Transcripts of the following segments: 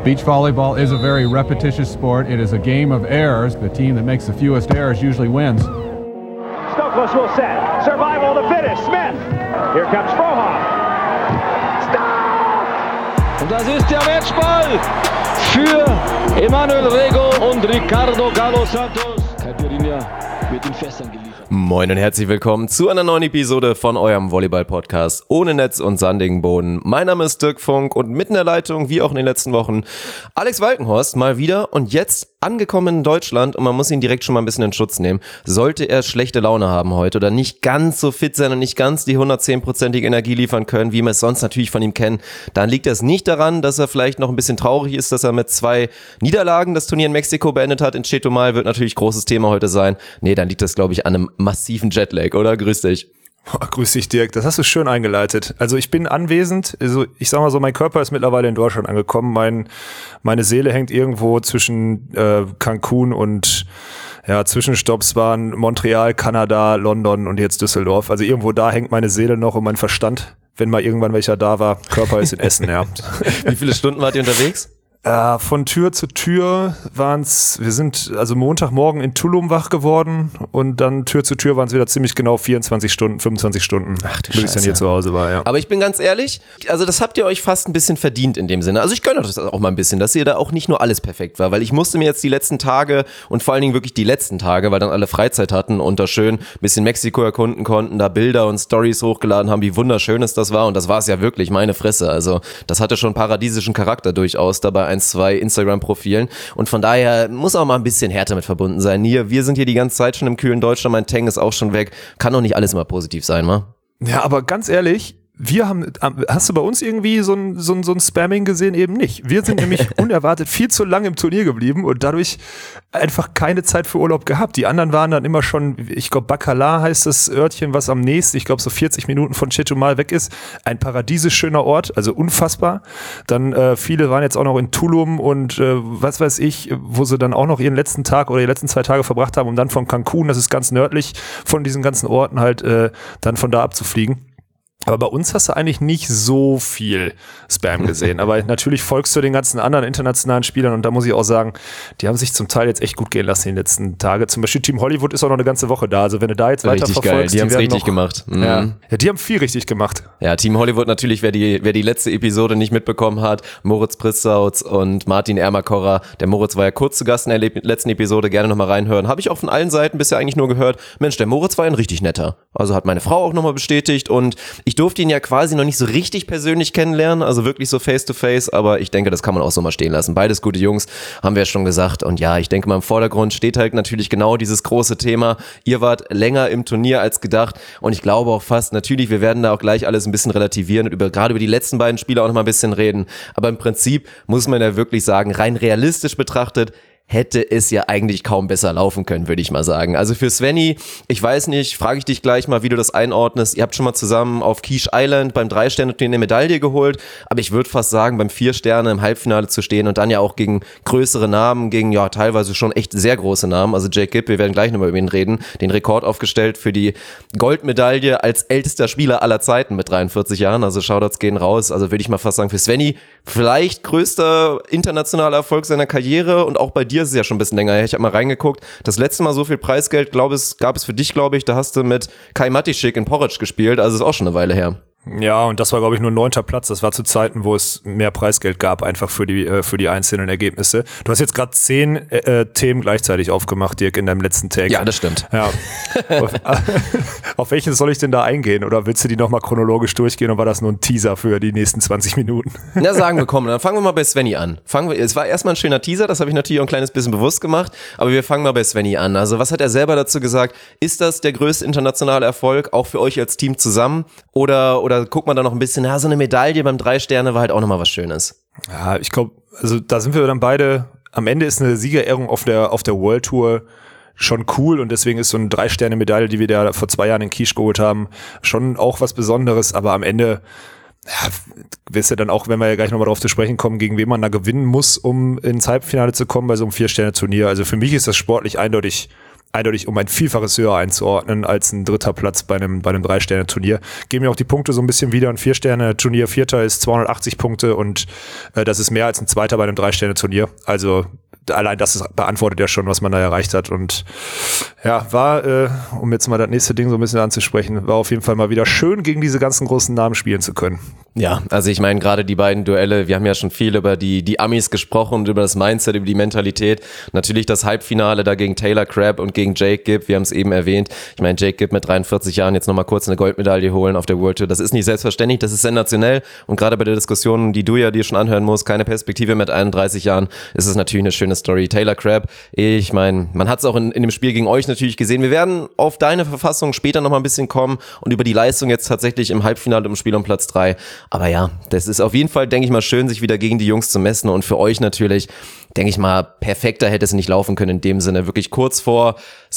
Beach volleyball is a very repetitious sport. It is a game of errors. The team that makes the fewest errors usually wins. Stokos will set. Survival to finish. Smith. Here comes Frohoff. Stop! Und das ist der Matchball für Emanuel Rego und Ricardo Galo Santos. Caipirinha wird in Fässern geliefert. Moin und herzlich willkommen zu einer neuen Episode von eurem Volleyball-Podcast ohne Netz und sandigen Boden. Mein Name ist Dirk Funk und mitten in der Leitung, wie auch in den letzten Wochen, Alex Walkenhorst mal wieder und jetzt angekommen in Deutschland und man muss ihn direkt schon mal ein bisschen in Schutz nehmen. Sollte er schlechte Laune haben heute oder nicht ganz so fit sein und nicht ganz die 110%ige Energie liefern können, wie wir es sonst natürlich von ihm kennen, dann liegt es nicht daran, dass er vielleicht noch ein bisschen traurig ist, dass er mit 2 Niederlagen das Turnier in Mexiko beendet hat. In Chetumal wird natürlich großes Thema heute sein. Nee, dann liegt das, glaube ich, an einem massiven Jetlag, oder? Grüß dich. Grüß dich, Dirk. Das hast du schön eingeleitet. Also ich bin anwesend. Also ich sag mal so, mein Körper ist mittlerweile in Deutschland angekommen. Meine Seele hängt irgendwo zwischen Cancun und Zwischenstopps waren Montreal, Kanada, London und jetzt Düsseldorf. Also irgendwo da hängt meine Seele noch und mein Verstand, wenn mal irgendwann welcher da war. Körper ist in Essen, ja. Wie viele Stunden wart ihr unterwegs? Von Tür zu Tür wir sind also Montagmorgen in Tulum wach geworden und dann Tür zu Tür waren es wieder ziemlich genau 24 Stunden, 25 Stunden, bis ich dann hier zu Hause war, ja. Aber ich bin ganz ehrlich, also das habt ihr euch fast ein bisschen verdient in dem Sinne. Also ich gönne euch das auch mal ein bisschen, dass ihr da auch nicht nur alles perfekt war, weil ich musste mir jetzt die letzten Tage und vor allen Dingen wirklich die letzten Tage, weil dann alle Freizeit hatten und da schön ein bisschen Mexiko erkunden konnten, da Bilder und Stories hochgeladen haben, wie wunderschön es das war und das war es ja wirklich, meine Fresse. Also das hatte schon paradiesischen Charakter durchaus dabei. 1-2 Instagram-Profilen und von daher muss auch mal ein bisschen Härte mit verbunden sein. Wir sind hier die ganze Zeit schon im kühlen Deutschland, mein Tang ist auch schon weg. Kann doch nicht alles immer positiv sein, wa? Ja, aber ganz ehrlich, hast du bei uns irgendwie so ein Spamming gesehen? Eben nicht. Wir sind nämlich unerwartet viel zu lange im Turnier geblieben und dadurch einfach keine Zeit für Urlaub gehabt. Die anderen waren dann immer schon, ich glaube Bacalar heißt das Örtchen, was am nächsten, ich glaube so 40 Minuten von Chetumal weg ist. Ein paradiesisch schöner Ort, also unfassbar. Dann viele waren jetzt auch noch in Tulum und was weiß ich, wo sie dann auch noch ihren letzten Tag oder die letzten 2 Tage verbracht haben, um dann von Cancun, das ist ganz nördlich von diesen ganzen Orten halt dann von da abzufliegen. Aber bei uns hast du eigentlich nicht so viel Spam gesehen. Aber natürlich folgst du den ganzen anderen internationalen Spielern und da muss ich auch sagen, die haben sich zum Teil jetzt echt gut gehen lassen in den letzten Tagen. Zum Beispiel Team Hollywood ist auch noch eine ganze Woche da. Also wenn du da jetzt weiter verfolgst, die haben es richtig gemacht. Mhm. Ja, die haben viel richtig gemacht. Ja, Team Hollywood natürlich, wer die letzte Episode nicht mitbekommen hat, Moritz Prissautz und Martin Ermakorra. Der Moritz war ja kurz zu Gast in der letzten Episode, gerne nochmal reinhören. Habe ich auch von allen Seiten bisher eigentlich nur gehört, Mensch, der Moritz war ein richtig netter. Also hat meine Frau auch nochmal bestätigt und ich durfte ihn ja quasi noch nicht so richtig persönlich kennenlernen, also wirklich so face to face, aber ich denke, das kann man auch so mal stehen lassen. Beides gute Jungs, haben wir ja schon gesagt und ja, ich denke mal im Vordergrund steht halt natürlich genau dieses große Thema. Ihr wart länger im Turnier als gedacht und ich glaube auch fast, natürlich, wir werden da auch gleich alles ein bisschen relativieren und gerade über die letzten beiden Spiele auch noch mal ein bisschen reden, aber im Prinzip muss man ja wirklich sagen, rein realistisch betrachtet, hätte es ja eigentlich kaum besser laufen können, würde ich mal sagen. Also für Svenny, ich weiß nicht, frage ich dich gleich mal, wie du das einordnest. Ihr habt schon mal zusammen auf Quiche Island beim 3-Sterne-Turnier eine Medaille geholt, aber ich würde fast sagen, beim 4 Sterne im Halbfinale zu stehen und dann ja auch gegen größere Namen, gegen ja teilweise schon echt sehr große Namen, also Jake Gibb, wir werden gleich nochmal über ihn reden, den Rekord aufgestellt für die Goldmedaille als ältester Spieler aller Zeiten mit 43 Jahren, also Shoutouts gehen raus, also würde ich mal fast sagen, für Svenny vielleicht größter internationaler Erfolg seiner Karriere und auch bei dir ist es ja schon ein bisschen länger her. Ich habe mal reingeguckt. Das letzte Mal so viel Preisgeld, gab es für dich, glaube ich, da hast du mit Kai Matischik in Porridge gespielt, also ist auch schon eine Weile her. Ja, und das war, glaube ich, nur 9. Platz. Das war zu Zeiten, wo es mehr Preisgeld gab, einfach für die einzelnen Ergebnisse. Du hast jetzt gerade 10 Themen gleichzeitig aufgemacht, Dirk, in deinem letzten Tag. Ja, das stimmt. Ja. Auf welches soll ich denn da eingehen? Oder willst du die nochmal chronologisch durchgehen und war das nur ein Teaser für die nächsten 20 Minuten? Na, sagen wir, komm, dann fangen wir mal bei Svenny an. Es war erstmal ein schöner Teaser, das habe ich natürlich auch ein kleines bisschen bewusst gemacht, aber wir fangen mal bei Svenny an. Also was hat er selber dazu gesagt? Ist das der größte internationale Erfolg, auch für euch als Team zusammen? Oder guckt man da noch ein bisschen, so eine Medaille beim 3 Sterne war halt auch nochmal was Schönes. Ja, ich glaube, also da sind wir dann beide, am Ende ist eine Siegerehrung auf der World Tour schon cool und deswegen ist so eine 3-Sterne-Medaille, die wir da vor 2 Jahren in Quiche geholt haben, schon auch was Besonderes, aber am Ende wisst ihr dann auch, wenn wir ja gleich nochmal drauf zu sprechen kommen, gegen wen man da gewinnen muss, um ins Halbfinale zu kommen bei so einem 4-Sterne-Turnier. Also für mich ist das sportlich eindeutig eindeutig um ein Vielfaches höher einzuordnen als ein 3. Platz bei einem 3-Sterne-Turnier. Geben mir auch die Punkte so ein bisschen wieder. Ein 4-Sterne-Turnier, 4. ist 280 Punkte und das ist mehr als ein 2. bei einem 3-Sterne-Turnier. Also allein das beantwortet ja schon, was man da erreicht hat. Und ja, war, um jetzt mal das nächste Ding so ein bisschen anzusprechen, war auf jeden Fall mal wieder schön, gegen diese ganzen großen Namen spielen zu können. Ja, also ich meine, gerade die beiden Duelle, wir haben ja schon viel über die Amis gesprochen und über das Mindset, über die Mentalität. Natürlich das Halbfinale da gegen Taylor Crabb und gegen Jake Gibb, wir haben es eben erwähnt. Ich meine, Jake Gibb mit 43 Jahren jetzt nochmal kurz eine Goldmedaille holen auf der World Tour, das ist nicht selbstverständlich, das ist sensationell. Und gerade bei der Diskussion, die du ja dir schon anhören musst, keine Perspektive mit 31 Jahren, ist es natürlich eine schöne Story. Taylor Crabb, ich meine, man hat es auch in dem Spiel gegen euch natürlich gesehen. Wir werden auf deine Verfassung später nochmal ein bisschen kommen und über die Leistung jetzt tatsächlich im Halbfinale im Spiel um Platz 3. Aber ja, das ist auf jeden Fall, denke ich mal, schön, sich wieder gegen die Jungs zu messen und für euch natürlich, denke ich mal, perfekter hätte es nicht laufen können in dem Sinne. Wirklich kurz vor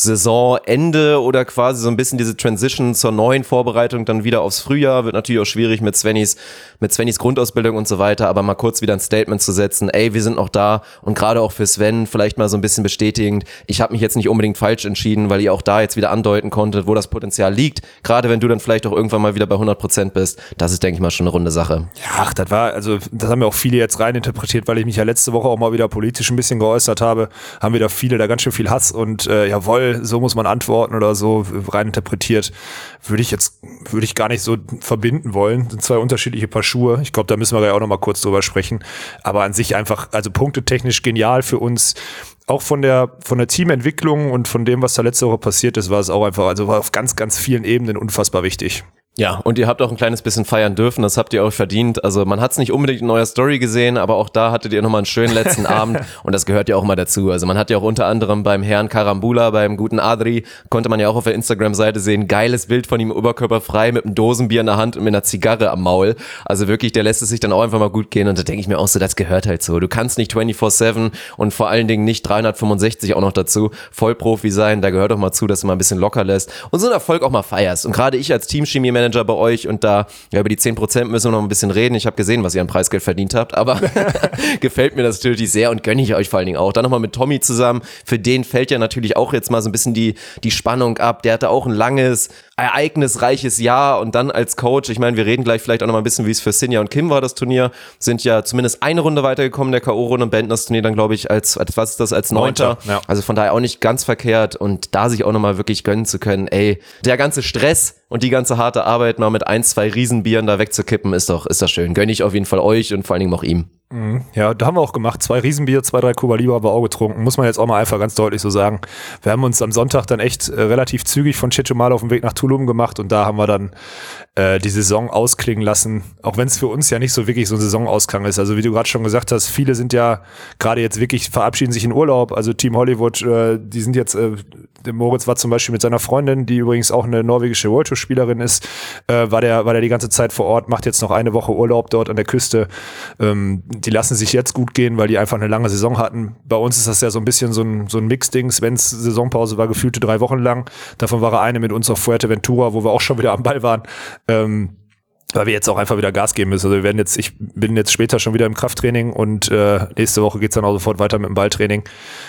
Saisonende oder quasi so ein bisschen diese Transition zur neuen Vorbereitung dann wieder aufs Frühjahr. Wird natürlich auch schwierig mit Svennys Grundausbildung und so weiter, aber mal kurz wieder ein Statement zu setzen, ey, wir sind noch da und gerade auch für Sven vielleicht mal so ein bisschen bestätigend, ich habe mich jetzt nicht unbedingt falsch entschieden, weil ihr auch da jetzt wieder andeuten konntet, wo das Potenzial liegt, gerade wenn du dann vielleicht auch irgendwann mal wieder bei 100% bist. Das ist, denke ich mal, schon eine runde Sache. Ja, das haben ja auch viele jetzt reininterpretiert, weil ich mich ja letzte Woche auch mal wieder politisch ein bisschen geäußert habe, haben wieder viele da ganz schön viel Hass und jawohl, so muss man antworten oder so reininterpretiert. Würde ich gar nicht so verbinden wollen. Das sind zwei unterschiedliche Paar Schuhe. Ich glaube, da müssen wir ja auch noch mal kurz drüber sprechen. Aber an sich einfach, also punktetechnisch genial für uns. Auch von der Teamentwicklung und von dem, was da letzte Woche passiert ist, war es auch einfach, also war auf ganz, ganz vielen Ebenen unfassbar wichtig. Ja, und ihr habt auch ein kleines bisschen feiern dürfen, das habt ihr auch verdient. Also man hat es nicht unbedingt in eurer Story gesehen, aber auch da hattet ihr nochmal einen schönen letzten Abend und das gehört ja auch mal dazu. Also man hat ja auch unter anderem beim Herrn Karambula, beim guten Adri, konnte man ja auch auf der Instagram-Seite sehen, geiles Bild von ihm oberkörperfrei mit einem Dosenbier in der Hand und mit einer Zigarre am Maul. Also wirklich, der lässt es sich dann auch einfach mal gut gehen und da denke ich mir auch so, das gehört halt so. Du kannst nicht 24/7 und vor allen Dingen nicht 365 auch noch dazu Vollprofi sein, da gehört doch mal zu, dass du mal ein bisschen locker lässt und so einen Erfolg auch mal feierst. Und gerade ich als Teamchemie-Manager bei euch und da ja, über die 10% müssen wir noch ein bisschen reden. Ich habe gesehen, was ihr an Preisgeld verdient habt, aber gefällt mir das natürlich sehr und gönne ich euch vor allen Dingen auch. Dann nochmal mit Tommy zusammen, für den fällt ja natürlich auch jetzt mal so ein bisschen die Spannung ab. Der hatte auch ein langes, ereignisreiches Jahr und dann als Coach, ich meine, wir reden gleich vielleicht auch noch mal ein bisschen, wie es für Sinja und Kim war, das Turnier, sind ja zumindest eine Runde weitergekommen, der K.O.-Runde und beenden das Turnier dann, glaube ich, als 9. Ja. Also von daher auch nicht ganz verkehrt und da sich auch nochmal wirklich gönnen zu können, ey, der ganze Stress und die ganze harte Arbeit mal mit 1, 2 Riesenbieren da wegzukippen, ist doch schön. Gönne ich auf jeden Fall euch und vor allen Dingen auch ihm. Ja, da haben wir auch gemacht. 2 Riesenbier, 2, 3 Cuba Libre haben wir auch getrunken. Muss man jetzt auch mal einfach ganz deutlich so sagen. Wir haben uns am Sonntag dann echt relativ zügig von Chetumal auf den Weg nach Tulum gemacht und da haben wir dann die Saison ausklingen lassen. Auch wenn es für uns ja nicht so wirklich so ein Saisonausklang ist. Also wie du gerade schon gesagt hast, viele sind ja gerade jetzt wirklich, verabschieden sich in Urlaub. Also Team Hollywood, die sind jetzt, der Moritz war zum Beispiel mit seiner Freundin, die übrigens auch eine norwegische World Tour Spielerin ist, war der die ganze Zeit vor Ort, macht jetzt noch eine Woche Urlaub dort an der Küste. Die lassen sich jetzt gut gehen, weil die einfach eine lange Saison hatten. Bei uns ist das ja so ein bisschen so ein Mix-Ding. Svens Saisonpause war gefühlte 3 Wochen lang. Davon war eine mit uns auf Fuerteventura, wo wir auch schon wieder am Ball waren. Weil wir jetzt auch einfach wieder Gas geben müssen. Also ich bin jetzt später schon wieder im Krafttraining und nächste Woche geht's dann auch sofort weiter mit dem Balltraining.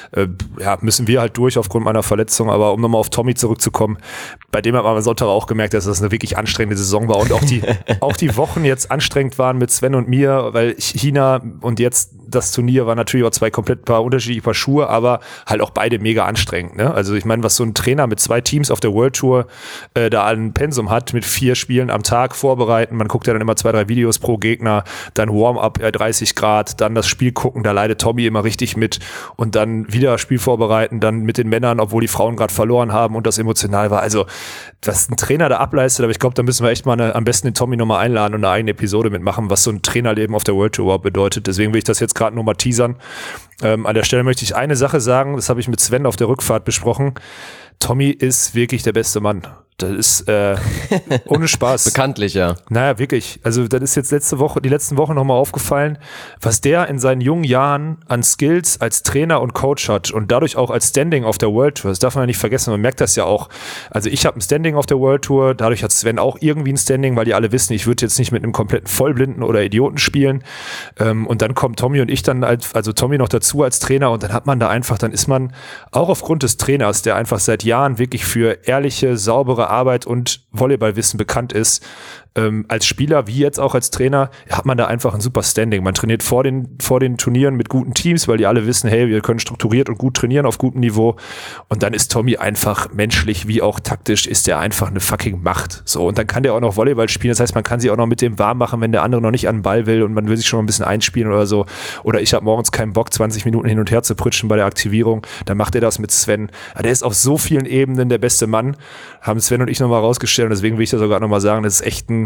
Müssen wir halt durch aufgrund meiner Verletzung, aber um nochmal auf Tommy zurückzukommen, bei dem hat man am Sonntag auch gemerkt, dass das eine wirklich anstrengende Saison war und auch die Wochen jetzt anstrengend waren mit Sven und mir, weil China und jetzt das Turnier war natürlich auch 2 komplett unterschiedliche Paar Schuhe, aber halt auch beide mega anstrengend. Ne? Also ich meine, was so ein Trainer mit 2 Teams auf der World Tour da ein Pensum hat, mit 4 Spielen am Tag vorbereiten, man guckt ja dann immer 2, 3 Videos pro Gegner, dann Warm-up 30 Grad, dann das Spiel gucken, da leidet Tommy immer richtig mit und dann wieder Spiel vorbereiten, dann mit den Männern, obwohl die Frauen gerade verloren haben und das emotional war. Also was ein Trainer da ableistet, aber ich glaube, da müssen wir echt mal am besten den Tommy nochmal einladen und eine eigene Episode mitmachen, was so ein Trainerleben auf der World Tour überhaupt bedeutet. Deswegen will ich das jetzt gerade nur mal teasern. An der Stelle möchte ich eine Sache sagen, das habe ich mit Sven auf der Rückfahrt besprochen. Tommy ist wirklich der beste Mann. Das ist ohne Spaß. Bekanntlich, ja. Naja, wirklich. Also das ist jetzt die letzten Wochen nochmal aufgefallen, was der in seinen jungen Jahren an Skills als Trainer und Coach hat und dadurch auch als Standing auf der World Tour. Das darf man ja nicht vergessen, man merkt das ja auch. Also ich habe ein Standing auf der World Tour, dadurch hat Sven auch irgendwie ein Standing, weil die alle wissen, ich würde jetzt nicht mit einem kompletten Vollblinden oder Idioten spielen. Und dann kommt Tommy und ich dann, also Tommy noch dazu als Trainer und dann hat man da einfach, dann ist man auch aufgrund des Trainers, der einfach seit Jahren wirklich für ehrliche, saubere Arbeit und Volleyballwissen bekannt ist, als Spieler wie jetzt auch als Trainer, hat man da einfach ein super Standing. Man trainiert vor den Turnieren mit guten Teams, weil die alle wissen, hey, wir können strukturiert und gut trainieren auf gutem Niveau. Und dann ist Tommy einfach menschlich wie auch taktisch, ist der einfach eine fucking Macht. So, und dann kann der auch noch Volleyball spielen. Das heißt, man kann sich auch noch mit dem warm machen, wenn der andere noch nicht an den Ball will und man will sich schon mal ein bisschen einspielen oder so. Oder ich habe morgens keinen Bock, 20 Minuten hin und her zu pritschen bei der Aktivierung. Dann macht er das mit Sven. Der ist auf so vielen Ebenen der beste Mann. Haben Sven und ich nochmal rausgestellt und deswegen will ich das sogar nochmal sagen, das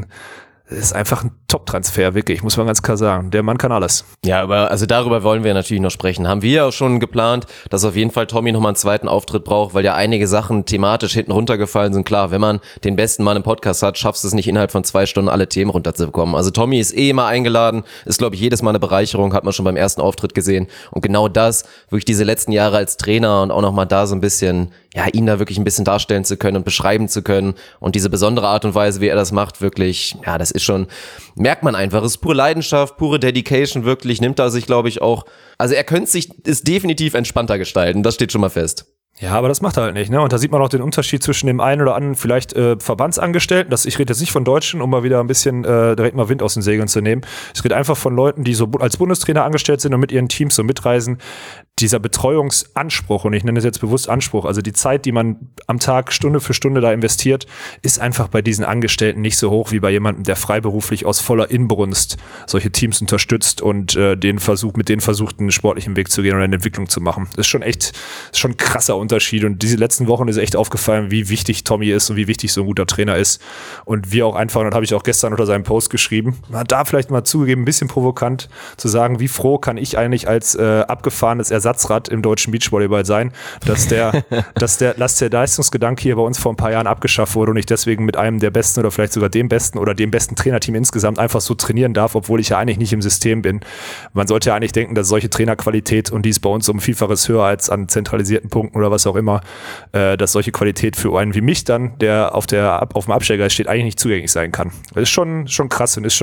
ist einfach ein Top-Transfer, wirklich, muss man ganz klar sagen. Der Mann kann alles. Ja, aber also darüber wollen wir natürlich noch sprechen. Haben wir ja auch schon geplant, dass auf jeden Fall Tommy nochmal einen zweiten Auftritt braucht, weil ja einige Sachen thematisch hinten runtergefallen sind. Klar, wenn man den besten Mann im Podcast hat, schaffst du es nicht innerhalb von 2 Stunden alle Themen runterzubekommen. Also Tommy ist immer eingeladen, ist glaube ich jedes Mal eine Bereicherung, hat man schon beim ersten Auftritt gesehen. Und genau das, wirklich diese letzten Jahre als Trainer und auch nochmal da so ein bisschen, ja, ihn da wirklich ein bisschen darstellen zu können und beschreiben zu können und diese besondere Art und Weise, wie er das macht, wirklich, ja, das ist schon, merkt man einfach, es ist pure Leidenschaft, pure Dedication, wirklich, nimmt er sich, glaube ich, auch, also er könnte es definitiv entspannter gestalten, das steht schon mal fest. Ja, aber das macht er halt nicht, ne? Und da sieht man auch den Unterschied zwischen dem einen oder anderen vielleicht Verbandsangestellten, ich rede jetzt nicht von Deutschen, um mal wieder ein bisschen direkt mal Wind aus den Segeln zu nehmen. Ich rede einfach von Leuten, die so als Bundestrainer angestellt sind und mit ihren Teams so mitreisen. Dieser Betreuungsanspruch, und ich nenne es jetzt bewusst Anspruch, also die Zeit, die man am Tag Stunde für Stunde da investiert, ist einfach bei diesen Angestellten nicht so hoch wie bei jemandem, der freiberuflich aus voller Inbrunst solche Teams unterstützt und mit denen versucht, einen sportlichen Weg zu gehen oder eine Entwicklung zu machen. Das ist schon ein krasser Unterschied, und diese letzten Wochen ist echt aufgefallen, wie wichtig Tommy ist und wie wichtig so ein guter Trainer ist, und wir auch einfach, und das habe ich auch gestern unter seinem Post geschrieben, hat da vielleicht mal zugegeben, ein bisschen provokant zu sagen, wie froh kann ich eigentlich als abgefahrenes Ersatzrad im deutschen Beachvolleyball sein, dass der Leistungsgedanke hier bei uns vor ein paar Jahren abgeschafft wurde und ich deswegen mit einem der besten oder vielleicht sogar dem besten Trainerteam insgesamt einfach so trainieren darf, obwohl ich ja eigentlich nicht im System bin. Man sollte ja eigentlich denken, dass solche Trainerqualität, und die ist bei uns um Vielfaches höher als an zentralisierten Punkten oder was auch immer, dass solche Qualität für einen wie mich dann, der auf dem Abstellgleis steht, eigentlich nicht zugänglich sein kann. Das ist schon krass und ist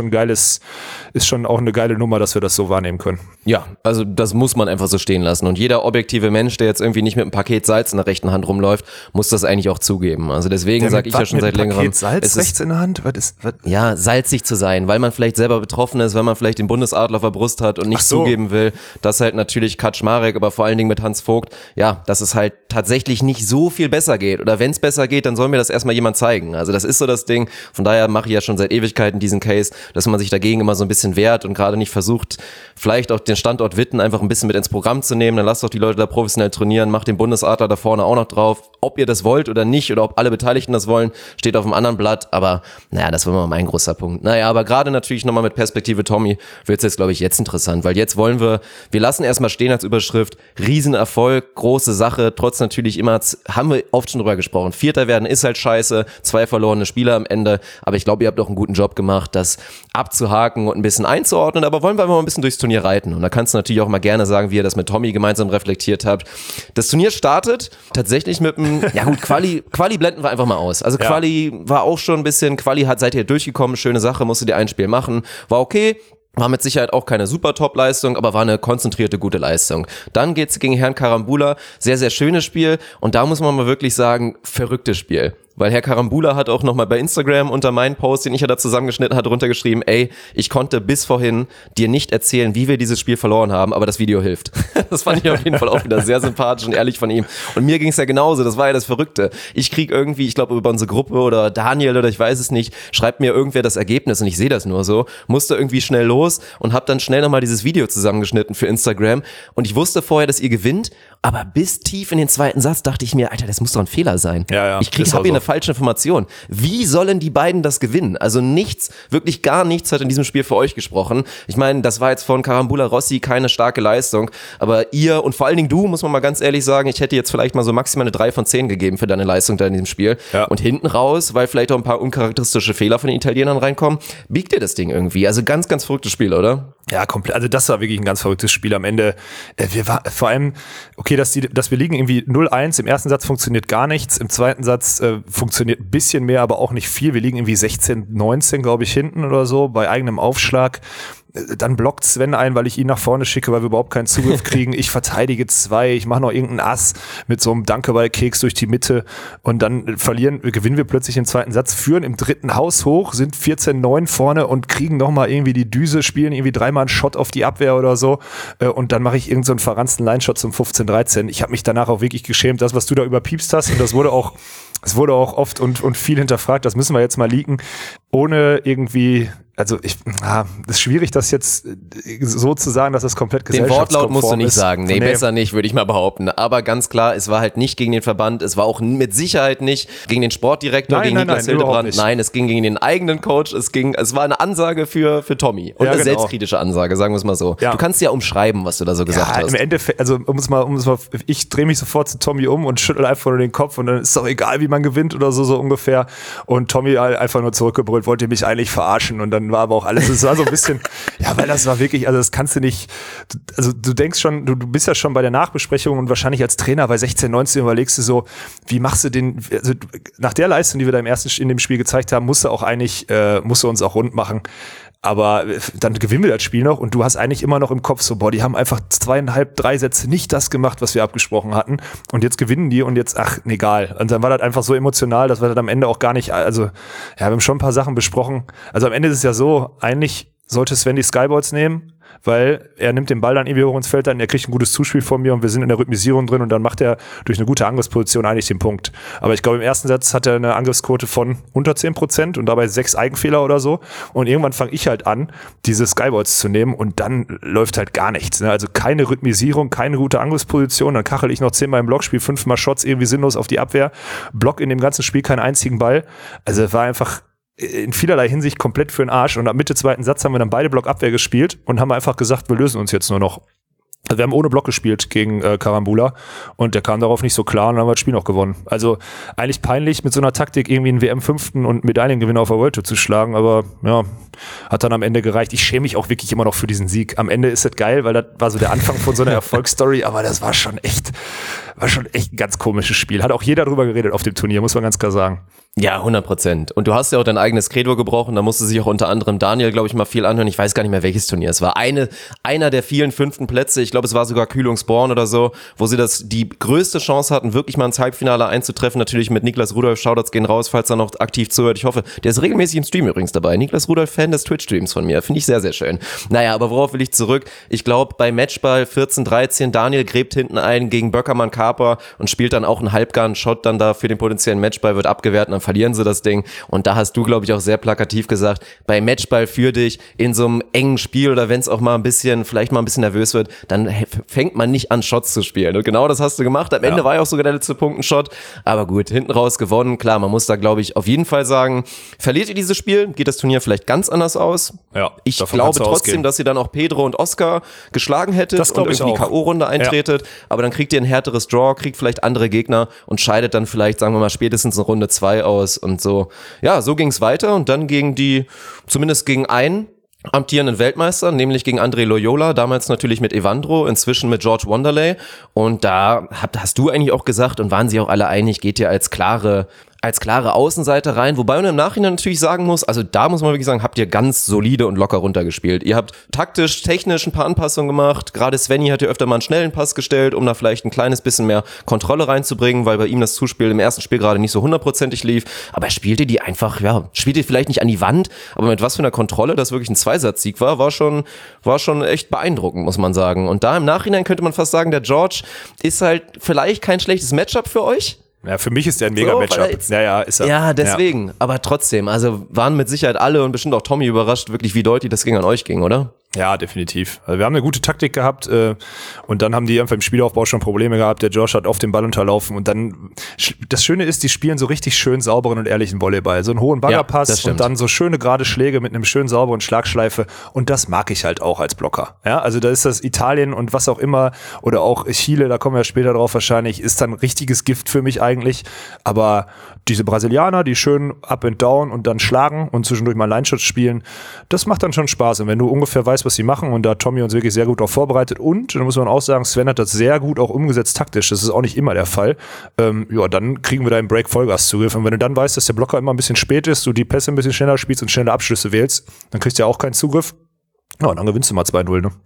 schon auch eine geile Nummer, dass wir das so wahrnehmen können. Ja, also das muss man einfach so stehen lassen, und jeder objektive Mensch, der jetzt irgendwie nicht mit einem Paket Salz in der rechten Hand rumläuft, muss das eigentlich auch zugeben. Also deswegen sage ich ja schon seit längerem, Paket Salz rechts in der Hand? Was? Ja, salzig zu sein, weil man vielleicht selber betroffen ist, weil man vielleicht den Bundesadler auf der Brust hat und nicht zugeben will, dass halt natürlich Kaczmarek, aber vor allen Dingen mit Hans Vogt, ja, dass es halt tatsächlich nicht so viel besser geht, oder wenn es besser geht, dann soll mir das erstmal jemand zeigen. Also das ist so das Ding, von daher mache ich ja schon seit Ewigkeiten diesen Case, dass man sich dagegen immer so ein bisschen wehrt und gerade nicht versucht, vielleicht auch den Standort Witten einfach ein bisschen mit ins Programm zu nehmen, dann lasst doch die Leute da professionell trainieren, macht den Bundesadler da vorne auch noch drauf. Ob ihr das wollt oder nicht, oder ob alle Beteiligten das wollen, steht auf einem anderen Blatt, aber naja, das war mal mein großer Punkt. Naja, aber gerade natürlich nochmal mit Perspektive Tommy wird es jetzt, glaube ich, jetzt interessant, weil jetzt wollen wir lassen erstmal stehen als Überschrift, Riesenerfolg, große Sache, trotz natürlich immer, haben wir oft schon drüber gesprochen, Vierter werden ist halt scheiße, 2 verlorene Spieler am Ende, aber ich glaube, ihr habt auch einen guten Job gemacht, das abzuhaken und ein bisschen einzuordnen, aber wollen wir einfach mal ein bisschen durchs Turnier reiten, und da kannst du natürlich auch mal gerne sagen, wie ihr das mit Tommy gemeinsam reflektiert habt. Das Turnier startet tatsächlich mit einem, ja gut, Quali blenden wir einfach mal aus. Also Quali war auch schon ein bisschen, seid ihr durchgekommen, schöne Sache, musstet ihr ein Spiel machen, war okay. War mit Sicherheit auch keine super Top-Leistung, aber war eine konzentrierte, gute Leistung. Dann geht's gegen Herrn Karambula, sehr, sehr schönes Spiel, und da muss man mal wirklich sagen, verrücktes Spiel. Weil Herr Karambula hat auch nochmal bei Instagram unter meinen Post, den ich ja da zusammengeschnitten hatte, runtergeschrieben, ey, ich konnte bis vorhin dir nicht erzählen, wie wir dieses Spiel verloren haben, aber das Video hilft. Das fand ich auf jeden Fall auch wieder sehr sympathisch und ehrlich von ihm. Und mir ging's ja genauso, das war ja das Verrückte. Ich krieg irgendwie, ich glaube über unsere Gruppe oder Daniel oder ich weiß es nicht, schreibt mir irgendwer das Ergebnis und ich sehe das nur so, musste irgendwie schnell los und hab dann schnell nochmal dieses Video zusammengeschnitten für Instagram, und ich wusste vorher, dass ihr gewinnt, aber bis tief in den zweiten Satz dachte ich mir, Alter, das muss doch ein Fehler sein. Ja, ich habe hier eine falsche Information. Wie sollen die beiden das gewinnen? Also nichts, wirklich gar nichts hat in diesem Spiel für euch gesprochen. Ich meine, das war jetzt von Karambula Rossi keine starke Leistung, aber ihr und vor allen Dingen du, muss man mal ganz ehrlich sagen, ich hätte jetzt vielleicht mal so maximal eine 3 von 10 gegeben für deine Leistung da in diesem Spiel. Ja. Und hinten raus, weil vielleicht auch ein paar uncharakteristische Fehler von den Italienern reinkommen, biegt dir das Ding irgendwie. Also ganz, ganz verrücktes Spiel, oder? Ja, komplett. Also das war wirklich ein ganz verrücktes Spiel am Ende. Vor allem, okay, dass wir liegen irgendwie 0-1. Im ersten Satz funktioniert gar nichts. Im zweiten Satz funktioniert ein bisschen mehr, aber auch nicht viel. Wir liegen irgendwie 16-19, glaube ich, hinten oder so bei eigenem Aufschlag. Dann blockt Sven ein, weil ich ihn nach vorne schicke, weil wir überhaupt keinen Zugriff kriegen. Ich verteidige 2, ich mache noch irgendeinen Ass mit so einem Dankeball-Keks durch die Mitte und dann gewinnen wir plötzlich den zweiten Satz, führen im dritten Haus hoch, sind 14-9 vorne und kriegen nochmal irgendwie die Düse, spielen irgendwie 3-mal einen Shot auf die Abwehr oder so und dann mache ich irgend so einen verranzten Line-Shot zum 15-13. Ich habe mich danach auch wirklich geschämt, das, was du da überpiepst hast, und das wurde auch oft und viel hinterfragt, das müssen wir jetzt mal leaken, ohne irgendwie, also das ist schwierig, das jetzt so zu sagen, dass das komplett gesellschaftskonform ist. Den Wortlaut musst du nicht sagen. Nee, besser nicht, würde ich mal behaupten. Aber ganz klar, es war halt nicht gegen den Verband, es war auch mit Sicherheit nicht gegen den Sportdirektor, gegen Niklas Hildebrand. Nein, es ging gegen den eigenen Coach, es war eine Ansage für Tommy. Und eine selbstkritische Ansage, sagen wir es mal so. Ja. Du kannst ja umschreiben, was du da so gesagt hast. Im Endeffekt, also ich drehe mich sofort zu Tommy um und schüttel einfach nur den Kopf und dann ist es doch egal, wie man gewinnt oder so ungefähr. Und Tommy einfach nur zurückgebrüllt, wollt ihr mich eigentlich verarschen? Und dann war aber auch alles, es war so ein bisschen, ja, weil das war wirklich, also das kannst du nicht, also du denkst schon, du bist ja schon bei der Nachbesprechung und wahrscheinlich als Trainer bei 16, 19 überlegst du so, wie machst du also nach der Leistung, die wir da in dem Spiel gezeigt haben, musst du uns auch rund machen. Aber dann gewinnen wir das Spiel noch und du hast eigentlich immer noch im Kopf so, die haben einfach 2,5, 3 Sätze nicht das gemacht, was wir abgesprochen hatten und jetzt gewinnen die und jetzt, egal. Und dann war das einfach so emotional, dass wir das am Ende auch gar nicht, also ja, wir haben schon ein paar Sachen besprochen. Also am Ende ist es ja so, eigentlich sollte Sven die Skyballs nehmen, weil er nimmt den Ball dann irgendwie hoch ins Feld an, er kriegt ein gutes Zuspiel von mir und wir sind in der Rhythmisierung drin und dann macht er durch eine gute Angriffsposition eigentlich den Punkt. Aber ich glaube, im ersten Satz hat er eine Angriffsquote von unter 10% und dabei 6 Eigenfehler oder so und irgendwann fange ich halt an, diese Skyballs zu nehmen und dann läuft halt gar nichts. Ne? Also keine Rhythmisierung, keine gute Angriffsposition, dann kachel ich noch 10-mal im Block, spiele 5-mal Shots irgendwie sinnlos auf die Abwehr, block in dem ganzen Spiel keinen einzigen Ball. Also es war einfach in vielerlei Hinsicht komplett für den Arsch und ab Mitte zweiten Satz haben wir dann beide Blockabwehr gespielt und haben einfach gesagt, wir lösen uns jetzt nur noch. Also wir haben ohne Block gespielt gegen Karambula und der kam darauf nicht so klar und dann haben wir das Spiel noch gewonnen. Also eigentlich peinlich, mit so einer Taktik irgendwie einen WM-5. und Medaillengewinner auf der World Tour zu schlagen, aber ja, hat dann am Ende gereicht. Ich schäme mich auch wirklich immer noch für diesen Sieg. Am Ende ist das geil, weil das war so der Anfang von so einer Erfolgsstory, aber das war schon echt ein ganz komisches Spiel. Hat auch jeder drüber geredet auf dem Turnier, muss man ganz klar sagen. Ja, 100%. Und du hast ja auch dein eigenes Credo gebrochen, da musste sich auch unter anderem Daniel, glaube ich, mal viel anhören. Ich weiß gar nicht mehr, welches Turnier es war. Einer der vielen 5. Plätze, ich glaube, es war sogar Kühlungsborn oder so, wo sie die größte Chance hatten, wirklich mal ins Halbfinale einzutreffen. Natürlich mit Niklas Rudolph, Shoutouts gehen raus, falls er noch aktiv zuhört. Ich hoffe, der ist regelmäßig im Stream übrigens dabei. Niklas Rudolph, Fan des Twitch-Streams von mir. Finde ich sehr, sehr schön. Naja, aber worauf will ich zurück? Ich glaube, bei Matchball 14-13, Daniel gräbt hinten ein gegen Böckermann Kaper und spielt dann auch einen halbgaren Shot dann da für den potenziellen Matchball, wird abgewehrt und dann verlieren sie das Ding. Und da hast du, glaube ich, auch sehr plakativ gesagt, bei Matchball für dich in so einem engen Spiel oder wenn es auch mal vielleicht mal ein bisschen nervös wird, dann fängt man nicht an, Shots zu spielen. Und genau das hast du gemacht. Am Ende war ja auch sogar der letzte Punkt ein Shot. Aber gut, hinten raus gewonnen. Klar, man muss da, glaube ich, auf jeden Fall sagen, verliert ihr dieses Spiel, geht das Turnier vielleicht ganz anders aus. Ja, ich glaube trotzdem, dass ihr dann auch Pedro und Oscar geschlagen hättet und irgendwie die K.O.-Runde eintretet. Ja. Aber dann kriegt ihr ein härteres Draw, kriegt vielleicht andere Gegner und scheidet dann vielleicht, sagen wir mal, spätestens in Runde 2 aus. Und so, ja, so ging es weiter und dann zumindest gegen einen amtierenden Weltmeister, nämlich gegen André Loyola, damals natürlich mit Evandro, inzwischen mit George Wanderlei. Und da hast du eigentlich auch gesagt und waren sie auch alle einig, geht ihr als klare Außenseiter rein, wobei man im Nachhinein natürlich sagen muss, also da muss man wirklich sagen, habt ihr ganz solide und locker runtergespielt. Ihr habt taktisch, technisch ein paar Anpassungen gemacht, gerade Svenny hat ja öfter mal einen schnellen Pass gestellt, um da vielleicht ein kleines bisschen mehr Kontrolle reinzubringen, weil bei ihm das Zuspiel im ersten Spiel gerade nicht so 100%ig lief, aber spielte die einfach, spielte vielleicht nicht an die Wand, aber mit was für einer Kontrolle das wirklich ein Zweisatzsieg war schon echt beeindruckend, muss man sagen. Und da im Nachhinein könnte man fast sagen, der George ist halt vielleicht kein schlechtes Matchup für euch. Ja, für mich ist der ein Mega-Matchup. Ist er. Ja, deswegen. Ja. Aber trotzdem, also waren mit Sicherheit alle und bestimmt auch Tommy überrascht, wirklich wie deutlich das Ding an euch ging, oder? Ja, definitiv. Also wir haben eine gute Taktik gehabt und dann haben die einfach im Spielaufbau schon Probleme gehabt. Der Josh hat oft den Ball unterlaufen und dann, das Schöne ist, die spielen so richtig schön sauberen und ehrlichen Volleyball. So einen hohen Baggerpass und dann so schöne gerade Schläge mit einem schön sauberen Schlagschleife und das mag ich halt auch als Blocker. Ja, also da ist das Italien und was auch immer oder auch Chile, da kommen wir später drauf wahrscheinlich, ist dann richtiges Gift für mich eigentlich. Aber diese Brasilianer, die schön up and down und dann schlagen und zwischendurch mal Line-Shots spielen, das macht dann schon Spaß. Und wenn du ungefähr weißt, was sie machen, und da hat Tommy uns wirklich sehr gut darauf vorbereitet und, da muss man auch sagen, Sven hat das sehr gut auch umgesetzt taktisch, das ist auch nicht immer der Fall, dann kriegen wir da im Break Vollgas-Zugriff und wenn du dann weißt, dass der Blocker immer ein bisschen spät ist, du die Pässe ein bisschen schneller spielst und schnelle Abschlüsse wählst, dann kriegst du ja auch keinen Zugriff. Ja, dann gewinnst du mal 2-0, ne?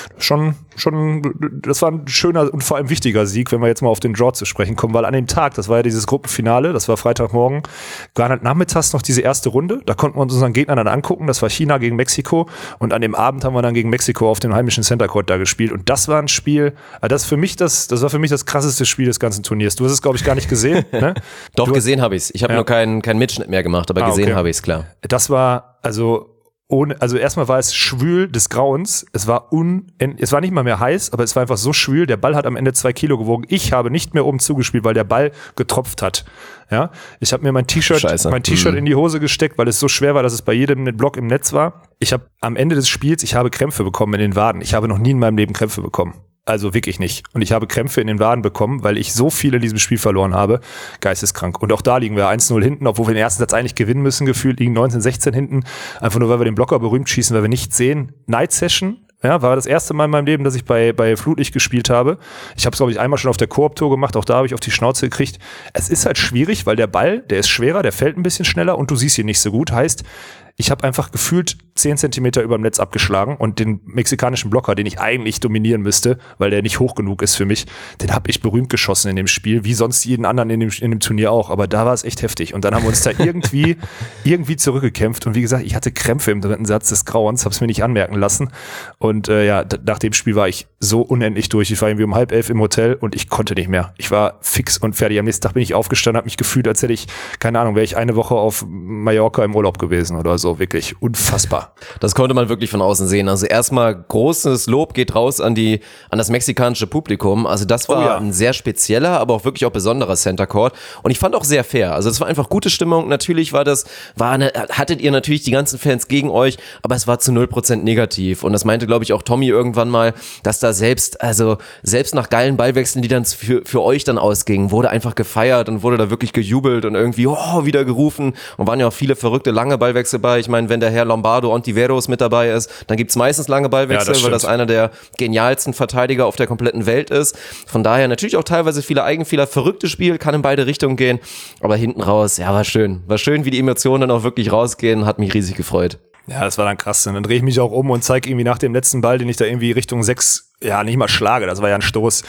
Das war ein schöner und vor allem wichtiger Sieg, wenn wir jetzt mal auf den Draw zu sprechen kommen, weil an dem Tag, das war ja dieses Gruppenfinale, das war Freitagmorgen, war halt nachmittags noch diese erste Runde, da konnten wir uns unseren Gegner dann angucken, das war China gegen Mexiko und an dem Abend haben wir dann gegen Mexiko auf dem heimischen Center Court da gespielt und das war ein Spiel, das war für mich das krasseste Spiel des ganzen Turniers. Du hast es, glaube ich, gar nicht gesehen, ne? Doch, gesehen habe ich's. Ich habe nur keinen Mitschnitt mehr gemacht, aber gesehen habe ich's, klar. Das war, also erstmal war es schwül des Grauens. Es war nicht mal mehr heiß, aber es war einfach so schwül. Der Ball hat am Ende 2 Kilo gewogen. Ich habe nicht mehr oben zugespielt, weil der Ball getropft hat. Ja, ich habe mir mein T-Shirt in die Hose gesteckt, weil es so schwer war, dass es bei jedem Block im Netz war. Ich habe am Ende des Spiels, ich habe Krämpfe bekommen in den Waden. Ich habe noch nie in meinem Leben Krämpfe bekommen. Also wirklich nicht. Und ich habe Krämpfe in den Waden bekommen, weil ich so viel in diesem Spiel verloren habe. Geisteskrank. Und auch da liegen wir 1-0 hinten, obwohl wir den ersten Satz eigentlich gewinnen müssen, gefühlt liegen 19-16 hinten. Einfach nur, weil wir den Blocker berühmt schießen, weil wir nichts sehen. Night Session. Ja, war das erste Mal in meinem Leben, dass ich bei Flutlicht gespielt habe. Ich habe es, glaube ich, einmal schon auf der Koop-Tour gemacht. Auch da habe ich auf die Schnauze gekriegt. Es ist halt schwierig, weil der Ball, der ist schwerer, der fällt ein bisschen schneller und du siehst ihn nicht so gut. Heißt, ich habe einfach gefühlt 10 Zentimeter über dem Netz abgeschlagen und den mexikanischen Blocker, den ich eigentlich dominieren müsste, weil der nicht hoch genug ist für mich, den habe ich berühmt geschossen in dem Spiel, wie sonst jeden anderen in dem Turnier auch. Aber da war es echt heftig. Und dann haben wir uns da irgendwie zurückgekämpft. Und wie gesagt, ich hatte Krämpfe im dritten Satz des Grauens, habe es mir nicht anmerken lassen. Und nach dem Spiel war ich so unendlich durch. Ich war irgendwie um 10:30 im Hotel und ich konnte nicht mehr. Ich war fix und fertig. Am nächsten Tag bin ich aufgestanden, habe mich gefühlt, als hätte ich, keine Ahnung, wäre ich eine Woche auf Mallorca im Urlaub gewesen oder so. Wirklich unfassbar. Das konnte man wirklich von außen sehen. Also erstmal großes Lob geht raus an das mexikanische Publikum. Also das war ein sehr spezieller, aber auch wirklich auch besonderer Center Court. Und ich fand auch sehr fair. Also es war einfach gute Stimmung. Natürlich hattet ihr natürlich die ganzen Fans gegen euch, aber es war zu 0% negativ. Und das meinte, glaube ich, auch Tommy irgendwann mal, dass da selbst nach geilen Ballwechseln, die dann für euch dann ausgingen, wurde einfach gefeiert und wurde da wirklich gejubelt und irgendwie wieder gerufen. Und waren ja auch viele verrückte lange Ballwechsel bei. Ich meine, wenn der Herr Lombardo Ontiveros mit dabei ist, dann gibt's meistens lange Ballwechsel, weil das einer der genialsten Verteidiger auf der kompletten Welt ist. Von daher natürlich auch teilweise viele Eigenfehler, verrücktes Spiel, kann in beide Richtungen gehen, aber hinten raus, ja, war schön. War schön, wie die Emotionen dann auch wirklich rausgehen, hat mich riesig gefreut. Ja, das war dann krass. Und dann drehe ich mich auch um und zeige irgendwie nach dem letzten Ball, den ich da irgendwie Richtung 6, nicht mal schlage, das war ja ein Stoß.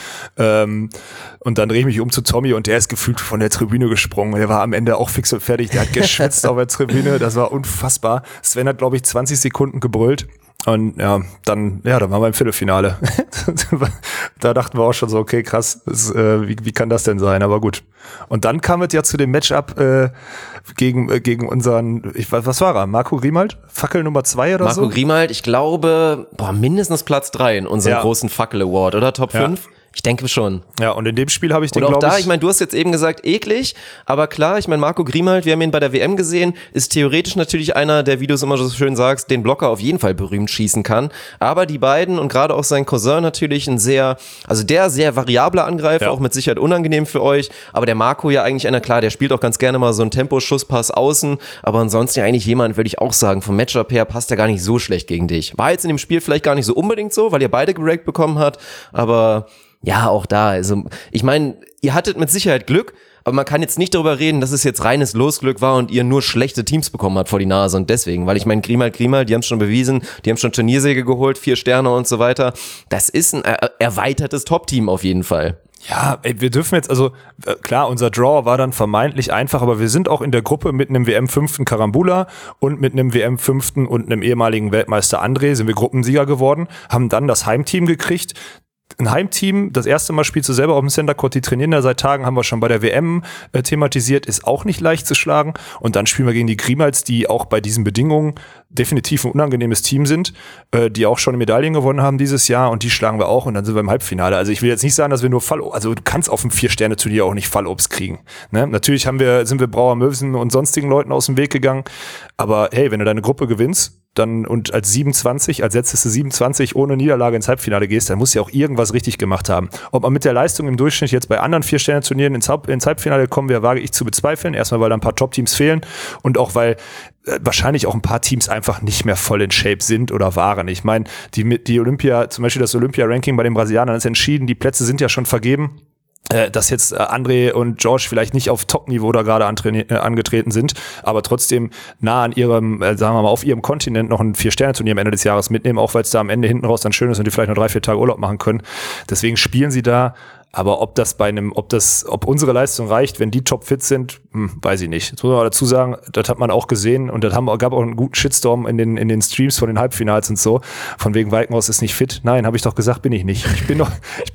Und dann drehe ich mich um zu Tommy und der ist gefühlt von der Tribüne gesprungen. Der war am Ende auch fix und fertig. Der hat geschwitzt auf der Tribüne. Das war unfassbar. Sven hat, glaube ich, 20 Sekunden gebrüllt. Und dann waren wir im Viertelfinale. Da dachten wir auch schon so, okay, krass, wie kann das denn sein? Aber gut. Und dann kam es ja zu dem Matchup gegen unseren, was war er? Marco Grimald? Fackel Nummer 2 oder so? Marco Grimald, ich glaube, mindestens Platz 3 in unserem großen Fackel Award, oder? Top 5? Ich denke schon. Ja, und in dem Spiel habe ich den, glaube ich... ich meine, du hast jetzt eben gesagt, eklig, aber klar, ich meine, Marco Grimald, wir haben ihn bei der WM gesehen, ist theoretisch natürlich einer, der, wie du es immer so schön sagst, den Blocker auf jeden Fall berühmt schießen kann, aber die beiden und gerade auch sein Cousin natürlich der sehr variable Angreifer, auch mit Sicherheit unangenehm für euch, aber der Marco ja eigentlich einer, klar, der spielt auch ganz gerne mal so einen Tempo-Schusspass außen, aber ansonsten ja eigentlich jemand, würde ich auch sagen, vom Matchup her passt er gar nicht so schlecht gegen dich. War jetzt in dem Spiel vielleicht gar nicht so unbedingt so, weil ihr beide gerackt bekommen habt, aber... Ja, auch da. Also ich meine, ihr hattet mit Sicherheit Glück, aber man kann jetzt nicht darüber reden, dass es jetzt reines Losglück war und ihr nur schlechte Teams bekommen habt vor die Nase und deswegen, weil ich meine, Grimald, die haben es schon bewiesen, die haben schon Turniersiege geholt, 4 Sterne und so weiter. Das ist ein erweitertes Top-Team auf jeden Fall. Ja, wir dürfen jetzt, klar, unser Draw war dann vermeintlich einfach, aber wir sind auch in der Gruppe mit einem WM-5. Karambula und mit einem WM-5. und einem ehemaligen Weltmeister André sind wir Gruppensieger geworden, haben dann das Heimteam gekriegt. ein Heimteam, das erste Mal spielst du selber auf dem Center Court, die trainieren da seit Tagen, haben wir schon bei der WM thematisiert, ist auch nicht leicht zu schlagen. Und dann spielen wir gegen die Grimals, die auch bei diesen Bedingungen definitiv ein unangenehmes Team sind, die auch schon Medaillen gewonnen haben dieses Jahr, und die schlagen wir auch, und dann sind wir im Halbfinale. Also ich will jetzt nicht sagen, dass wir nur also du kannst auf dem 4-Sterne-Turnier auch nicht Fallobst kriegen. Ne? Natürlich sind wir Brauer Möwsen und sonstigen Leuten aus dem Weg gegangen, aber hey, wenn du deine Gruppe gewinnst, dann und als letzteste 27 ohne Niederlage ins Halbfinale gehst, dann musst du ja auch irgendwas richtig gemacht haben. Ob man mit der Leistung im Durchschnitt jetzt bei anderen 4-Sterne-Turnieren ins Halbfinale kommen wir, wage ich zu bezweifeln. Erstmal, weil da ein paar Top-Teams fehlen und auch, weil wahrscheinlich auch ein paar Teams einfach nicht mehr voll in Shape sind oder waren. Ich meine, die Olympia, zum Beispiel das Olympia-Ranking bei den Brasilianern ist entschieden, die Plätze sind ja schon vergeben. Dass jetzt André und George vielleicht nicht auf Top-Niveau da gerade angetreten sind, aber trotzdem nah an ihrem, sagen wir mal, auf ihrem Kontinent noch ein 4-Sterne-Turnier am Ende des Jahres mitnehmen, auch weil es da am Ende hinten raus dann schön ist und die vielleicht noch 3-4 Tage Urlaub machen können. Deswegen spielen sie da. Aber ob unsere Leistung reicht, wenn die topfit sind, weiß ich nicht. Das muss man dazu sagen, das hat man auch gesehen, und das gab auch einen guten Shitstorm in den Streams von den Halbfinals und so. Von wegen Weikenhaus ist nicht fit. Nein, habe ich doch gesagt, bin ich nicht. Ich bin noch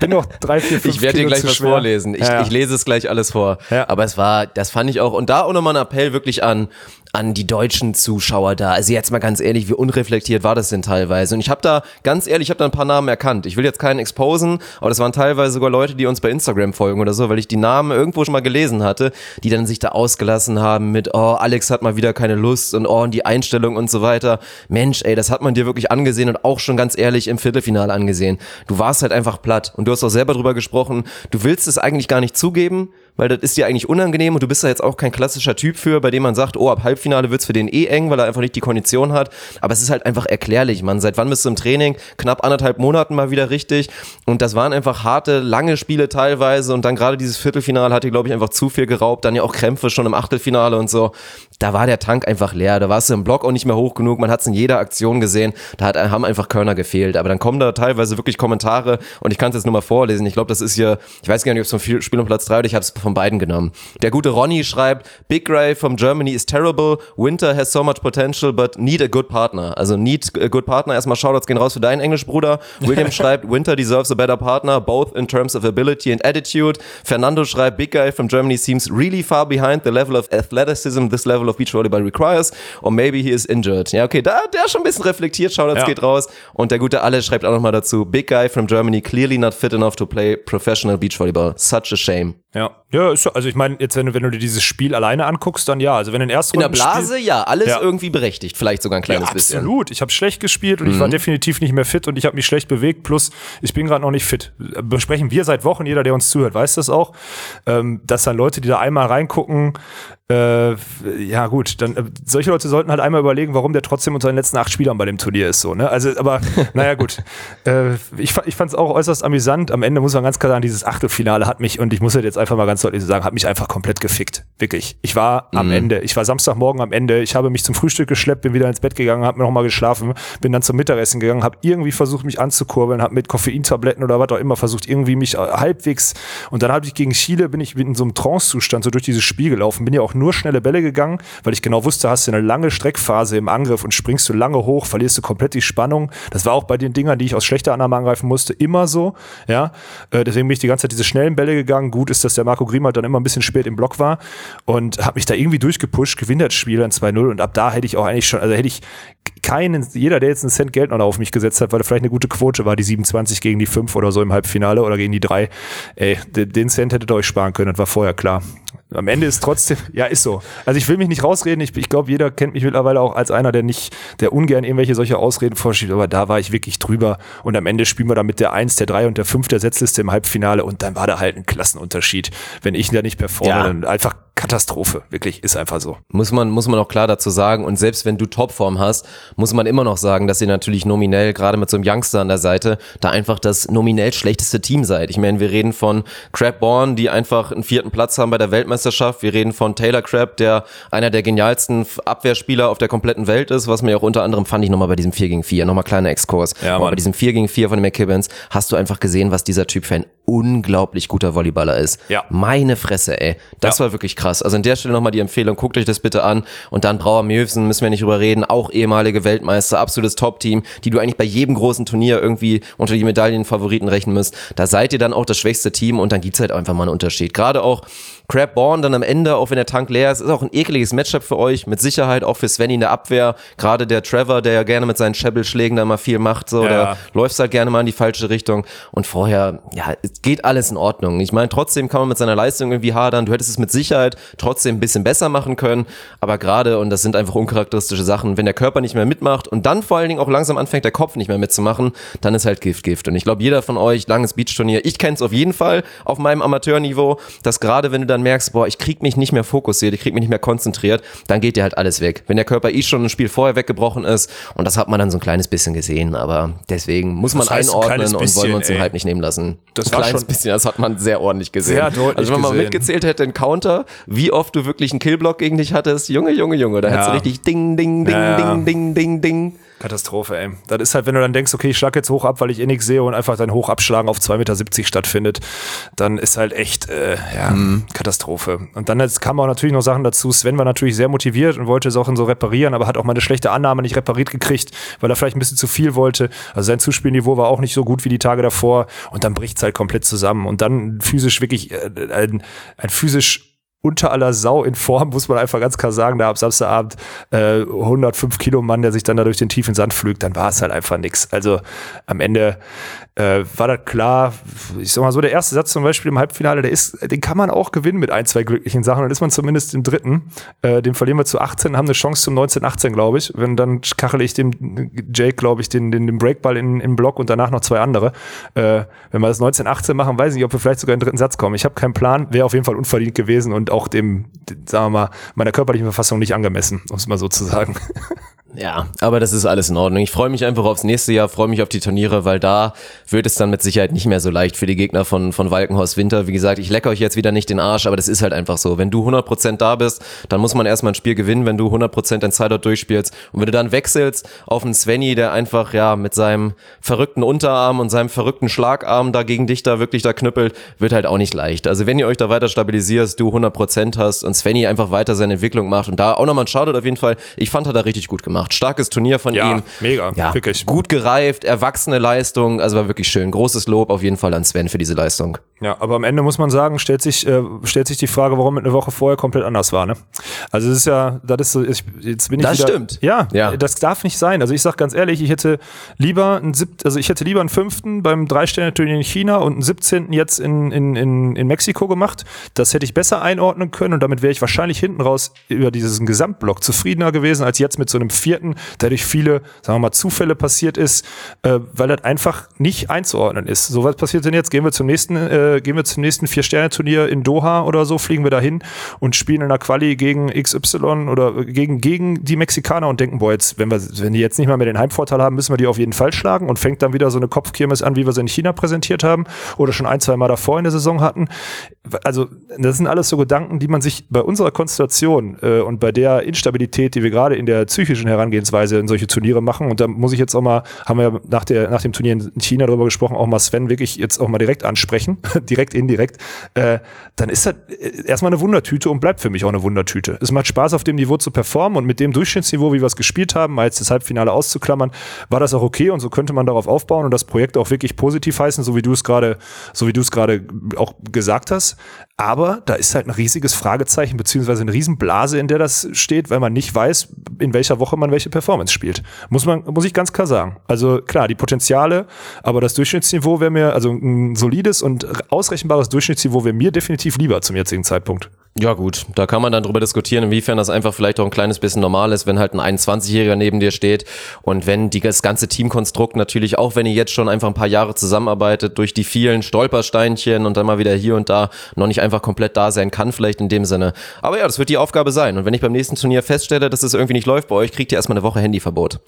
3, 4, 5 Ich werde dir gleich was vorlesen. Ich lese es gleich alles vor. Ja. Aber das fand ich auch, und da auch nochmal ein Appell wirklich an die deutschen Zuschauer da. Also jetzt mal ganz ehrlich, wie unreflektiert war das denn teilweise? Und ich habe da ein paar Namen erkannt. Ich will jetzt keinen exposen, aber das waren teilweise sogar Leute, die uns bei Instagram folgen oder so, weil ich die Namen irgendwo schon mal gelesen hatte, die dann sich da ausgelassen haben mit, oh, Alex hat mal wieder keine Lust und die Einstellung und so weiter. Mensch, ey, das hat man dir wirklich angesehen und auch schon ganz ehrlich im Viertelfinale angesehen. Du warst halt einfach platt, und du hast auch selber drüber gesprochen, du willst es eigentlich gar nicht zugeben, weil das ist dir eigentlich unangenehm, und du bist da jetzt auch kein klassischer Typ für, bei dem man sagt, oh, ab Halbfinale wird's für den eng, weil er einfach nicht die Kondition hat. Aber es ist halt einfach erklärlich, Mann. Seit wann bist du im Training? Knapp 1,5 Monaten mal wieder richtig. Und das waren einfach harte, lange Spiele teilweise, und dann gerade dieses Viertelfinale hat dir, glaube ich, einfach zu viel geraubt. Dann ja auch Krämpfe schon im Achtelfinale und so. Da war der Tank einfach leer. Da warst du im Block auch nicht mehr hoch genug. Man hat's in jeder Aktion gesehen. Haben einfach Körner gefehlt. Aber dann kommen da teilweise wirklich Kommentare, und ich kann es jetzt nur mal vorlesen. Ich glaube, das ist hier, ich weiß gar nicht, ob es vom Spiel um Platz 3 oder ich habe es von beiden genommen. Der gute Ronny schreibt, Big Ray from Germany is terrible. Winter has so much potential, but need a good partner. Also need a good partner. Erstmal Shoutouts gehen raus für deinen Englischbruder. William schreibt, Winter deserves a better partner, both in terms of ability and attitude. Fernando schreibt, Big Guy from Germany seems really far behind the level of athleticism this level of beach volleyball requires, or maybe he is injured. Ja, okay, der ist schon ein bisschen reflektiert. Shoutouts geht raus. Und der gute Ale schreibt auch nochmal dazu, Big Guy from Germany clearly not fit enough to play professional beach volleyball. Such a shame. Ja, also ich meine, jetzt wenn du dir dieses Spiel alleine anguckst, dann ja. Also wenn in der Blase, ja, alles irgendwie berechtigt, vielleicht sogar ein kleines bisschen. Absolut. Ich habe schlecht gespielt, und ich war definitiv nicht mehr fit, und ich habe mich schlecht bewegt, plus ich bin gerade noch nicht fit. Besprechen wir seit Wochen, jeder, der uns zuhört, weiß das auch, dass dann Leute, die da einmal reingucken, ja gut, dann solche Leute sollten halt einmal überlegen, warum der trotzdem unter den letzten 8 Spielern bei dem Turnier ist, so, ne? Also, aber naja gut. Ich fand es auch äußerst amüsant. Am Ende muss man ganz klar sagen, dieses Achtelfinale hat mich, und ich muss jetzt einfach mal ganz deutlich sagen, hat mich einfach komplett gefickt. Wirklich. Ich war am Ende. Ich war Samstagmorgen am Ende. Ich habe mich zum Frühstück geschleppt, bin wieder ins Bett gegangen, habe mir nochmal geschlafen, bin dann zum Mittagessen gegangen, habe irgendwie versucht, mich anzukurbeln, habe mit Koffeintabletten oder was auch immer versucht, irgendwie mich halbwegs, und dann habe ich gegen Chile, bin ich in so einem Trance-Zustand so durch dieses Spiel gelaufen, bin ja auch nur schnelle Bälle gegangen, weil ich genau wusste, hast du eine lange Streckphase im Angriff und springst du lange hoch, verlierst du komplett die Spannung. Das war auch bei den Dingern, die ich aus schlechter Annahme angreifen musste, immer so. Ja, deswegen bin ich die ganze Zeit diese schnellen Bälle gegangen. Gut ist, dass der Marco Grimm halt dann immer ein bisschen spät im Block war, und habe mich da irgendwie durchgepusht, gewinnt das Spiel dann 2-0, und ab da hätte ich auch eigentlich schon, also hätte ich jeder, der jetzt einen Cent Geld noch auf mich gesetzt hat, weil er vielleicht eine gute Quote war, die 27 gegen die 5 oder so im Halbfinale oder gegen die 3, den Cent hättet ihr euch sparen können, das war vorher klar. Am Ende ist trotzdem, ja, ist so. Also ich will mich nicht rausreden, ich glaube, jeder kennt mich mittlerweile auch als einer, der ungern irgendwelche solche Ausreden vorschiebt, aber da war ich wirklich drüber, und am Ende spielen wir dann mit der 1, der 3 und der 5 der Setzliste im Halbfinale, und dann war da halt ein Klassenunterschied. Wenn ich da nicht performe, dann einfach Katastrophe, wirklich, ist einfach so. Muss man auch klar dazu sagen, und selbst wenn du Topform hast, muss man immer noch sagen, dass ihr natürlich nominell, gerade mit so einem Youngster an der Seite, da einfach das nominell schlechteste Team seid. Ich meine, wir reden von Crab Bourne, die einfach einen 4. Platz haben bei der Weltmeisterschaft. Wir reden von Taylor Crabb, der einer der genialsten Abwehrspieler auf der kompletten Welt ist, was mir auch unter anderem fand ich nochmal bei diesem 4-gegen-4, nochmal kleiner Exkurs. Ja, aber bei diesem 4-gegen-4 von den McKibbins hast du einfach gesehen, was dieser Typ für ein unglaublich guter Volleyballer ist. Ja. Meine Fresse, ey. Das war wirklich krass. krass. Also an der Stelle nochmal die Empfehlung, guckt euch das bitte an. Und dann Brauer Mjøsen, müssen wir nicht drüber reden, auch ehemalige Weltmeister, absolutes Top-Team, die du eigentlich bei jedem großen Turnier irgendwie unter die Medaillenfavoriten rechnen müsst. Da seid ihr dann auch das schwächste Team und dann gibt's halt einfach mal einen Unterschied. Gerade auch Crab Born dann am Ende, auch wenn der Tank leer ist auch ein ekliges Matchup für euch, mit Sicherheit auch für Svenny in der Abwehr. Gerade der Trevor, der ja gerne mit seinen Schebbelschlägen da mal viel macht, so, da läuft's halt gerne mal in die falsche Richtung. Und vorher, ja, es geht alles in Ordnung. Ich meine, trotzdem kann man mit seiner Leistung irgendwie hadern. Du hättest es mit Sicherheit trotzdem ein bisschen besser machen können. Aber gerade, und das sind einfach uncharakteristische Sachen, wenn der Körper nicht mehr mitmacht und dann vor allen Dingen auch langsam anfängt, der Kopf nicht mehr mitzumachen, dann ist halt Gift. Und ich glaube, jeder von euch, langes Beachturnier, ich kenne es auf jeden Fall auf meinem Amateurniveau, dass gerade wenn du dann merkst, boah, ich krieg mich nicht mehr fokussiert, ich krieg mich nicht mehr konzentriert, dann geht dir halt alles weg. Wenn der Körper schon ein Spiel vorher weggebrochen ist, und das hat man dann so ein kleines bisschen gesehen, aber deswegen muss man einordnen und wollen wir uns den Hype nicht nehmen lassen. Das ein kleines bisschen, das hat man sehr ordentlich gesehen. Sehr deutlich also wenn man mal gesehen. mitgezählt hätte, den Counter, wie oft du wirklich einen Killblock gegen dich hattest, Junge, da hättest du richtig Ding, Ding, Ding, Ding, Ding, Ding, Ding. Katastrophe, ey. Das ist halt, wenn du dann denkst, okay, ich schlag jetzt hoch ab, weil ich nichts sehe und einfach dein Hochabschlagen auf 2,70 Meter stattfindet, dann ist halt echt, Katastrophe. Und dann kamen auch natürlich noch Sachen dazu. Sven war natürlich sehr motiviert und wollte Sachen so reparieren, aber hat auch mal eine schlechte Annahme nicht repariert gekriegt, weil er vielleicht ein bisschen zu viel wollte. Also sein Zuspielniveau war auch nicht so gut wie die Tage davor und dann bricht's halt komplett zusammen. Und dann physisch wirklich ein physisch unter aller Sau in Form, muss man einfach ganz klar sagen, da ab Samstagabend 105 Kilo Mann, der sich dann da durch den tiefen Sand pflügt, dann war es halt einfach nix. Also am Ende war das klar, ich sag mal so, der erste Satz zum Beispiel im Halbfinale, den kann man auch gewinnen mit 1, 2 glücklichen Sachen, dann ist man zumindest im dritten, den verlieren wir zu 18, haben eine Chance zum 19-18, glaube ich, wenn dann kachel ich dem Jake, glaube ich, den Breakball in den Block und danach noch 2 andere. Wenn wir das 19-18 machen, weiß ich nicht, ob wir vielleicht sogar in den dritten Satz kommen. Ich habe keinen Plan, wäre auf jeden Fall unverdient gewesen und auch dem, sagen wir mal, meiner körperlichen Verfassung nicht angemessen, um es mal so zu sagen. Ja, aber das ist alles in Ordnung. Ich freue mich einfach aufs nächste Jahr, freue mich auf die Turniere, weil da wird es dann mit Sicherheit nicht mehr so leicht für die Gegner von Walkenhorst Winter. Wie gesagt, ich lecke euch jetzt wieder nicht den Arsch, aber das ist halt einfach so. Wenn du 100% da bist, dann muss man erstmal ein Spiel gewinnen, wenn du 100% dein Sideout durchspielst. Und wenn du dann wechselst auf einen Svenny, der einfach, ja, mit seinem verrückten Unterarm und seinem verrückten Schlagarm da gegen dich da wirklich da knüppelt, wird halt auch nicht leicht. Also wenn ihr euch da weiter stabilisierst, du 100% hast und Svenny einfach weiter seine Entwicklung macht und da auch nochmal ein Shoutout auf jeden Fall. Ich fand, hat er richtig gut gemacht. Starkes Turnier von ihm. Mega, ja, wirklich. Gut gereift, erwachsene Leistung, also war wirklich schön. Großes Lob auf jeden Fall an Sven für diese Leistung. Ja, aber am Ende muss man sagen, stellt sich die Frage, warum eine Woche vorher komplett anders war, ne? Also es ist ja, das ist so, jetzt bin ich das wieder... Stimmt. Ja, ja, das darf nicht sein. Also ich sag ganz ehrlich, ich hätte lieber einen 5. beim 3-Sterne-Turnier in China und einen 17. jetzt in Mexiko gemacht. Das hätte ich besser einordnen können und damit wäre ich wahrscheinlich hinten raus über diesen Gesamtblock zufriedener gewesen, als jetzt mit so einem 4., der durch viele, sagen wir mal, Zufälle passiert ist, weil das einfach nicht einzuordnen ist. So, was passiert denn jetzt? Gehen wir zum nächsten 4-Sterne-Turnier in Doha oder so, fliegen wir dahin und spielen in der Quali gegen XY oder gegen die Mexikaner und denken, boah, jetzt, wenn die jetzt nicht mal mehr den Heimvorteil haben, müssen wir die auf jeden Fall schlagen und fängt dann wieder so eine Kopfkirmes an, wie wir sie in China präsentiert haben oder schon 1, 2 Mal davor in der Saison hatten. Also, das sind alles so Gedanken, die man sich bei unserer Konstellation und bei der Instabilität, die wir gerade in der psychischen Herangehensweise in solche Turniere machen, und da muss ich jetzt auch mal, haben wir nach dem Turnier in China darüber gesprochen, auch mal Sven wirklich jetzt auch mal direkt ansprechen, direkt, indirekt, dann ist das erstmal eine Wundertüte und bleibt für mich auch eine Wundertüte. Es macht Spaß, auf dem Niveau zu performen und mit dem Durchschnittsniveau, wie wir es gespielt haben, mal jetzt das Halbfinale auszuklammern, war das auch okay und so könnte man darauf aufbauen und das Projekt auch wirklich positiv heißen, so wie du es gerade auch gesagt hast. Aber da ist halt ein riesiges Fragezeichen beziehungsweise eine Riesenblase, in der das steht, weil man nicht weiß, in welcher Woche man welche Performance spielt. Muss ich ganz klar sagen. Also klar, die Potenziale, aber das Durchschnittsniveau wäre mir, also ein solides und ausrechenbares Durchschnittsniveau wäre mir definitiv lieber zum jetzigen Zeitpunkt. Ja gut, da kann man dann drüber diskutieren, inwiefern das einfach vielleicht auch ein kleines bisschen normal ist, wenn halt ein 21-Jähriger neben dir steht und wenn das ganze Teamkonstrukt natürlich, auch wenn ihr jetzt schon einfach ein paar Jahre zusammenarbeitet, durch die vielen Stolpersteinchen und dann mal wieder hier und da noch nicht einfach komplett da sein kann, vielleicht in dem Sinne. Aber ja, das wird die Aufgabe sein und wenn ich beim nächsten Turnier feststelle, dass es irgendwie nicht läuft bei euch, kriegt ihr erstmal eine Woche Handyverbot.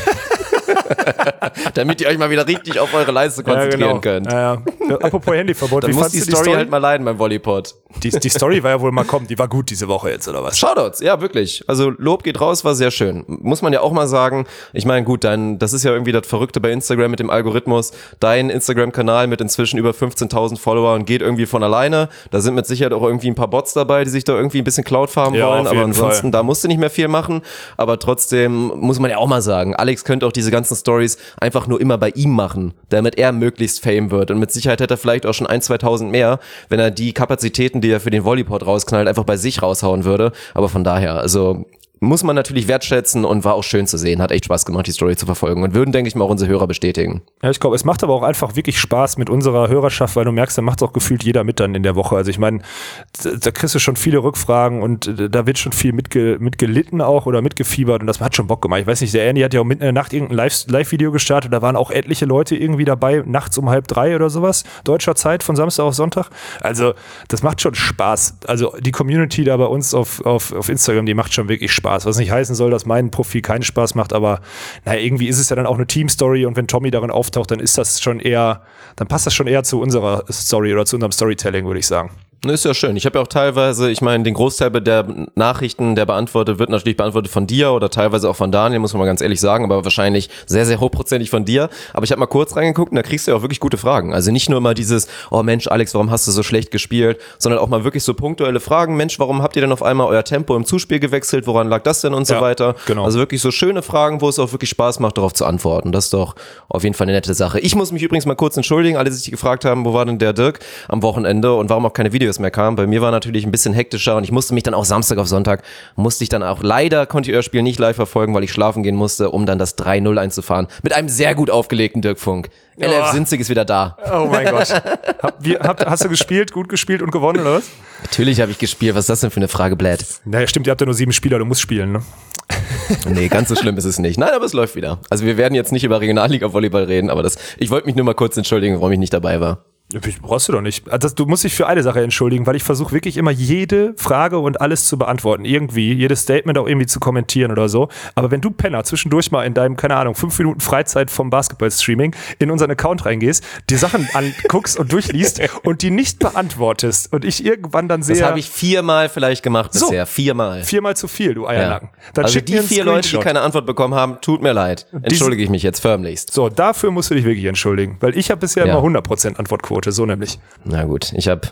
Damit ihr euch mal wieder richtig auf eure Leistung konzentrieren könnt. Ja. Apropos Handyverbot, dann wie muss fandst die du Story halt mal leiden beim Volleypod. Die Story war ja wohl mal kommen, die war gut diese Woche jetzt, oder was? Shoutouts, ja, wirklich. Also Lob geht raus, war sehr schön. Muss man ja auch mal sagen. Ich meine, gut, das ist ja irgendwie das Verrückte bei Instagram mit dem Algorithmus. Dein Instagram-Kanal mit inzwischen über 15.000 Followern geht irgendwie von alleine. Da sind mit Sicherheit auch irgendwie ein paar Bots dabei, die sich da irgendwie ein bisschen Cloud farmen wollen. Aber ansonsten, da musst du nicht mehr viel machen. Aber trotzdem muss man ja auch mal sagen, Alex könnte auch diese ganzen Stories einfach nur immer bei ihm machen, damit er möglichst Fame wird. Und mit Sicherheit hätte er vielleicht auch schon 1.000, 2.000 mehr, wenn er die Kapazitäten, die er für den Volleypod rausknallt, einfach bei sich raushauen würde. Aber von daher, also muss man natürlich wertschätzen und war auch schön zu sehen. Hat echt Spaß gemacht, die Story zu verfolgen und würden, denke ich mal, auch unsere Hörer bestätigen. Ja, ich glaube, es macht aber auch einfach wirklich Spaß mit unserer Hörerschaft, weil du merkst, da macht auch gefühlt jeder mit dann in der Woche. Also ich meine, da kriegst du schon viele Rückfragen und da wird schon viel mitgelitten auch oder mitgefiebert und das hat schon Bock gemacht. Ich weiß nicht, der Ernie hat ja auch mitten in der Nacht irgendein Live-Video gestartet, da waren auch etliche Leute irgendwie dabei, nachts um 2:30 oder sowas, deutscher Zeit von Samstag auf Sonntag. Also das macht schon Spaß. Also die Community da bei uns auf Instagram, die macht schon wirklich Spaß. Was nicht heißen soll, dass mein Profil keinen Spaß macht, aber naja, irgendwie ist es ja dann auch eine Team-Story und wenn Tommy darin auftaucht, dann passt das schon eher zu unserer Story oder zu unserem Storytelling, würde ich sagen. Ist ja schön. Ich habe ja auch teilweise, ich meine, den Großteil der Nachrichten, der wird natürlich beantwortet von dir oder teilweise auch von Daniel, muss man mal ganz ehrlich sagen, aber wahrscheinlich sehr, sehr hochprozentig von dir. Aber ich habe mal kurz reingeguckt und da kriegst du ja auch wirklich gute Fragen. Also nicht nur immer dieses, oh Mensch, Alex, warum hast du so schlecht gespielt, sondern auch mal wirklich so punktuelle Fragen. Mensch, warum habt ihr denn auf einmal euer Tempo im Zuspiel gewechselt? Woran lag das denn und so weiter? Genau. Also wirklich so schöne Fragen, wo es auch wirklich Spaß macht, darauf zu antworten. Das ist doch auf jeden Fall eine nette Sache. Ich muss mich übrigens mal kurz entschuldigen, alle, die sich gefragt haben, wo war denn der Dirk am Wochenende und warum auch keine Videos mehr kamen. Bei mir war natürlich ein bisschen hektischer und ich musste mich dann auch Samstag auf Sonntag, leider konnte ich euer Spiel nicht live verfolgen, weil ich schlafen gehen musste, um dann das 3-0 einzufahren. Mit einem sehr gut aufgelegten Dirk Funk. LF Sinzig ist wieder da. Oh mein Gott. Hast du gespielt, gut gespielt und gewonnen, oder was? Natürlich habe ich gespielt. Was ist das denn für eine Frage, Blät? Naja, stimmt, ihr habt ja nur 7 Spieler, du musst spielen, ne? Nee, ganz so schlimm ist es nicht. Nein, aber es läuft wieder. Also wir werden jetzt nicht über Regionalliga-Volleyball reden, aber ich wollte mich nur mal kurz entschuldigen, warum ich nicht dabei war. Brauchst du doch nicht. Also du musst dich für eine Sache entschuldigen, weil ich versuche wirklich immer jede Frage und alles zu beantworten. Irgendwie, jedes Statement auch irgendwie zu kommentieren oder so. Aber wenn du Penner zwischendurch mal in deinem, 5 Minuten Freizeit vom Basketball-Streaming in unseren Account reingehst, die Sachen anguckst und durchliest und die nicht beantwortest und ich irgendwann dann sehe... Das habe ich 4-mal vielleicht gemacht bisher. 4-mal. 4-mal zu viel, du Eiernacken. Ja. Dann also die 4 Leute, die keine Antwort bekommen haben, tut mir leid. Entschuldige ich mich jetzt förmlichst. So, dafür musst du dich wirklich entschuldigen, weil ich habe bisher immer 100% Antwortquote. So nämlich. Na gut, ich habe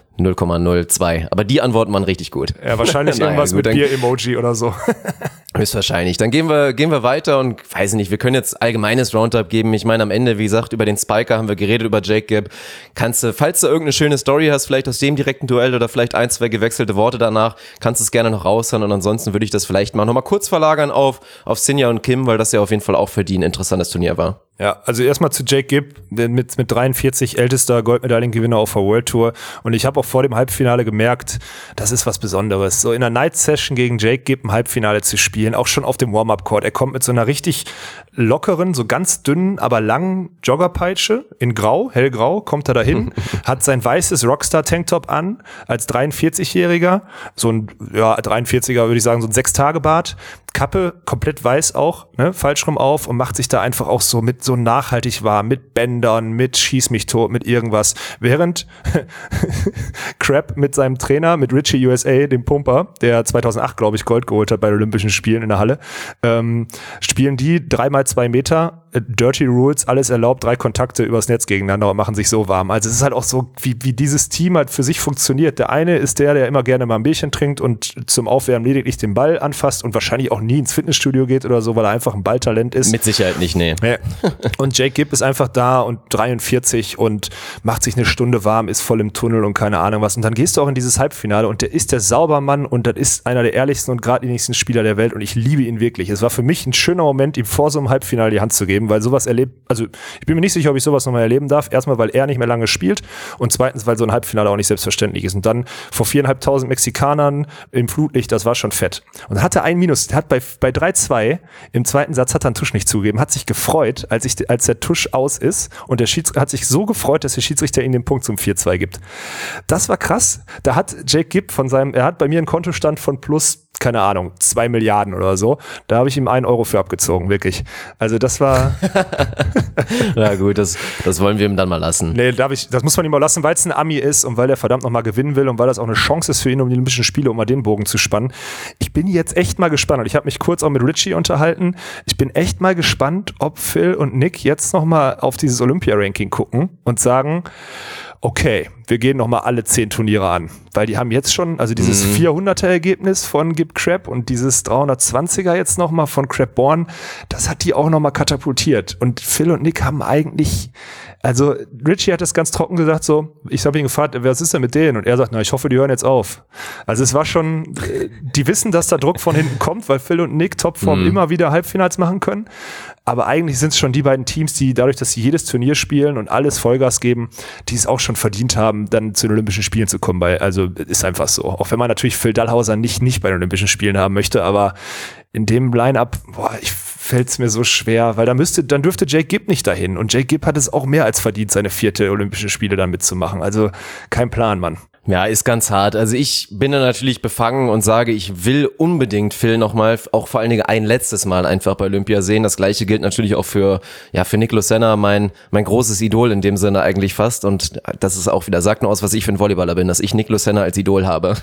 0,02. Aber die antworten man richtig gut. Ja, wahrscheinlich irgendwas mit Bier-Emoji oder so. Höchstwahrscheinlich. Dann gehen wir weiter und weiß nicht, wir können jetzt allgemeines Roundup geben. Ich meine, am Ende, wie gesagt, über den Spiker haben wir geredet, über Jake Gibb. Falls du irgendeine schöne Story hast, vielleicht aus dem direkten Duell oder vielleicht 1, 2 gewechselte Worte danach, kannst du es gerne noch raushören und ansonsten würde ich das vielleicht mal nochmal kurz verlagern auf Sinja und Kim, weil das ja auf jeden Fall auch für die ein interessantes Turnier war. Ja, also erstmal zu Jake Gibb, mit 43 ältester Goldmedaillengewinner auf der World Tour. Und ich habe auch vor dem Halbfinale gemerkt, das ist was Besonderes. So in einer Night Session gegen Jake Gibb ein Halbfinale zu spielen, auch schon auf dem Warm-Up-Court. Er kommt mit so einer richtig lockeren, so ganz dünnen, aber langen Joggerpeitsche in Grau, hellgrau, kommt er dahin, hat sein weißes Rockstar-Tanktop an, als 43-Jähriger, so ein 43er würde ich sagen, so ein 6-Tage-Bart, Kappe komplett weiß auch, ne, falsch rum auf und macht sich da einfach auch so mit so nachhaltig warm, mit Bändern, mit Schieß mich tot, mit irgendwas. Während Crab mit seinem Trainer, mit Richie USA, dem Pumper, der 2008, glaube ich, Gold geholt hat bei den Olympischen Spielen in der Halle, spielen die 3x2 Meter, Dirty Rules, alles erlaubt, 3 Kontakte übers Netz gegeneinander und machen sich so warm. Also es ist halt auch so, wie dieses Team halt für sich funktioniert. Der eine ist der immer gerne mal ein Bierchen trinkt und zum Aufwärmen lediglich den Ball anfasst und wahrscheinlich auch nie ins Fitnessstudio geht oder so, weil er einfach ein Balltalent ist. Mit Sicherheit nicht, nee. Und Jake Gibb ist einfach da und 43 und macht sich eine Stunde warm, ist voll im Tunnel und keine Ahnung was. Und dann gehst du auch in dieses Halbfinale und der ist der Saubermann und das ist einer der ehrlichsten und geradlinigsten Spieler der Welt und ich liebe ihn wirklich. Es war für mich ein schöner Moment, ihm vor so einem Halbfinale die Hand zu geben, weil sowas ich bin mir nicht sicher, ob ich sowas nochmal erleben darf. Erstmal, weil er nicht mehr lange spielt und zweitens, weil so ein Halbfinale auch nicht selbstverständlich ist. Und dann vor 4.500 Mexikanern im Flutlicht, das war schon fett. Und dann hat er ein Minus, der hat bei 3-2 im zweiten Satz hat er einen Tusch nicht zugegeben, hat sich gefreut, als der Tusch aus ist und der Schiedsrichter hat sich so gefreut, dass der Schiedsrichter ihm den Punkt zum 4-2 gibt. Das war krass. Da hat Jake Gibb er hat bei mir einen Kontostand von plus keine Ahnung, 2 Milliarden oder so. Da habe ich ihm 1 Euro für abgezogen, wirklich. Also das war... Na gut, das wollen wir ihm dann mal lassen. Nee, das muss man ihm auch lassen, weil es ein Ami ist und weil er verdammt nochmal gewinnen will und weil das auch eine Chance ist für ihn, um die Olympischen Spiele, um mal den Bogen zu spannen. Ich bin jetzt echt mal gespannt und ich habe mich kurz auch mit Richie unterhalten. Ich bin echt mal gespannt, ob Phil und Nick jetzt nochmal auf dieses Olympia-Ranking gucken und sagen, okay, wir gehen nochmal alle 10 Turniere an. Weil die haben jetzt schon, also dieses 400er-Ergebnis von Gib Crab und dieses 320er jetzt nochmal von Crab Born, das hat die auch nochmal katapultiert. Und Phil und Nick haben eigentlich, also Richie hat das ganz trocken gesagt so, ich habe ihn gefragt, was ist denn mit denen? Und er sagt, na, ich hoffe, die hören jetzt auf. Also es war schon, die wissen, dass da Druck von hinten kommt, weil Phil und Nick Topform immer wieder Halbfinals machen können. Aber eigentlich sind es schon die beiden Teams, die dadurch, dass sie jedes Turnier spielen und alles Vollgas geben, die es auch schon verdient haben, dann zu den Olympischen Spielen zu kommen. Also ist einfach so. Auch wenn man natürlich Phil Dallhauser nicht bei den Olympischen Spielen haben möchte, aber in dem Line-Up, fällt es mir so schwer, weil dann dürfte Jake Gibb nicht dahin. Und Jake Gibb hat es auch mehr als verdient, seine 4. Olympische Spiele dann mitzumachen. Also kein Plan, Mann. Ja, ist ganz hart. Also ich bin da natürlich befangen und sage, ich will unbedingt Phil nochmal, auch vor allen Dingen ein letztes Mal einfach bei Olympia sehen. Das Gleiche gilt natürlich auch für Nick Lucena, mein großes Idol in dem Sinne eigentlich fast. Und das ist auch wieder, sagt nur aus, was ich für ein Volleyballer bin, dass ich Nick Lucena als Idol habe.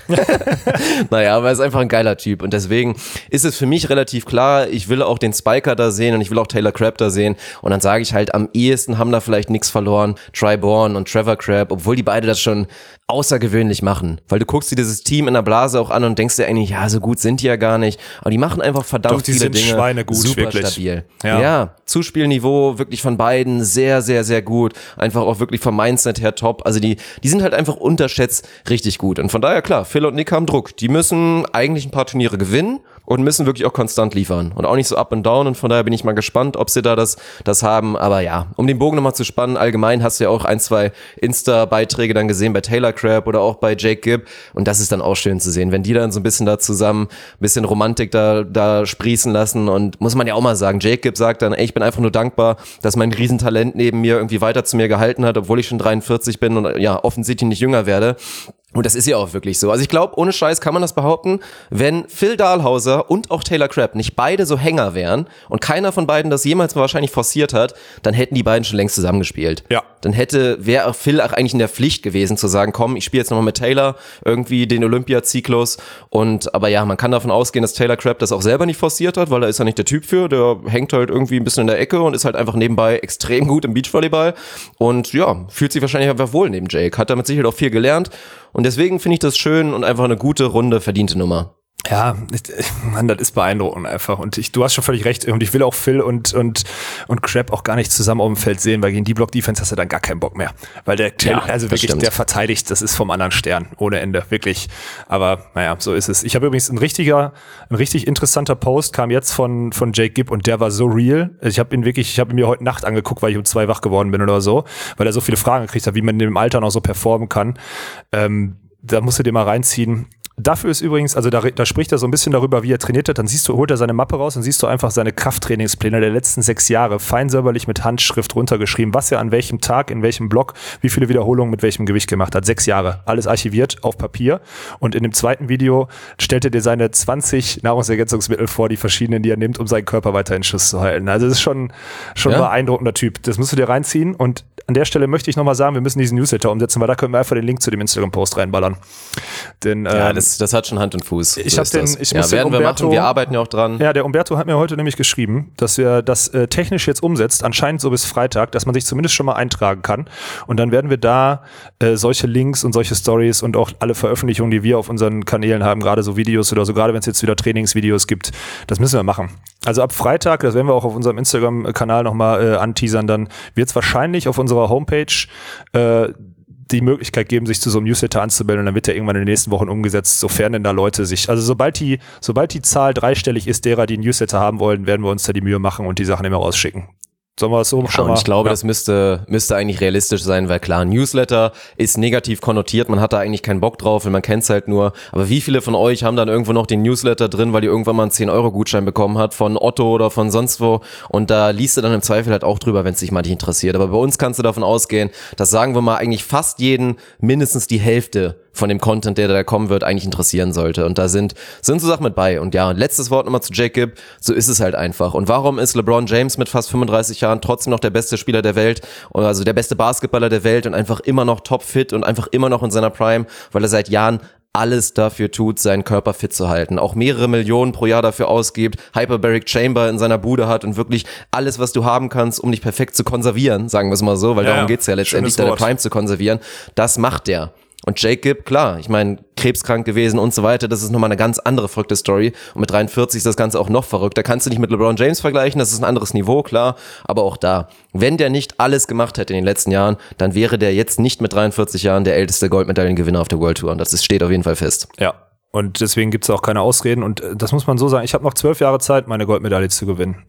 Naja, aber er ist einfach ein geiler Typ. Und deswegen ist es für mich relativ klar, ich will auch den Spiker da sehen und ich will auch Taylor Crabb da sehen. Und dann sage ich halt, am ehesten haben da vielleicht nichts verloren, Tri Bourne und Trevor Crabb, obwohl die beide das schon außergewöhnlich machen, weil du guckst dir dieses Team in der Blase auch an und denkst dir eigentlich, ja, so gut sind die ja gar nicht, aber die machen einfach verdammt viele Dinge, schweinegut, super wirklich. Stabil. Ja, Zuspielniveau wirklich von beiden sehr, sehr, sehr gut, einfach auch wirklich vom Mindset her top, also die sind halt einfach unterschätzt richtig gut und von daher klar, Phil und Nick haben Druck, die müssen eigentlich ein paar Turniere gewinnen und müssen wirklich auch konstant liefern und auch nicht so up and down und von daher bin ich mal gespannt, ob sie da das haben, aber ja, um den Bogen nochmal zu spannen, allgemein hast du ja auch 1, 2 Insta-Beiträge dann gesehen bei Taylor Crabb oder auch bei Jake Gibb und das ist dann auch schön zu sehen, wenn die dann so ein bisschen da zusammen, ein bisschen Romantik da sprießen lassen und muss man ja auch mal sagen, Jake Gibb sagt dann, ey, ich bin einfach nur dankbar, dass mein Riesentalent neben mir irgendwie weiter zu mir gehalten hat, obwohl ich schon 43 bin und ja, offensichtlich nicht jünger werde. Und das ist ja auch wirklich so. Also ich glaube, ohne Scheiß kann man das behaupten, wenn Phil Dallhauser und auch Taylor Crabb nicht beide so Hänger wären und keiner von beiden das jemals wahrscheinlich forciert hat, dann hätten die beiden schon längst zusammengespielt. Ja. Dann wäre Phil auch eigentlich in der Pflicht gewesen zu sagen, komm, ich spiele jetzt nochmal mit Taylor irgendwie den Olympia-Zyklus aber ja, man kann davon ausgehen, dass Taylor Crabb das auch selber nicht forciert hat, weil da ist er nicht der Typ für, der hängt halt irgendwie ein bisschen in der Ecke und ist halt einfach nebenbei extrem gut im Beachvolleyball und ja, fühlt sich wahrscheinlich einfach wohl neben Jake, hat damit sicher auch viel gelernt. Und deswegen finde ich das schön und einfach eine gute, runde, verdiente Nummer. Ja, Mann, das ist beeindruckend einfach. Und du hast schon völlig recht. Und ich will auch Phil und Crabb auch gar nicht zusammen auf dem Feld sehen, weil gegen die Block-Defense hast du dann gar keinen Bock mehr. Weil der verteidigt, das ist vom anderen Stern. Ohne Ende, wirklich. Aber naja, so ist es. Ich habe übrigens ein richtig interessanter Post, kam jetzt von Jake Gibb und der war so real. Ich habe ihn mir heute Nacht angeguckt, weil ich um 2 wach geworden bin oder so, weil er so viele Fragen gekriegt hat, wie man in dem Alter noch so performen kann. Da musst du dir mal reinziehen. Dafür ist übrigens, also da spricht er so ein bisschen darüber, wie er trainiert hat, dann holt er seine Mappe raus und siehst du einfach seine Krafttrainingspläne der letzten 6 Jahre fein säuberlich mit Handschrift runtergeschrieben, was er an welchem Tag, in welchem Block, wie viele Wiederholungen mit welchem Gewicht gemacht hat. 6 Jahre. Alles archiviert auf Papier und in dem zweiten Video stellt er dir seine 20 Nahrungsergänzungsmittel vor, die verschiedenen, die er nimmt, um seinen Körper weiter in Schuss zu halten. Also das ist schon ein beeindruckender Typ. Das musst du dir reinziehen und an der Stelle möchte ich nochmal sagen, wir müssen diesen Newsletter umsetzen, weil da können wir einfach den Link zu dem Instagram-Post reinballern. Denn, das hat schon Hand und Fuß. Werden wir machen, wir arbeiten ja auch dran. Ja, der Umberto hat mir heute nämlich geschrieben, dass er das technisch jetzt umsetzt, anscheinend so bis Freitag, dass man sich zumindest schon mal eintragen kann. Und dann werden wir da solche Links und solche Stories und auch alle Veröffentlichungen, die wir auf unseren Kanälen haben, gerade so Videos oder so, gerade wenn es jetzt wieder Trainingsvideos gibt, das müssen wir machen. Also ab Freitag, das werden wir auch auf unserem Instagram-Kanal nochmal anteasern, dann wird es wahrscheinlich auf unserer Homepage die Möglichkeit geben, sich zu so einem Newsletter anzumelden und dann wird der irgendwann in den nächsten Wochen umgesetzt, sofern denn da Leute sich, also sobald die Zahl dreistellig ist, derer, die einen Newsletter haben wollen, werden wir uns da die Mühe machen und die Sachen immer rausschicken. Sollen wir es so schon und mal? Ich glaube, das müsste eigentlich realistisch sein, weil klar, Newsletter ist negativ konnotiert, man hat da eigentlich keinen Bock drauf und man kennt es halt nur. Aber wie viele von euch haben dann irgendwo noch den Newsletter drin, weil ihr irgendwann mal einen 10-Euro-Gutschein bekommen habt von Otto oder von sonst wo und da liest du dann im Zweifel halt auch drüber, wenn es dich mal nicht interessiert. Aber bei uns kannst du davon ausgehen, dass, sagen wir mal, eigentlich fast jeden mindestens die Hälfte von dem Content, der da kommen wird, eigentlich interessieren sollte. Und da sind so Sachen mit bei. Und ja, letztes Wort nochmal zu Jacob. So ist es halt einfach. Und warum ist LeBron James mit fast 35 Jahren trotzdem noch der beste Spieler der Welt, also der beste Basketballer der Welt und einfach immer noch topfit und einfach immer noch in seiner Prime? Weil er seit Jahren alles dafür tut, seinen Körper fit zu halten. Auch mehrere Millionen pro Jahr dafür ausgibt, Hyperbaric Chamber in seiner Bude hat und wirklich alles, was du haben kannst, um dich perfekt zu konservieren, sagen wir es mal so, weil darum geht's ja letztendlich, deine Prime zu konservieren. Das macht der. Und Jacob, klar, ich meine, krebskrank gewesen und so weiter, das ist nochmal eine ganz andere verrückte Story. Und mit 43 ist das Ganze auch noch verrückter. Kannst du nicht mit LeBron James vergleichen, das ist ein anderes Niveau, klar. Aber auch da, wenn der nicht alles gemacht hätte in den letzten Jahren, dann wäre der jetzt nicht mit 43 Jahren der älteste Goldmedaillengewinner auf der World Tour. Und das steht auf jeden Fall fest. Ja, und deswegen gibt's auch keine Ausreden. Und das muss man so sagen, ich habe noch 12 Jahre Zeit, meine Goldmedaille zu gewinnen.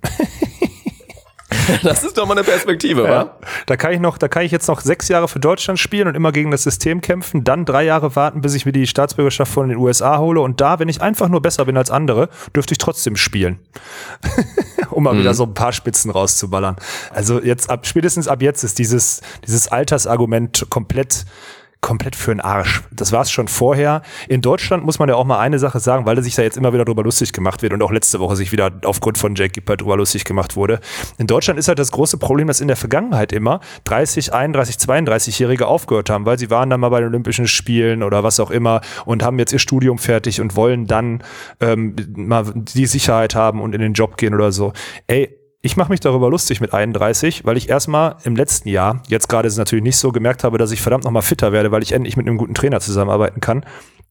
Das ist doch mal eine Perspektive, ja. wa? Da kann ich jetzt noch 6 Jahre für Deutschland spielen und immer gegen das System kämpfen, dann 3 Jahre warten, bis ich mir die Staatsbürgerschaft von den USA hole und da, wenn ich einfach nur besser bin als andere, dürfte ich trotzdem spielen. Um mal wieder so ein paar Spitzen rauszuballern. Also spätestens ab jetzt ist dieses Altersargument komplett für den Arsch. Das war es schon vorher. In Deutschland muss man ja auch mal eine Sache sagen, weil sich da jetzt immer wieder drüber lustig gemacht wird und auch letzte Woche sich wieder aufgrund von Jake Gippert drüber lustig gemacht wurde. In Deutschland ist halt das große Problem, dass in der Vergangenheit immer 30, 31, 32-Jährige aufgehört haben, weil sie waren dann mal bei den Olympischen Spielen oder was auch immer und haben jetzt ihr Studium fertig und wollen dann mal die Sicherheit haben und in den Job gehen oder so. Ey, ich mache mich darüber lustig mit 31, weil ich erstmal im letzten Jahr, jetzt gerade ist es natürlich nicht so, gemerkt habe, dass ich verdammt nochmal fitter werde, weil ich endlich mit einem guten Trainer zusammenarbeiten kann.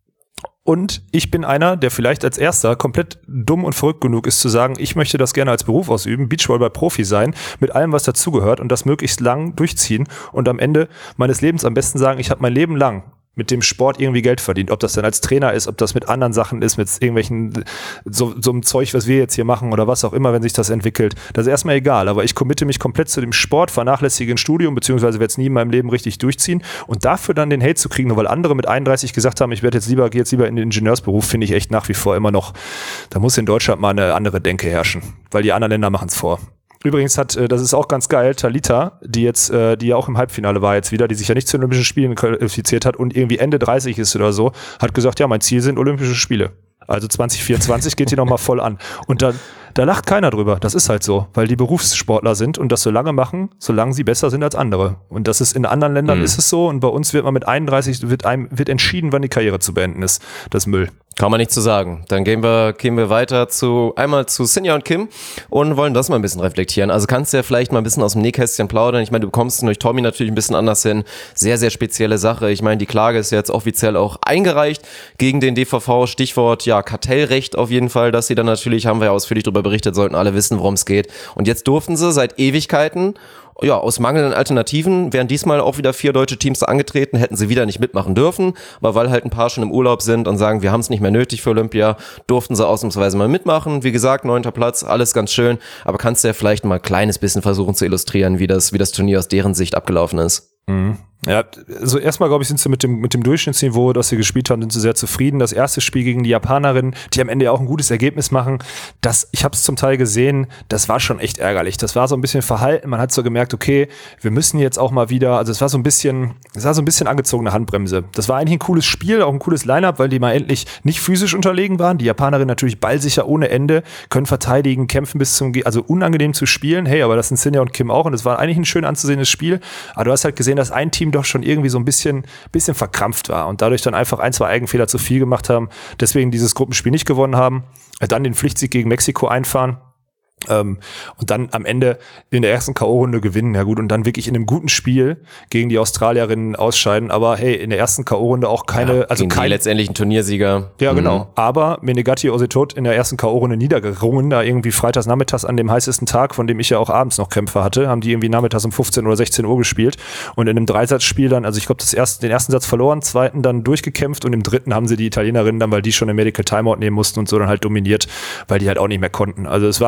Und ich bin einer, der vielleicht als erster komplett dumm und verrückt genug ist zu sagen, ich möchte das gerne als Beruf ausüben, Beachvolleyball-Profi sein, mit allem, was dazugehört und das möglichst lang durchziehen und am Ende meines Lebens am besten sagen, ich habe mein Leben lang mit dem Sport irgendwie Geld verdient. Ob das dann als Trainer ist, ob das mit anderen Sachen ist, mit irgendwelchen so einem Zeug, was wir jetzt hier machen oder was auch immer, wenn sich das entwickelt. Das ist erstmal egal, aber ich committe mich komplett zu dem Sport, vernachlässige ein Studium, beziehungsweise werde es nie in meinem Leben richtig durchziehen und dafür dann den Hate zu kriegen, nur weil andere mit 31 gesagt haben, ich gehe jetzt lieber in den Ingenieursberuf, finde ich echt nach wie vor immer noch, da muss in Deutschland mal eine andere Denke herrschen, weil die anderen Länder machen es vor. Übrigens das ist auch ganz geil, Talita, die ja auch im Halbfinale war jetzt wieder, die sich ja nicht zu den Olympischen Spielen qualifiziert hat und irgendwie Ende 30 ist oder so, hat gesagt, ja, mein Ziel sind Olympische Spiele. Also 2024 geht die nochmal voll an. Und da lacht keiner drüber. Das ist halt so, weil die Berufssportler sind und das so lange machen, solange sie besser sind als andere. Und das ist in anderen Ländern ist es so und bei uns wird man mit 31 wird entschieden, wann die Karriere zu beenden ist. Das ist Müll. Kann man nicht zu sagen. Dann gehen wir weiter einmal zu Sinja und Kim und wollen das mal ein bisschen reflektieren. Also kannst du ja vielleicht mal ein bisschen aus dem Nähkästchen plaudern. Ich meine, du bekommst durch Tommy natürlich ein bisschen anders hin. Sehr, sehr spezielle Sache. Ich meine, die Klage ist jetzt offiziell auch eingereicht gegen den DVV. Stichwort, ja, Kartellrecht auf jeden Fall, dass sie dann natürlich, haben wir ja ausführlich darüber berichtet, sollten alle wissen, worum es geht. Und jetzt durften sie seit Ewigkeiten, ja, aus mangelnden Alternativen wären diesmal auch wieder 4 deutsche Teams da angetreten, hätten sie wieder nicht mitmachen dürfen, aber weil halt ein paar schon im Urlaub sind und sagen, wir haben es nicht mehr nötig für Olympia, durften sie ausnahmsweise mal mitmachen. Wie gesagt, 9. Platz, alles ganz schön, aber kannst du ja vielleicht mal ein kleines bisschen versuchen zu illustrieren, wie das Turnier aus deren Sicht abgelaufen ist? Mhm. Ja, also erstmal, glaube ich, sind sie mit dem Durchschnittsniveau, das sie gespielt haben, sind sie sehr zufrieden. Das erste Spiel gegen die Japanerinnen, die am Ende ja auch ein gutes Ergebnis machen, ich habe es zum Teil gesehen, das war schon echt ärgerlich. Das war so ein bisschen verhalten, man hat so gemerkt, okay, wir müssen jetzt auch mal wieder, also es war so ein bisschen angezogene Handbremse. Das war eigentlich ein cooles Spiel, auch ein cooles Line-Up, weil die mal endlich nicht physisch unterlegen waren. Die Japanerinnen natürlich ballsicher ohne Ende, können verteidigen, kämpfen also unangenehm zu spielen. Hey, aber das sind Sinja und Kim auch und es war eigentlich ein schön anzusehendes Spiel. Aber du hast halt gesehen, dass ein Team doch schon irgendwie so ein bisschen verkrampft war und dadurch dann einfach 1, 2 Eigenfehler zu viel gemacht haben, deswegen dieses Gruppenspiel nicht gewonnen haben, dann den Pflichtsieg gegen Mexiko einfahren. Und dann am Ende in der ersten K.O.-Runde gewinnen, ja gut, und dann wirklich in einem guten Spiel gegen die Australierinnen ausscheiden, aber hey, in der ersten K.O.-Runde auch keine, gegen die letztendlichen Turniersieger. Ja, genau, aber Menegatti Ositot in der ersten K.O.-Runde niedergerungen, da irgendwie freitags nachmittags an dem heißesten Tag, von dem ich ja auch abends noch Kämpfe hatte, haben die irgendwie nachmittags um 15 oder 16 Uhr gespielt und in einem Dreisatzspiel dann, also ich glaube, den ersten Satz verloren, zweiten dann durchgekämpft und im dritten haben sie die Italienerinnen dann, weil die schon eine Medical Timeout nehmen mussten und so dann halt dominiert, weil die halt auch nicht mehr konnten. Also es war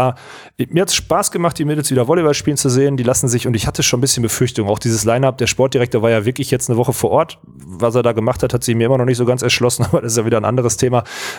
mir hat es Spaß gemacht, die Mädels wieder Volleyball spielen zu sehen. Die lassen sich, und ich hatte schon ein bisschen Befürchtung, auch dieses Line-Up, der Sportdirektor war ja wirklich jetzt eine Woche vor Ort. Was er da gemacht hat, hat sich mir immer noch nicht so ganz erschlossen, aber das ist ja wieder ein anderes Thema.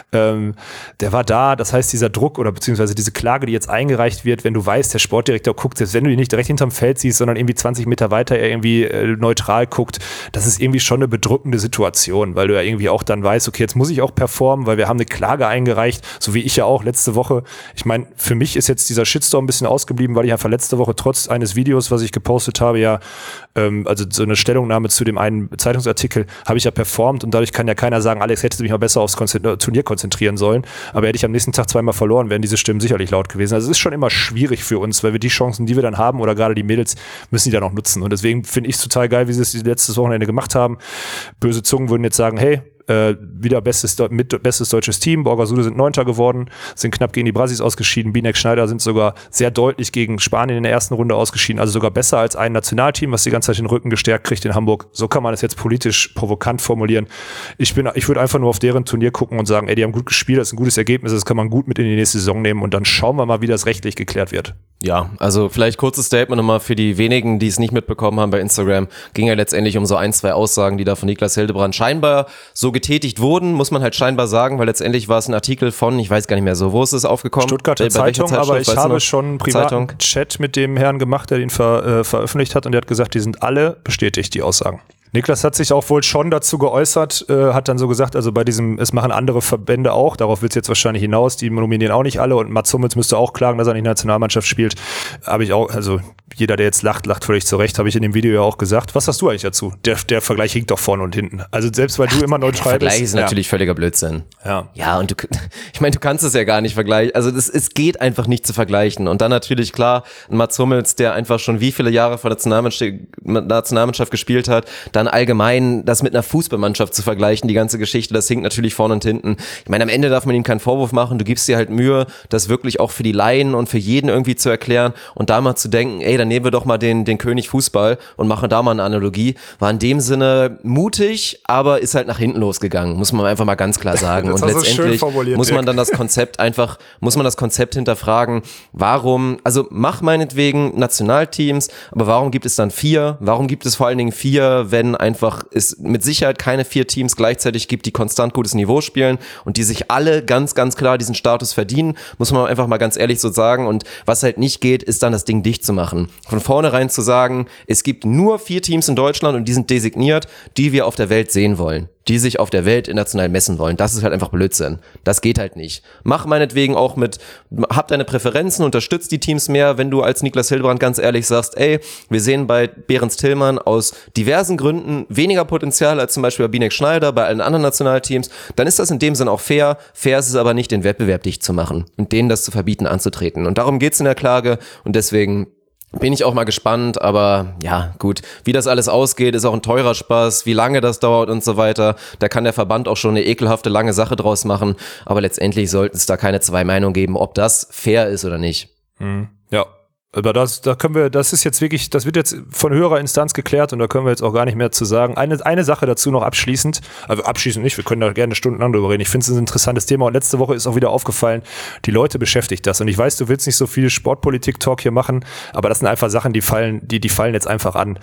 Der war da, das heißt, dieser Druck oder beziehungsweise diese Klage, die jetzt eingereicht wird, wenn du weißt, der Sportdirektor guckt, selbst wenn du ihn nicht direkt hinterm Feld siehst, sondern irgendwie 20 Meter weiter er irgendwie neutral guckt, das ist irgendwie schon eine bedrückende Situation, weil du ja irgendwie auch dann weißt, okay, jetzt muss ich auch performen, weil wir haben eine Klage eingereicht, so wie ich ja auch letzte Woche. Ich meine, für mich ist jetzt dieser Shitstorm ein bisschen ausgeblieben, weil ich einfach letzte Woche trotz eines Videos, was ich gepostet habe, ja, also so eine Stellungnahme zu dem einen Zeitungsartikel, habe ich ja performt und dadurch kann ja keiner sagen, Alex, hättest du mich mal besser aufs Turnier konzentrieren sollen, aber hätte ich am nächsten Tag zweimal verloren, wären diese Stimmen sicherlich laut gewesen. Also es ist schon immer schwierig für uns, weil wir die Chancen, die wir dann haben oder gerade die Mädels, müssen die dann auch nutzen und deswegen finde ich es total geil, wie sie es letztes Wochenende gemacht haben. Böse Zungen würden jetzt sagen, hey, wieder bestes deutsches Team. Borgasude sind 9. geworden, sind knapp gegen die Brasis ausgeschieden. Binek Schneider sind sogar sehr deutlich gegen Spanien in der ersten Runde ausgeschieden, also sogar besser als ein Nationalteam, was die ganze Zeit den Rücken gestärkt kriegt in Hamburg. So kann man es jetzt politisch provokant formulieren. Ich würde einfach nur auf deren Turnier gucken und sagen, ey, die haben gut gespielt, das ist ein gutes Ergebnis, das kann man gut mit in die nächste Saison nehmen und dann schauen wir mal, wie das rechtlich geklärt wird. Ja, also vielleicht kurzes Statement nochmal für die wenigen, die es nicht mitbekommen haben bei Instagram. Ging ja letztendlich um so 1, 2 Aussagen, die da von Niklas Hildebrand scheinbar so getätigt wurden, muss man halt scheinbar sagen, weil letztendlich war es ein Artikel von, ich weiß gar nicht mehr so, wo ist es aufgekommen? Stuttgarter Zeitung, aber ich habe schon einen privaten Chat mit dem Herrn gemacht, der den veröffentlicht hat und der hat gesagt, die sind alle bestätigt, die Aussagen. Niklas hat sich auch wohl schon dazu geäußert, hat dann so gesagt, also bei diesem, es machen andere Verbände auch, darauf wird es jetzt wahrscheinlich hinaus, die nominieren auch nicht alle und Mats Hummels müsste auch klagen, dass er nicht in der Nationalmannschaft spielt. Habe ich auch, also jeder, der jetzt lacht völlig zurecht, habe ich in dem Video ja auch gesagt. Was hast du eigentlich dazu? Der Vergleich hinkt doch vorne und hinten. Also selbst weil du immer neutral bist. Der Vergleich ist natürlich völliger Blödsinn. Ja, und ich meine, du kannst es ja gar nicht vergleichen. Also es geht einfach nicht zu vergleichen. Und dann natürlich klar, Mats Hummels, der einfach schon wie viele Jahre vor der Nationalmannschaft gespielt hat, dann allgemein das mit einer Fußballmannschaft zu vergleichen, die ganze Geschichte, das hinkt natürlich vorne und hinten. Ich meine, am Ende darf man ihm keinen Vorwurf machen, du gibst dir halt Mühe, das wirklich auch für die Laien und für jeden irgendwie zu erklären und da mal zu denken, ey, dann nehmen wir doch mal den König Fußball und machen da mal eine Analogie. War in dem Sinne mutig, aber ist halt nach hinten losgegangen, muss man einfach mal ganz klar sagen. Und letztendlich muss man dann das Konzept hinterfragen, warum, also mach meinetwegen Nationalteams, aber warum gibt es dann 4? Warum gibt es vor allen Dingen 4, wenn einfach es mit Sicherheit keine 4 Teams gleichzeitig gibt, die konstant gutes Niveau spielen und die sich alle ganz, ganz klar diesen Status verdienen, muss man einfach mal ganz ehrlich so sagen. Und was halt nicht geht, ist dann das Ding dicht zu machen. Von vornherein zu sagen, es gibt nur 4 Teams in Deutschland und die sind designiert, die wir auf der Welt sehen wollen, die sich auf der Welt international messen wollen. Das ist halt einfach Blödsinn. Das geht halt nicht. Mach meinetwegen auch hab deine Präferenzen, unterstützt die Teams mehr, wenn du als Niklas Hildebrand ganz ehrlich sagst, ey, wir sehen bei Behrens Tillmann aus diversen Gründen weniger Potenzial als zum Beispiel bei Binek Schneider, bei allen anderen Nationalteams, dann ist das in dem Sinn auch fair. Fair ist es aber nicht, den Wettbewerb dicht zu machen und denen das zu verbieten, anzutreten. Und darum geht's in der Klage und deswegen bin ich auch mal gespannt, aber ja, gut, wie das alles ausgeht, ist auch ein teurer Spaß, wie lange das dauert und so weiter, da kann der Verband auch schon eine ekelhafte lange Sache draus machen, aber letztendlich sollten es da keine 2 Meinungen geben, ob das fair ist oder nicht. Ja. Aber das ist jetzt wirklich, das wird jetzt von höherer Instanz geklärt und da können wir jetzt auch gar nicht mehr zu sagen. Eine Sache dazu noch abschließend, also abschließend nicht, wir können da gerne stundenlang drüber reden. Ich finde es ein interessantes Thema und letzte Woche ist auch wieder aufgefallen, die Leute beschäftigt das und ich weiß, du willst nicht so viel Sportpolitik-Talk hier machen, aber das sind einfach Sachen, die fallen jetzt einfach an.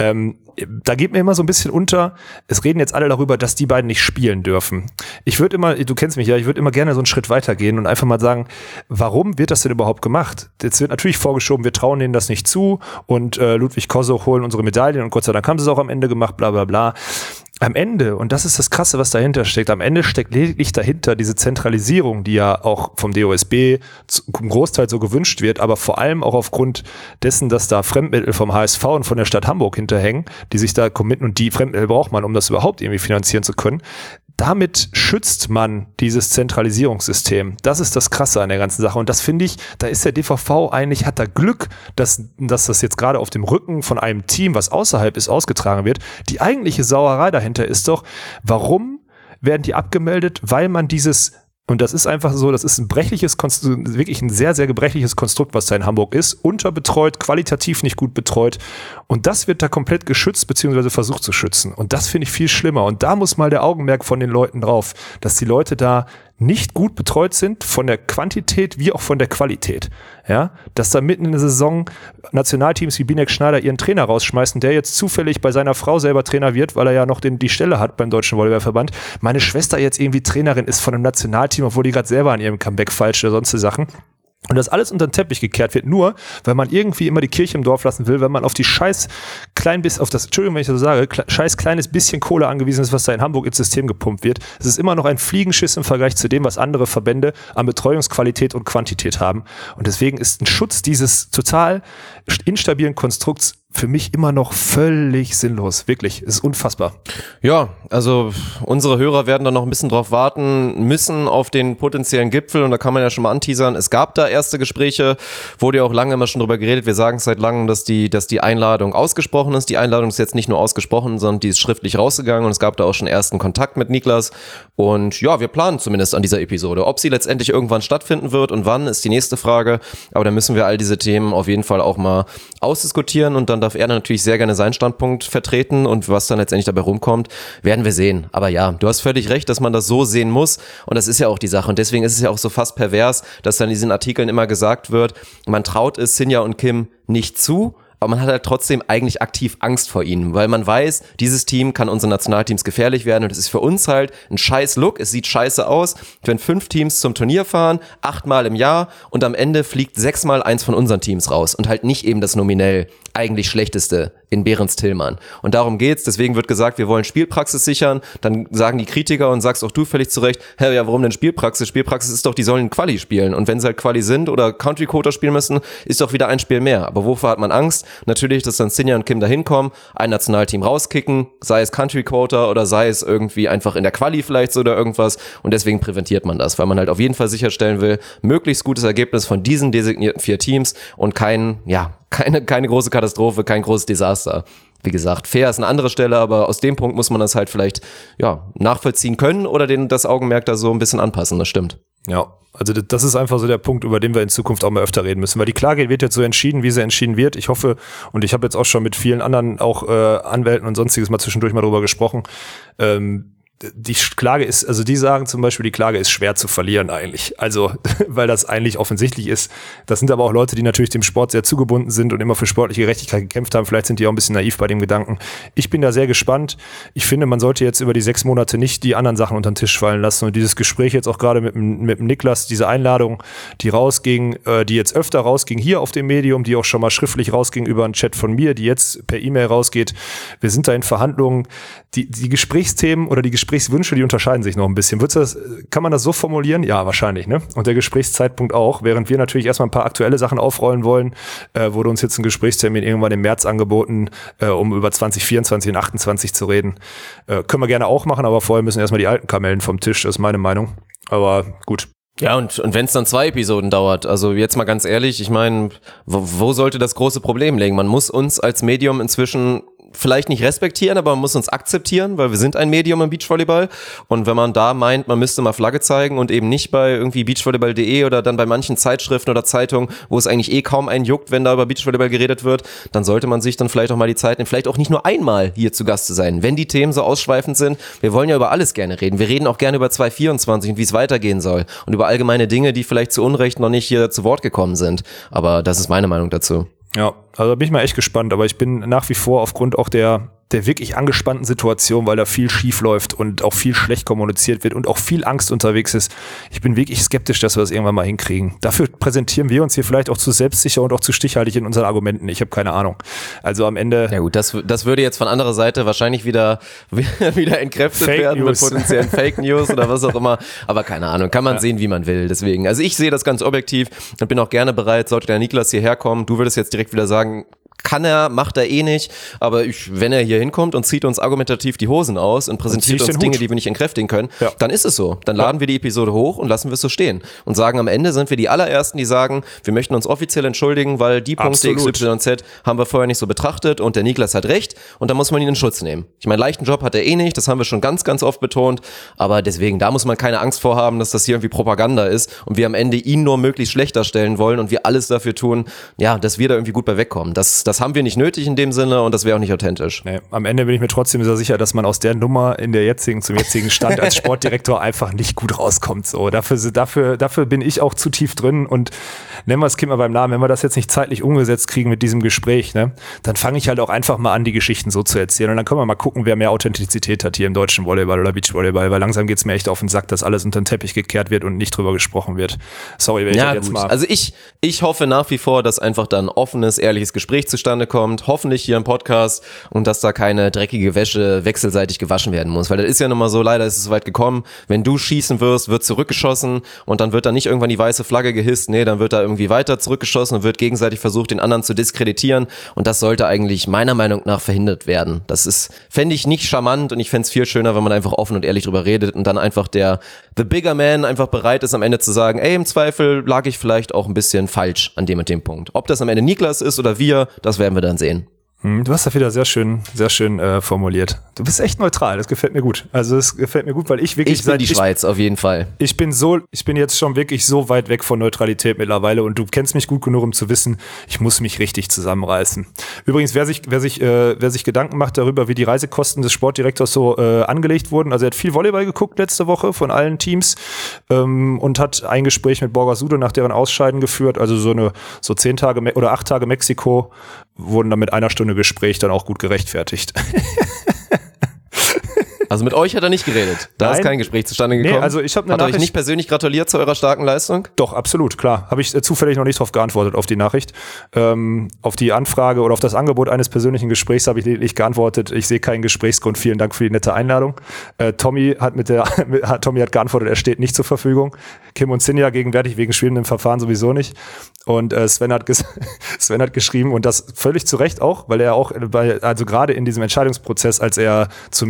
Da geht mir immer so ein bisschen unter, es reden jetzt alle darüber, dass die beiden nicht spielen dürfen. Ich würde immer, du kennst mich ja, ich würde immer gerne so einen Schritt weitergehen und einfach mal sagen, warum wird das denn überhaupt gemacht? Jetzt wird natürlich vorgeschoben, wir trauen denen das nicht zu und Ludwig Kosoch holen unsere Medaillen und Gott sei Dank haben sie es auch am Ende gemacht, bla bla bla. Am Ende, und das ist das Krasse, was dahinter steckt, am Ende steckt lediglich dahinter diese Zentralisierung, die ja auch vom DOSB zum Großteil so gewünscht wird, aber vor allem auch aufgrund dessen, dass da Fremdmittel vom HSV und von der Stadt Hamburg hinterhängen, die sich da committen und die Fremdmittel braucht man, um das überhaupt irgendwie finanzieren zu können. Damit schützt man dieses Zentralisierungssystem. Das ist das Krasse an der ganzen Sache. Und das finde ich, da ist der DVV eigentlich, hat da Glück, dass das jetzt gerade auf dem Rücken von einem Team, was außerhalb ist, ausgetragen wird. Die eigentliche Sauerei dahinter ist doch, warum werden die abgemeldet? Weil man dieses, und das ist einfach so, das ist ein wirklich ein sehr, sehr gebrechliches Konstrukt, was da in Hamburg ist, unterbetreut, qualitativ nicht gut betreut. Und das wird da komplett geschützt, beziehungsweise versucht zu schützen. Und das finde ich viel schlimmer. Und da muss mal der Augenmerk von den Leuten drauf, dass die Leute da nicht gut betreut sind, von der Quantität wie auch von der Qualität. Ja, dass da mitten in der Saison Nationalteams wie Binek Schneider ihren Trainer rausschmeißen, der jetzt zufällig bei seiner Frau selber Trainer wird, weil er ja noch die Stelle hat beim Deutschen Volleyballverband. Meine Schwester jetzt irgendwie Trainerin ist von einem Nationalteam, obwohl die gerade selber an ihrem Comeback falsch oder sonstige Sachen. Und das alles unter den Teppich gekehrt wird, nur weil man irgendwie immer die Kirche im Dorf lassen will, wenn man auf die scheiß Entschuldigung, wenn ich das so sage, scheiß kleines bisschen Kohle angewiesen ist, was da in Hamburg ins System gepumpt wird. Es ist immer noch ein Fliegenschiss im Vergleich zu dem, was andere Verbände an Betreuungsqualität und Quantität haben. Und deswegen ist ein Schutz dieses total instabilen Konstrukts für mich immer noch völlig sinnlos. Wirklich, es ist unfassbar. Ja, also unsere Hörer werden da noch ein bisschen drauf warten müssen auf den potenziellen Gipfel und da kann man ja schon mal anteasern. Es gab da erste Gespräche, wurde ja auch lange immer schon drüber geredet. Wir sagen es seit langem, dass die Einladung ausgesprochen ist. Die Einladung ist jetzt nicht nur ausgesprochen, sondern die ist schriftlich rausgegangen und es gab da auch schon ersten Kontakt mit Niklas. Und ja, wir planen zumindest an dieser Episode. Ob sie letztendlich irgendwann stattfinden wird und wann, ist die nächste Frage. Aber da müssen wir all diese Themen auf jeden Fall auch mal ausdiskutieren und dann darf er natürlich sehr gerne seinen Standpunkt vertreten und was dann letztendlich dabei rumkommt, werden wir sehen. Aber ja, du hast völlig recht, dass man das so sehen muss und das ist ja auch die Sache und deswegen ist es ja auch so fast pervers, dass dann in diesen Artikeln immer gesagt wird, man traut es Sinja und Kim nicht zu, aber man hat halt trotzdem eigentlich aktiv Angst vor ihnen, weil man weiß, dieses Team kann unseren Nationalteams gefährlich werden und es ist für uns halt ein scheiß Look, es sieht scheiße aus, wenn 5 Teams zum Turnier fahren, 8-mal im Jahr und am Ende fliegt 6-mal eins von unseren Teams raus und halt nicht eben das nominell eigentlich schlechteste in Behrens-Tillmann. Und darum geht's, deswegen wird gesagt, wir wollen Spielpraxis sichern, dann sagen die Kritiker und sagst auch du völlig zu Recht, hey, ja, warum denn Spielpraxis? Spielpraxis ist doch, die sollen Quali spielen und wenn sie halt Quali sind oder Country Quota spielen müssen, ist doch wieder ein Spiel mehr. Aber wovor hat man Angst? Natürlich, dass dann Sinja und Kim da hinkommen, ein Nationalteam rauskicken, sei es Country Quota oder sei es irgendwie einfach in der Quali vielleicht so oder irgendwas und deswegen präventiert man das, weil man halt auf jeden Fall sicherstellen will, möglichst gutes Ergebnis von diesen designierten 4 Teams und keine große Katastrophe, kein großes Desaster. Wie gesagt, fair ist eine andere Stelle, aber aus dem Punkt muss man das halt vielleicht nachvollziehen können oder das Augenmerk da so ein bisschen anpassen, das stimmt. Ja, also das ist einfach so der Punkt, über den wir in Zukunft auch mal öfter reden müssen, weil die Klage wird jetzt so entschieden, wie sie entschieden wird. Ich hoffe, und ich habe jetzt auch schon mit vielen anderen auch Anwälten und sonstiges mal zwischendurch mal drüber gesprochen, die Klage ist, also die sagen zum Beispiel, die Klage ist schwer zu verlieren eigentlich. Also, weil das eigentlich offensichtlich ist. Das sind aber auch Leute, die natürlich dem Sport sehr zugebunden sind und immer für sportliche Gerechtigkeit gekämpft haben. Vielleicht sind die auch ein bisschen naiv bei dem Gedanken. Ich bin da sehr gespannt. Ich finde, man sollte jetzt über die 6 Monate nicht die anderen Sachen unter den Tisch fallen lassen. Und dieses Gespräch jetzt auch gerade mit dem Niklas, diese Einladung, die rausging, die jetzt öfter rausging hier auf dem Medium, die auch schon mal schriftlich rausging über einen Chat von mir, die jetzt per E-Mail rausgeht. Wir sind da in Verhandlungen. Die Gesprächsthemen oder die Gesprächswünsche, die unterscheiden sich noch ein bisschen. Kann man das so formulieren? Ja, wahrscheinlich, ne? Und der Gesprächszeitpunkt auch. Während wir natürlich erstmal ein paar aktuelle Sachen aufrollen wollen, wurde uns jetzt ein Gesprächstermin irgendwann im März angeboten, um über 2024 und 2028 zu reden. Können wir gerne auch machen, aber vorher müssen erstmal die alten Kamellen vom Tisch, das ist meine Meinung. Aber gut. Ja, und wenn es dann 2 Episoden dauert, also jetzt mal ganz ehrlich, ich meine, wo sollte das große Problem liegen? Man muss uns als Medium inzwischen vielleicht nicht respektieren, aber man muss uns akzeptieren, weil wir sind ein Medium im Beachvolleyball und wenn man da meint, man müsste mal Flagge zeigen und eben nicht bei irgendwie beachvolleyball.de oder dann bei manchen Zeitschriften oder Zeitungen, wo es eigentlich kaum einen juckt, wenn da über Beachvolleyball geredet wird, dann sollte man sich dann vielleicht auch mal die Zeit nehmen, vielleicht auch nicht nur einmal hier zu Gast zu sein, wenn die Themen so ausschweifend sind. Wir wollen ja über alles gerne reden. Wir reden auch gerne über 2024 und wie es weitergehen soll und über allgemeine Dinge, die vielleicht zu Unrecht noch nicht hier zu Wort gekommen sind. Aber das ist meine Meinung dazu. Ja, also da bin ich mal echt gespannt, aber ich bin nach wie vor aufgrund auch der wirklich angespannten Situation, weil da viel schief läuft und auch viel schlecht kommuniziert wird und auch viel Angst unterwegs ist. Ich bin wirklich skeptisch, dass wir das irgendwann mal hinkriegen. Dafür präsentieren wir uns hier vielleicht auch zu selbstsicher und auch zu stichhaltig in unseren Argumenten. Ich habe keine Ahnung. Also am Ende... Ja gut, das würde jetzt von anderer Seite wahrscheinlich wieder entkräftet werden mit potenziellen Fake News oder was auch immer. Aber keine Ahnung, kann man sehen, wie man will. Deswegen, also ich sehe das ganz objektiv und bin auch gerne bereit, sollte der Niklas hierher kommen. Du würdest jetzt direkt wieder sagen, macht er eh nicht, aber wenn er hier hinkommt und zieht uns argumentativ die Hosen aus und präsentiert uns Dinge, die wir nicht entkräftigen können, dann ist es so. Dann laden wir die Episode hoch und lassen wir es so stehen und sagen, am Ende sind wir die allerersten, die sagen, wir möchten uns offiziell entschuldigen, weil die Punkte XYZ haben wir vorher nicht so betrachtet und der Niklas hat recht und da muss man ihn in Schutz nehmen. Ich meine, leichten Job hat er eh nicht, das haben wir schon ganz, ganz oft betont, aber deswegen, da muss man keine Angst vor haben, dass das hier irgendwie Propaganda ist und wir am Ende ihn nur möglichst schlecht darstellen wollen und wir alles dafür tun, ja, dass wir da irgendwie gut bei wegkommen. Das das haben wir nicht nötig in dem Sinne und das wäre auch nicht authentisch. Nee, am Ende bin ich mir trotzdem sehr sicher, dass man aus der Nummer zum jetzigen Stand als Sportdirektor einfach nicht gut rauskommt. So, dafür bin ich auch zu tief drin und nennen wir das Kind mal beim Namen, wenn wir das jetzt nicht zeitlich umgesetzt kriegen mit diesem Gespräch, ne, dann fange ich halt auch einfach mal an, die Geschichten so zu erzählen und dann können wir mal gucken, wer mehr Authentizität hat hier im deutschen Volleyball oder Beachvolleyball, weil langsam geht's mir echt auf den Sack, dass alles unter den Teppich gekehrt wird und nicht drüber gesprochen wird. Sorry, wenn ich das jetzt mal... Also ich hoffe nach wie vor, dass einfach da ein offenes, ehrliches Gespräch zustande kommt, hoffentlich hier im Podcast und dass da keine dreckige Wäsche wechselseitig gewaschen werden muss, weil das ist ja nun mal so, leider ist es so weit gekommen, wenn du schießen wirst, wird zurückgeschossen und dann wird da nicht irgendwann die weiße Flagge gehisst, nee, dann wird da irgendwie weiter zurückgeschossen und wird gegenseitig versucht, den anderen zu diskreditieren und das sollte eigentlich meiner Meinung nach verhindert werden. Das fände ich nicht charmant und ich fände es viel schöner, wenn man einfach offen und ehrlich drüber redet und dann einfach the bigger man einfach bereit ist, am Ende zu sagen, ey, im Zweifel lag ich vielleicht auch ein bisschen falsch an dem und dem Punkt. Ob das am Ende Niklas ist oder wir, das werden wir dann sehen. Du hast das wieder sehr schön formuliert. Du bist echt neutral, das gefällt mir gut. Also es gefällt mir gut, weil ich wirklich... Ich bin die Schweiz, auf jeden Fall. Ich bin jetzt schon wirklich so weit weg von Neutralität mittlerweile und du kennst mich gut genug, um zu wissen, ich muss mich richtig zusammenreißen. Übrigens, wer sich Gedanken macht darüber, wie die Reisekosten des Sportdirektors so angelegt wurden, also er hat viel Volleyball geguckt letzte Woche von allen Teams und hat ein Gespräch mit Borgasude nach deren Ausscheiden geführt, also so 10 Tage oder 8 Tage Mexiko wurden dann mit einer Stunde Gespräch dann auch gut gerechtfertigt. Also mit euch hat er nicht geredet. Da ist kein Gespräch zustande gekommen. Nee, also ich habe Hat er euch nicht persönlich gratuliert zu eurer starken Leistung? Doch, absolut, klar. Habe ich zufällig noch nicht drauf geantwortet, auf die Nachricht. Auf die Anfrage oder auf das Angebot eines persönlichen Gesprächs habe ich lediglich geantwortet, ich sehe keinen Gesprächsgrund, vielen Dank für die nette Einladung. Tommy hat geantwortet, er steht nicht zur Verfügung. Kim und Sinja gegenwärtig wegen schwebendem Verfahren sowieso nicht. Und Sven hat geschrieben, und das völlig zu Recht auch, weil er auch also gerade in diesem Entscheidungsprozess, als er zu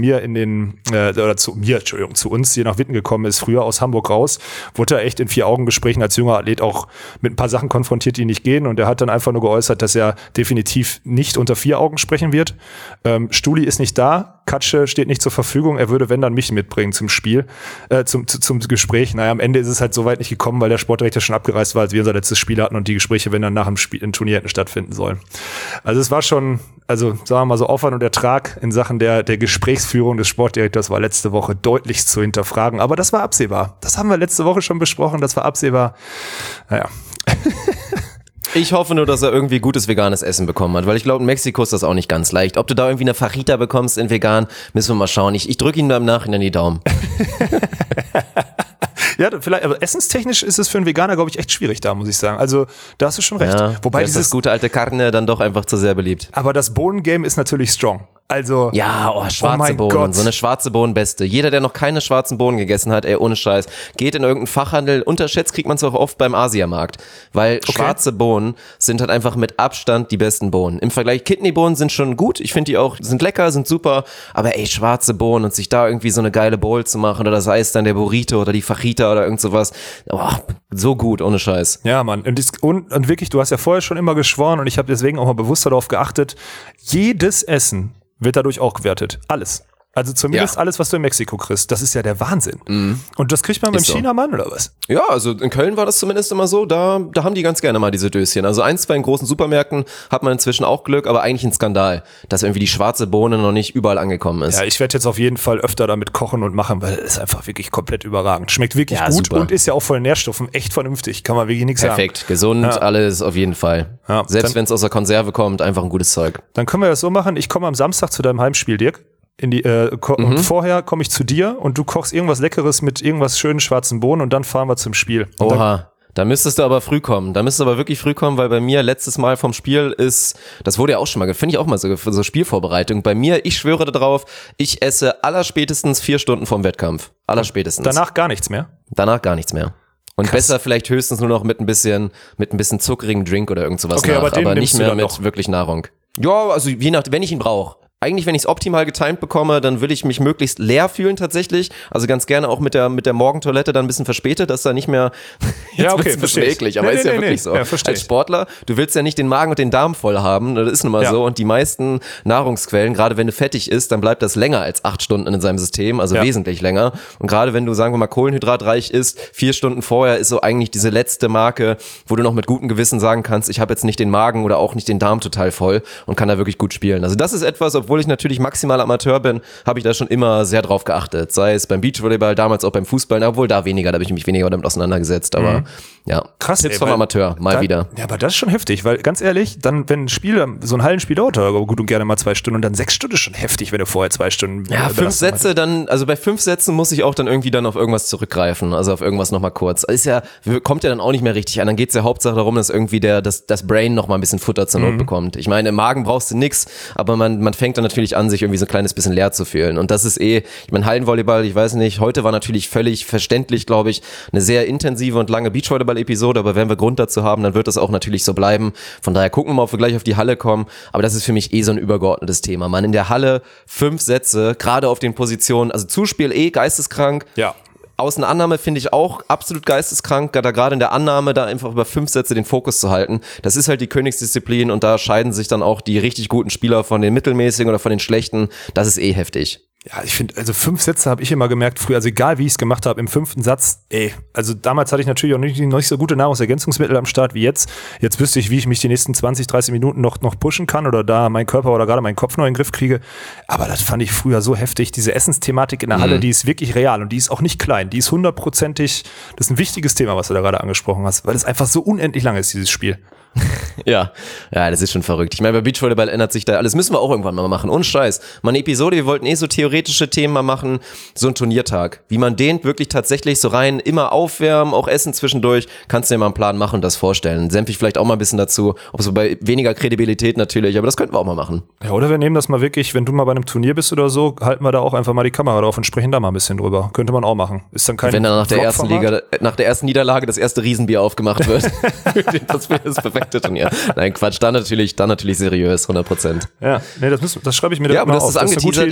uns hier nach Witten gekommen ist, früher aus Hamburg raus, wurde er echt in 4-Augen-Gesprächen als junger Athlet auch mit ein paar Sachen konfrontiert, die nicht gehen. Und er hat dann einfach nur geäußert, dass er definitiv nicht unter 4 Augen sprechen wird. Stuli ist nicht da, Katsche steht nicht zur Verfügung. Er würde, wenn, dann mich mitbringen zum Spiel, zum Gespräch. Naja, am Ende ist es halt so weit nicht gekommen, weil der Sportdirektor schon abgereist war, als wir unser letztes Spiel hatten und die Gespräche, wenn dann nach dem Spiel ein Turnier hätten stattfinden sollen. Also es war schon, also sagen wir mal so, Aufwand und Ertrag in Sachen der Gesprächsführung des Sportdirektors war letzte Woche deutlich zu hinterfragen. Aber das war absehbar. Das haben wir letzte Woche schon besprochen. Das war absehbar. Naja. Ich hoffe nur, dass er irgendwie gutes veganes Essen bekommen hat, weil ich glaube, in Mexiko ist das auch nicht ganz leicht. Ob du da irgendwie eine Fajita bekommst in vegan, müssen wir mal schauen. Ich drücke ihm da im Nachhinein die Daumen. Ja, vielleicht, aber essenstechnisch ist es für einen Veganer, glaube ich, echt schwierig da, muss ich sagen. Also, da hast du schon recht. Ja, wobei dieses gute alte Carne dann doch einfach zu sehr beliebt. Aber das Bohnengame ist natürlich strong. Also, ja, schwarze Bohnen, Gott. So eine schwarze Bohnenbeste. Jeder, der noch keine schwarzen Bohnen gegessen hat, ohne Scheiß, geht in irgendeinen Fachhandel. Unterschätzt kriegt man es auch oft beim Asiamarkt, weil schwarze Bohnen sind halt einfach mit Abstand die besten Bohnen. Im Vergleich, Kidneybohnen sind schon gut, ich finde die auch, sind lecker, sind super, aber schwarze Bohnen und sich da irgendwie so eine geile Bowl zu machen oder sei es dann der Burrito oder die Fajita oder irgend sowas, so gut, ohne Scheiß. Ja, Mann, und wirklich, du hast ja vorher schon immer geschworen und ich habe deswegen auch mal bewusster darauf geachtet, jedes Essen wird dadurch auch gewertet. Alles. Also zumindest alles, was du in Mexiko kriegst. Das ist ja der Wahnsinn. Mhm. Und das kriegt man beim Chinamann oder was? Ja, also in Köln war das zumindest immer so. Da haben die ganz gerne mal diese Döschen. Also 1, 2 in großen Supermärkten hat man inzwischen auch Glück, aber eigentlich ein Skandal, dass irgendwie die schwarze Bohne noch nicht überall angekommen ist. Ja, ich werde jetzt auf jeden Fall öfter damit kochen und machen, weil es ist einfach wirklich komplett überragend. Schmeckt wirklich gut super. Und ist ja auch voll Nährstoffen. Echt vernünftig, kann man wirklich nichts sagen. Perfekt, gesund, alles auf jeden Fall. Ja, selbst wenn es aus der Konserve kommt, einfach ein gutes Zeug. Dann können wir das so machen, ich komme am Samstag zu deinem Heimspiel, Dirk. Und vorher komme ich zu dir und du kochst irgendwas Leckeres mit irgendwas schönen schwarzen Bohnen und dann fahren wir zum Spiel. Und Oha, da müsstest du aber früh kommen. Da müsstest du aber wirklich früh kommen, weil bei mir letztes Mal vom Spiel das wurde ja auch schon mal, finde ich auch mal so Spielvorbereitung. Bei mir, ich schwöre darauf, ich esse allerspätestens 4 Stunden vorm Wettkampf. Allerspätestens. Danach gar nichts mehr? Danach gar nichts mehr. Und krass. Besser vielleicht höchstens nur noch mit ein bisschen zuckerigen Drink oder irgend sowas okay, aber nicht mehr mit wirklich Nahrung. Ja, also je nach, wenn ich ihn brauche. eigentlich, wenn ich es optimal getimed bekomme, dann will ich mich möglichst leer fühlen tatsächlich. Also ganz gerne auch mit der Morgentoilette dann ein bisschen verspätet, dass da nicht mehr, Ja, okay, wird's ein bisschen eklig, aber ist ja wirklich so. Ja, verstehe Als Sportler, du willst ja nicht den Magen und den Darm voll haben, das ist nun mal so. Und die meisten Nahrungsquellen, gerade wenn du fettig isst, dann bleibt das länger als 8 Stunden in seinem System, also wesentlich länger. Und gerade wenn du, sagen wir mal, kohlenhydratreich isst, 4 Stunden vorher ist so eigentlich diese letzte Marke, wo du noch mit gutem Gewissen sagen kannst, ich habe jetzt nicht den Magen oder auch nicht den Darm total voll und kann da wirklich gut spielen. Also das ist etwas, obwohl ich natürlich maximal Amateur bin, habe ich da schon immer sehr drauf geachtet. Sei es beim Beachvolleyball, damals auch beim Fußball, obwohl da weniger, da habe ich mich weniger damit auseinandergesetzt. Aber ja, krass, Tipps vom Amateur, mal wieder. Ja, aber das ist schon heftig, weil ganz ehrlich, dann, wenn ein Spiel, so ein Hallenspiel dauert, aber gut und gerne mal 2 Stunden und dann 6 Stunden ist schon heftig, wenn du vorher 2 Stunden. Ja, 5 Sätze dann, also bei 5 Sätzen muss ich auch dann irgendwie dann auf irgendwas zurückgreifen, also auf irgendwas nochmal kurz. Ist ja, kommt ja dann auch nicht mehr richtig an, dann geht's ja Hauptsache darum, dass irgendwie das Brain nochmal ein bisschen Futter zur Not bekommt. Ich meine, im Magen brauchst du nix, aber man fängt dann natürlich an, sich irgendwie so ein kleines bisschen leer zu fühlen. Und das ist ich meine, Hallenvolleyball, ich weiß nicht, heute war natürlich völlig verständlich, glaube ich, eine sehr intensive und lange Beachvolleyball-Episode, aber wenn wir Grund dazu haben, dann wird das auch natürlich so bleiben. Von daher gucken wir mal, ob wir gleich auf die Halle kommen. Aber das ist für mich so ein übergeordnetes Thema. Man, in der Halle 5 Sätze, gerade auf den Positionen, also Zuspiel geisteskrank. Ja. Außenannahme finde ich auch absolut geisteskrank, da gerade in der Annahme da einfach über 5 Sätze den Fokus zu halten. Das ist halt die Königsdisziplin und da scheiden sich dann auch die richtig guten Spieler von den mittelmäßigen oder von den schlechten. Das ist heftig. Ja, ich finde, also 5 Sätze habe ich immer gemerkt früher, also egal wie ich es gemacht habe, im 5. Satz, also damals hatte ich natürlich auch nicht so gute Nahrungsergänzungsmittel am Start wie jetzt. Jetzt wüsste ich, wie ich mich die nächsten 20, 30 Minuten noch pushen kann oder da mein Körper oder gerade meinen Kopf noch in den Griff kriege. Aber das fand ich früher so heftig. Diese Essensthematik in der Halle, die ist wirklich real und die ist auch nicht klein. Die ist 100%ig, das ist ein wichtiges Thema, was du da gerade angesprochen hast, weil es einfach so unendlich lang ist, dieses Spiel. Ja, das ist schon verrückt. Ich meine, bei Beachvolleyball ändert sich da alles. Müssen wir auch irgendwann mal machen. Ohne Scheiß. Mal eine Episode, wir wollten so theoretische Themen mal machen. So ein Turniertag. Wie man den wirklich tatsächlich so rein immer aufwärmen, auch essen zwischendurch. Kannst du dir mal einen Plan machen und das vorstellen. Senf ich vielleicht auch mal ein bisschen dazu. Ob so bei weniger Kredibilität natürlich, aber das könnten wir auch mal machen. Ja, oder wir nehmen das mal wirklich, wenn du mal bei einem Turnier bist oder so, halten wir da auch einfach mal die Kamera drauf und sprechen da mal ein bisschen drüber. Könnte man auch machen. Ist dann kein Wenn dann nach der ersten Niederlage das erste Riesenbier aufgemacht wird. Das wäre das perfekte Turnier. Nein, Quatsch, dann natürlich seriös, 100%. Ja, nee, das schreibe ich mir ja, aber mal das auf. ist angeteasert.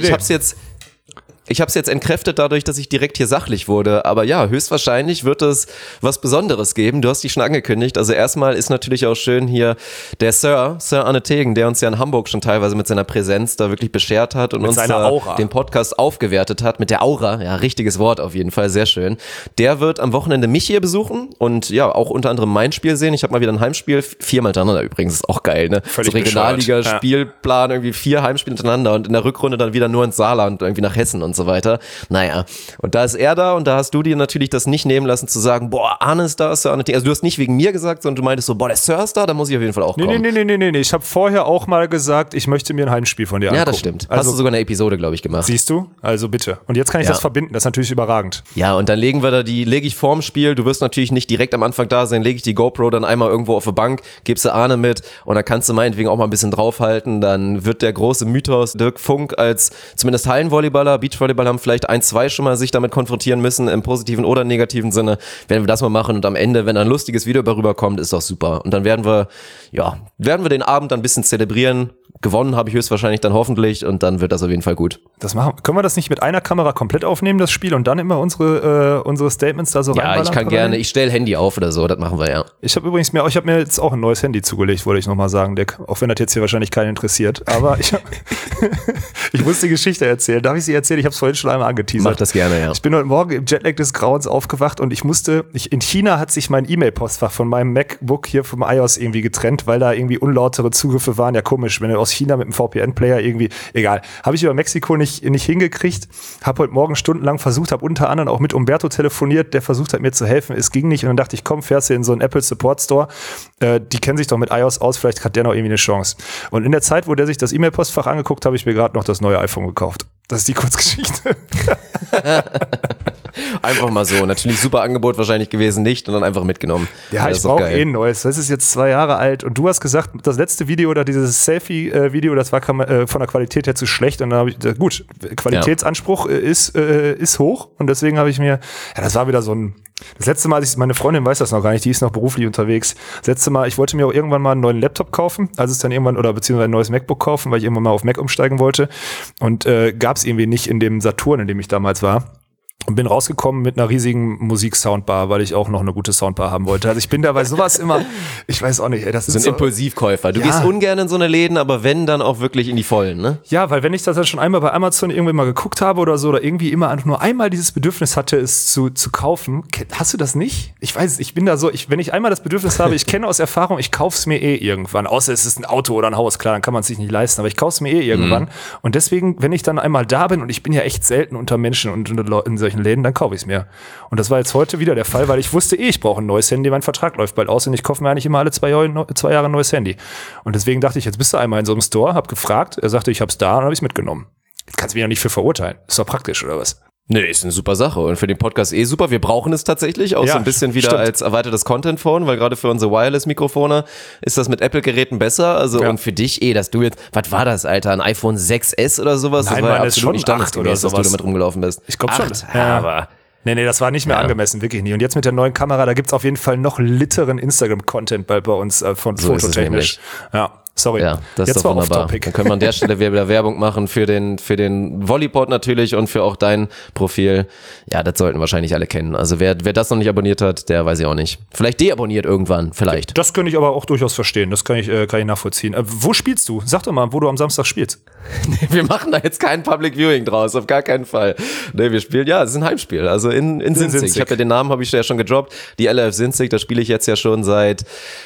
Ich hab's jetzt entkräftet dadurch, dass ich direkt hier sachlich wurde. Aber ja, höchstwahrscheinlich wird es was Besonderes geben. Du hast dich schon angekündigt. Also erstmal ist natürlich auch schön hier der Sir Arne Tegen, der uns ja in Hamburg schon teilweise mit seiner Präsenz da wirklich beschert hat und uns da den Podcast aufgewertet hat. Mit der Aura, ja, richtiges Wort auf jeden Fall, sehr schön. Der wird am Wochenende mich hier besuchen und ja, auch unter anderem mein Spiel sehen. Ich habe mal wieder ein Heimspiel, 4-mal hintereinander übrigens, ist auch geil, ne? Völlig so Regionalliga-Spielplan, irgendwie 4 Heimspiele hintereinander und in der Rückrunde dann wieder nur ins Saarland, irgendwie nach Hessen und so weiter. Naja, und da ist er da und da hast du dir natürlich das nicht nehmen lassen zu sagen, boah, Arne ist da, Sir Arne Tegen. Also du hast nicht wegen mir gesagt, sondern du meintest so, boah, der Sir ist da, da muss ich auf jeden Fall auch kommen. Nee. Ich habe vorher auch mal gesagt, ich möchte mir ein Heimspiel von dir angucken. Ja, das stimmt. Also, hast du sogar eine Episode, glaube ich, gemacht. Siehst du? Also bitte. Und jetzt kann ich das verbinden, das ist natürlich überragend. Ja, und dann lege ich vorm Spiel, du wirst natürlich nicht direkt am Anfang da sein, lege ich die GoPro dann einmal irgendwo auf die Bank, gibst du Arne mit und dann kannst du meinetwegen auch mal ein bisschen draufhalten, dann wird der große Mythos Dirk Funk als zumindest Hallenvolleyballer, Beachvolleyballer haben vielleicht 1, 2 schon mal sich damit konfrontieren müssen, im positiven oder negativen Sinne, werden wir das mal machen und am Ende, wenn ein lustiges Video darüber kommt, ist doch super. Und dann werden wir den Abend dann ein bisschen zelebrieren. Gewonnen habe ich höchstwahrscheinlich dann hoffentlich und dann wird das auf jeden Fall gut. Können wir das nicht mit einer Kamera komplett aufnehmen, das Spiel, und dann immer unsere Statements da so reinballern? Ja, ich kann gerne, ich stelle Handy auf oder so, das machen wir, ja. Ich habe mir jetzt auch ein neues Handy zugelegt, wollte ich nochmal sagen, Dick, auch wenn das jetzt hier wahrscheinlich keinen interessiert, aber ich muss die Geschichte erzählen. Darf ich sie erzählen? Ich habe es vorhin schon einmal angeteasert. Mach das gerne, ja. Ich bin heute Morgen im Jetlag des Grauens aufgewacht und in China hat sich mein E-Mail-Postfach von meinem MacBook hier vom iOS irgendwie getrennt, weil da irgendwie unlautere Zugriffe waren. Ja, komisch, wenn du aus China mit einem VPN-Player irgendwie, egal. Habe ich über Mexiko nicht hingekriegt, habe heute Morgen stundenlang versucht, habe unter anderem auch mit Umberto telefoniert, der versucht hat, mir zu helfen. Es ging nicht und dann dachte ich, komm, fährst du in so einen Apple Support Store, die kennen sich doch mit iOS aus, vielleicht hat der noch irgendwie eine Chance. Und in der Zeit, wo der sich das E-Mail-Postfach angeguckt, habe ich mir gerade noch das neue iPhone gekauft. Das ist die Kurzgeschichte. Einfach mal so. Natürlich super Angebot wahrscheinlich gewesen, nicht und dann einfach mitgenommen. Ja, ich brauche ein neues. Das ist jetzt 2 Jahre alt und du hast gesagt, das letzte Video oder dieses Selfie-Video, das war von der Qualität her zu schlecht und dann habe ich, gut, Qualitätsanspruch ist hoch und deswegen habe ich mir, das war wieder so ein, das letzte Mal, meine Freundin weiß das noch gar nicht, die ist noch beruflich unterwegs. Das letzte Mal, ich wollte mir auch irgendwann mal einen neuen Laptop kaufen, also es dann irgendwann, oder beziehungsweise ein neues MacBook kaufen, weil ich irgendwann mal auf Mac umsteigen wollte und gab es irgendwie nicht in dem Saturn, in dem ich damals war. Und bin rausgekommen mit einer riesigen Musik-Soundbar, weil ich auch noch eine gute Soundbar haben wollte. Also ich bin da bei sowas immer, ich weiß auch nicht, ey, das ist so ein Impulsivkäufer. Du gehst ungern in so eine Läden, aber wenn, dann auch wirklich in die Vollen, ne? Ja, weil wenn ich das dann schon einmal bei Amazon irgendwie mal geguckt habe oder so, oder irgendwie immer nur einmal dieses Bedürfnis hatte, es zu kaufen. Hast du das nicht? Ich weiß, ich bin da so, wenn ich einmal das Bedürfnis habe, ich kenne aus Erfahrung, ich kauf's mir irgendwann. Außer es ist ein Auto oder ein Haus, klar, dann kann man es sich nicht leisten, aber ich kauf's mir irgendwann. Und deswegen, wenn ich dann einmal da bin und ich bin ja echt selten unter Menschen und in solchen Läden, dann kaufe ich es mir. Und das war jetzt heute wieder der Fall, weil ich wusste ich brauche ein neues Handy, mein Vertrag läuft bald aus und ich kaufe mir eigentlich immer alle 2 Jahre ein neues Handy. Und deswegen dachte ich, jetzt bist du einmal in so einem Store, hab gefragt, er sagte, ich hab's da und habe ich es mitgenommen. Jetzt kannst du mich ja nicht für verurteilen. Ist doch praktisch, oder was? Nee, ist eine super Sache und für den Podcast super. Wir brauchen es tatsächlich auch so ein bisschen wieder als erweitertes Content-Phone, weil gerade für unsere Wireless-Mikrofone ist das mit Apple-Geräten besser. Also und für dich dass du jetzt, was war das, Alter, ein iPhone 6S oder sowas? Nein, das war Mann, ja ist schon absolut nicht standesgemäß, dass du damit rumgelaufen bist. Ich glaube schon. Ja, aber Nee, das war nicht mehr angemessen, wirklich nie. Und jetzt mit der neuen Kamera, da gibt's auf jeden Fall noch litteren Instagram-Content bei uns von so fototechnisch. Ja. Sorry. Ja, das jetzt ist doch wunderbar. Off-Topic. Dann können wir an der Stelle wieder Werbung machen für den Volleypod natürlich und für auch dein Profil. Ja, das sollten wahrscheinlich alle kennen. Also wer das noch nicht abonniert hat, der weiß ich auch nicht. Vielleicht deabonniert irgendwann, vielleicht. Das könnte ich aber auch durchaus verstehen. Das kann ich nachvollziehen. Wo spielst du? Sag doch mal, wo du am Samstag spielst. Nee, wir machen da jetzt kein Public Viewing draus, auf gar keinen Fall. Nee, wir spielen, es ist ein Heimspiel, also in Sinzig. Ich habe ja den Namen, habe ich ja schon gedroppt. Die LRF Sinzig, da spiele ich jetzt ja schon seit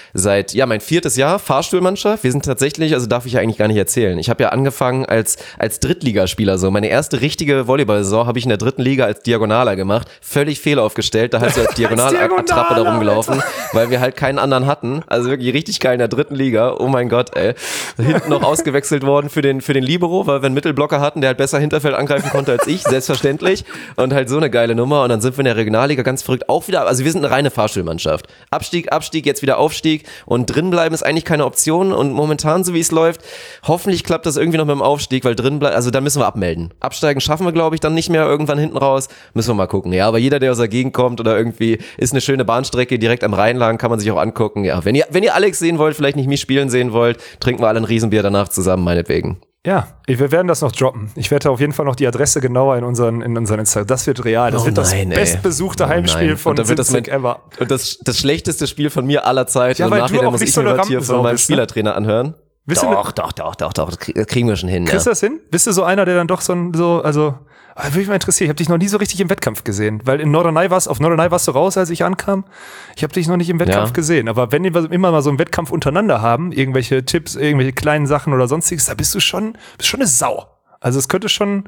mein 4. Jahr, Fahrstuhlmannschaft. Wir sind tatsächlich, also darf ich ja eigentlich gar nicht erzählen. Ich habe ja angefangen als Drittligaspieler so. Meine erste richtige Volleyball-Saison habe ich in der 3. Liga als Diagonaler gemacht. Völlig fehlaufgestellt, da halt so als Diagonalattrappe da rumgelaufen, weil wir halt keinen anderen hatten. Also wirklich richtig geil in der 3. Liga. Oh mein Gott, ey. Hinten noch ausgewechselt worden für den Libero, weil wir einen Mittelblocker hatten, der halt besser Hinterfeld angreifen konnte als ich, selbstverständlich. Und halt so eine geile Nummer. Und dann sind wir in der Regionalliga ganz verrückt auch wieder, also wir sind eine reine Fahrstuhlmannschaft. Abstieg, jetzt wieder Aufstieg. Und drinbleiben ist eigentlich keine Option und momentan, so wie es läuft, hoffentlich klappt das irgendwie noch mit dem Aufstieg, weil drinbleiben, also da müssen wir abmelden. Absteigen schaffen wir, glaube ich, dann nicht mehr irgendwann hinten raus, müssen wir mal gucken. Ja, aber jeder, der aus der Gegend kommt oder irgendwie ist eine schöne Bahnstrecke direkt am Rheinlagen, kann man sich auch angucken. Ja, wenn ihr Alex sehen wollt, vielleicht nicht mich spielen sehen wollt, trinken wir alle ein Riesenbier danach zusammen, meinetwegen. Ja, wir werden das noch droppen. Ich werde auf jeden Fall noch die Adresse genauer in unseren Instagram. Das wird real. Das wird das bestbesuchte Heimspiel von Sinzig ever. Und das schlechteste Spiel von mir aller Zeiten. Ja, und nachher muss ich mir das hier von meinem Spielertrainer anhören. Doch, das kriegen wir schon hin. Kriegst du das hin? Bist du so einer, der dann doch würde mich mal interessieren. Ich habe dich noch nie so richtig im Wettkampf gesehen, weil auf Norderney warst du raus, als ich ankam. Ich habe dich noch nicht im Wettkampf gesehen. Aber wenn wir immer mal so einen Wettkampf untereinander haben, irgendwelche Tipps, irgendwelche kleinen Sachen oder sonstiges, da bist du schon eine Sau. Also es könnte schon...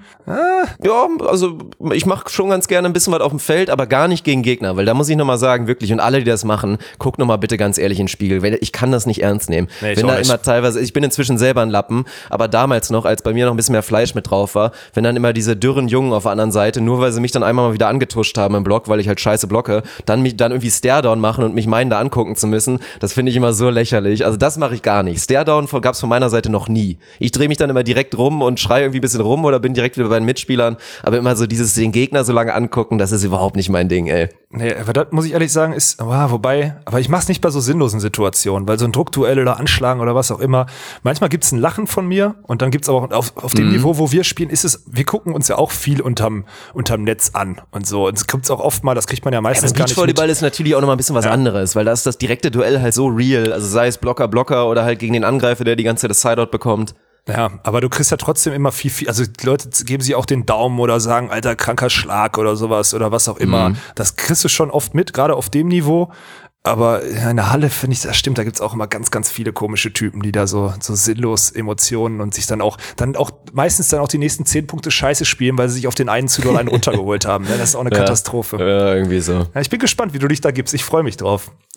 Ja, also ich mache schon ganz gerne ein bisschen was auf dem Feld, aber gar nicht gegen Gegner, weil da muss ich nochmal sagen, wirklich, und alle, die das machen, guck nochmal bitte ganz ehrlich in den Spiegel, weil ich kann das nicht ernst nehmen. Nee, wenn da immer teilweise, ich bin inzwischen selber ein Lappen, aber damals noch, als bei mir noch ein bisschen mehr Fleisch mit drauf war, wenn dann immer diese dürren Jungen auf der anderen Seite, nur weil sie mich dann einmal mal wieder angetuscht haben im Block, weil ich halt scheiße blocke, dann irgendwie Staredown machen und mich meinen, da angucken zu müssen, das finde ich immer so lächerlich. Also das mache ich gar nicht. Staredown gab's von meiner Seite noch nie. Ich drehe mich dann immer direkt rum und schreie irgendwie bisschen rum oder bin direkt wieder bei den Mitspielern, aber immer so den Gegner so lange angucken, das ist überhaupt nicht mein Ding, ey. Nee, aber das muss ich ehrlich sagen, aber ich mach's nicht bei so sinnlosen Situationen, weil so ein Druckduell oder Anschlagen oder was auch immer, manchmal gibt's ein Lachen von mir und dann gibt's aber auch auf dem Niveau, wo wir spielen, wir gucken uns ja auch viel unterm Netz an und so. Und es gibt's auch oft mal, das kriegt man ja meistens gar nicht mit. Beachvolleyball ist natürlich auch nochmal ein bisschen was anderes, weil da ist das direkte Duell halt so real, also sei es Blocker oder halt gegen den Angreifer, der die ganze Zeit das Sideout bekommt. Ja, aber du kriegst ja trotzdem immer viel, also die Leute geben sich auch den Daumen oder sagen, alter, kranker Schlag oder sowas oder was auch immer. Das kriegst du schon oft mit, gerade auf dem Niveau. Aber in der Halle finde ich, das stimmt, da gibt's auch immer ganz, ganz viele komische Typen, die da so sinnlos Emotionen und sich dann auch meistens die nächsten 10 Punkte Scheiße spielen, weil sie sich auf den einen zu doll einen runtergeholt haben. Das ist auch eine Katastrophe. Ja, irgendwie so. Ja, ich bin gespannt, wie du dich da gibst. Ich freue mich drauf.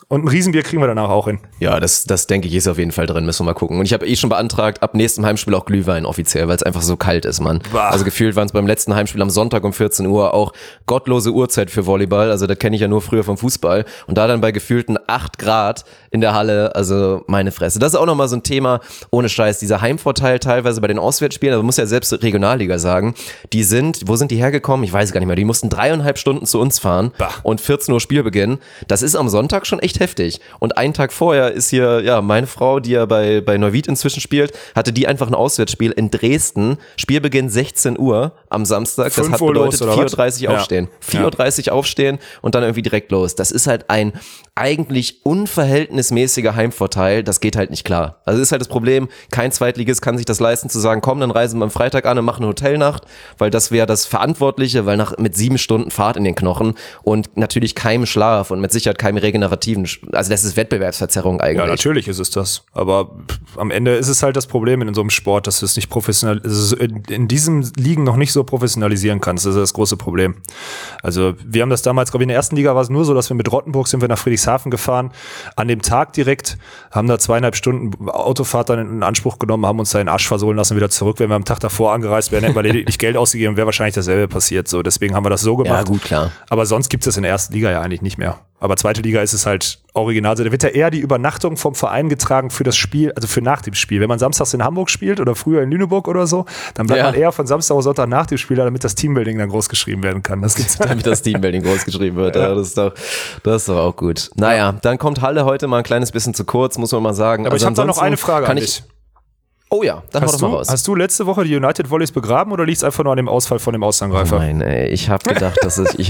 Und ein Riesenbier kriegen wir danach auch hin. Ja, das denke ich ist auf jeden Fall drin, müssen wir mal gucken. Und ich habe schon beantragt, ab nächstem Heimspiel auch Glühwein offiziell, weil es einfach so kalt ist, Mann. Bah. Also gefühlt waren es beim letzten Heimspiel am Sonntag um 14 Uhr auch gottlose Uhrzeit für Volleyball, also das kenne ich ja nur früher vom Fußball. Und da dann bei gefühlten 8 Grad in der Halle, also meine Fresse. Das ist auch nochmal so ein Thema, ohne Scheiß, dieser Heimvorteil teilweise bei den Auswärtsspielen, also man muss ja selbst Regionalliga sagen, wo sind die hergekommen? Ich weiß gar nicht mehr, die mussten 3,5 Stunden zu uns fahren und 14 Uhr Spielbeginn. Das ist am Sonntag schon echt heftig. Und einen Tag vorher ist hier, ja, meine Frau, die ja bei Neuwied inzwischen spielt, hatte die einfach ein Auswärtsspiel in Dresden, Spielbeginn 16 Uhr am Samstag. Das hat bedeutet 4.30 Uhr aufstehen. 4.30 Uhr aufstehen und dann irgendwie direkt los. Das ist halt ein eigentlich unverhältnismäßiger Heimvorteil, das geht halt nicht klar. Also das ist halt das Problem, kein Zweitligist kann sich das leisten zu sagen, komm, dann reisen wir am Freitag an und machen eine Hotelnacht, weil das wäre das Verantwortliche, weil mit 7 Stunden Fahrt in den Knochen und natürlich keinem Schlaf und mit Sicherheit keinem regenerativen, also das ist Wettbewerbsverzerrung eigentlich. Ja, natürlich ist es das, aber am Ende ist es halt das Problem in so einem Sport, dass du es nicht in diesen Ligen noch nicht so professionalisieren kannst, das ist das große Problem. Also wir haben das damals, glaube ich, in der ersten Liga war es nur so, dass wir mit Rottenburg sind wir nach Friedrichshafen gefahren, an dem Tag direkt, haben da 2,5 Stunden Autofahrt dann in Anspruch genommen, haben uns da den Arsch versohlen lassen, wieder zurück. Wenn wir am Tag davor angereist wären, hätten wir lediglich Geld ausgegeben, wäre wahrscheinlich dasselbe passiert. So, deswegen haben wir das so gemacht. Ja, gut, klar. Aber sonst gibt es das in der ersten Liga ja eigentlich nicht mehr. Aber zweite Liga ist es halt original. Da wird ja eher die Übernachtung vom Verein getragen für das Spiel, also für nach dem Spiel. Wenn man samstags in Hamburg spielt oder früher in Lüneburg oder so, dann bleibt man eher von Samstag auf Sonntag nach dem Spiel, damit das Teambuilding dann groß geschrieben werden kann. Damit das Teambuilding groß geschrieben wird. Ja. Das ist doch auch gut. Naja, dann kommt Halle heute mal ein kleines bisschen zu kurz, muss man mal sagen. Aber also ich habe da noch eine Frage an dich. Oh ja, dann hau doch mal raus. Hast du letzte Woche die United Volleys begraben oder liegt es einfach nur an dem Ausfall von dem Außenangreifer? Nein, ey, ich habe gedacht,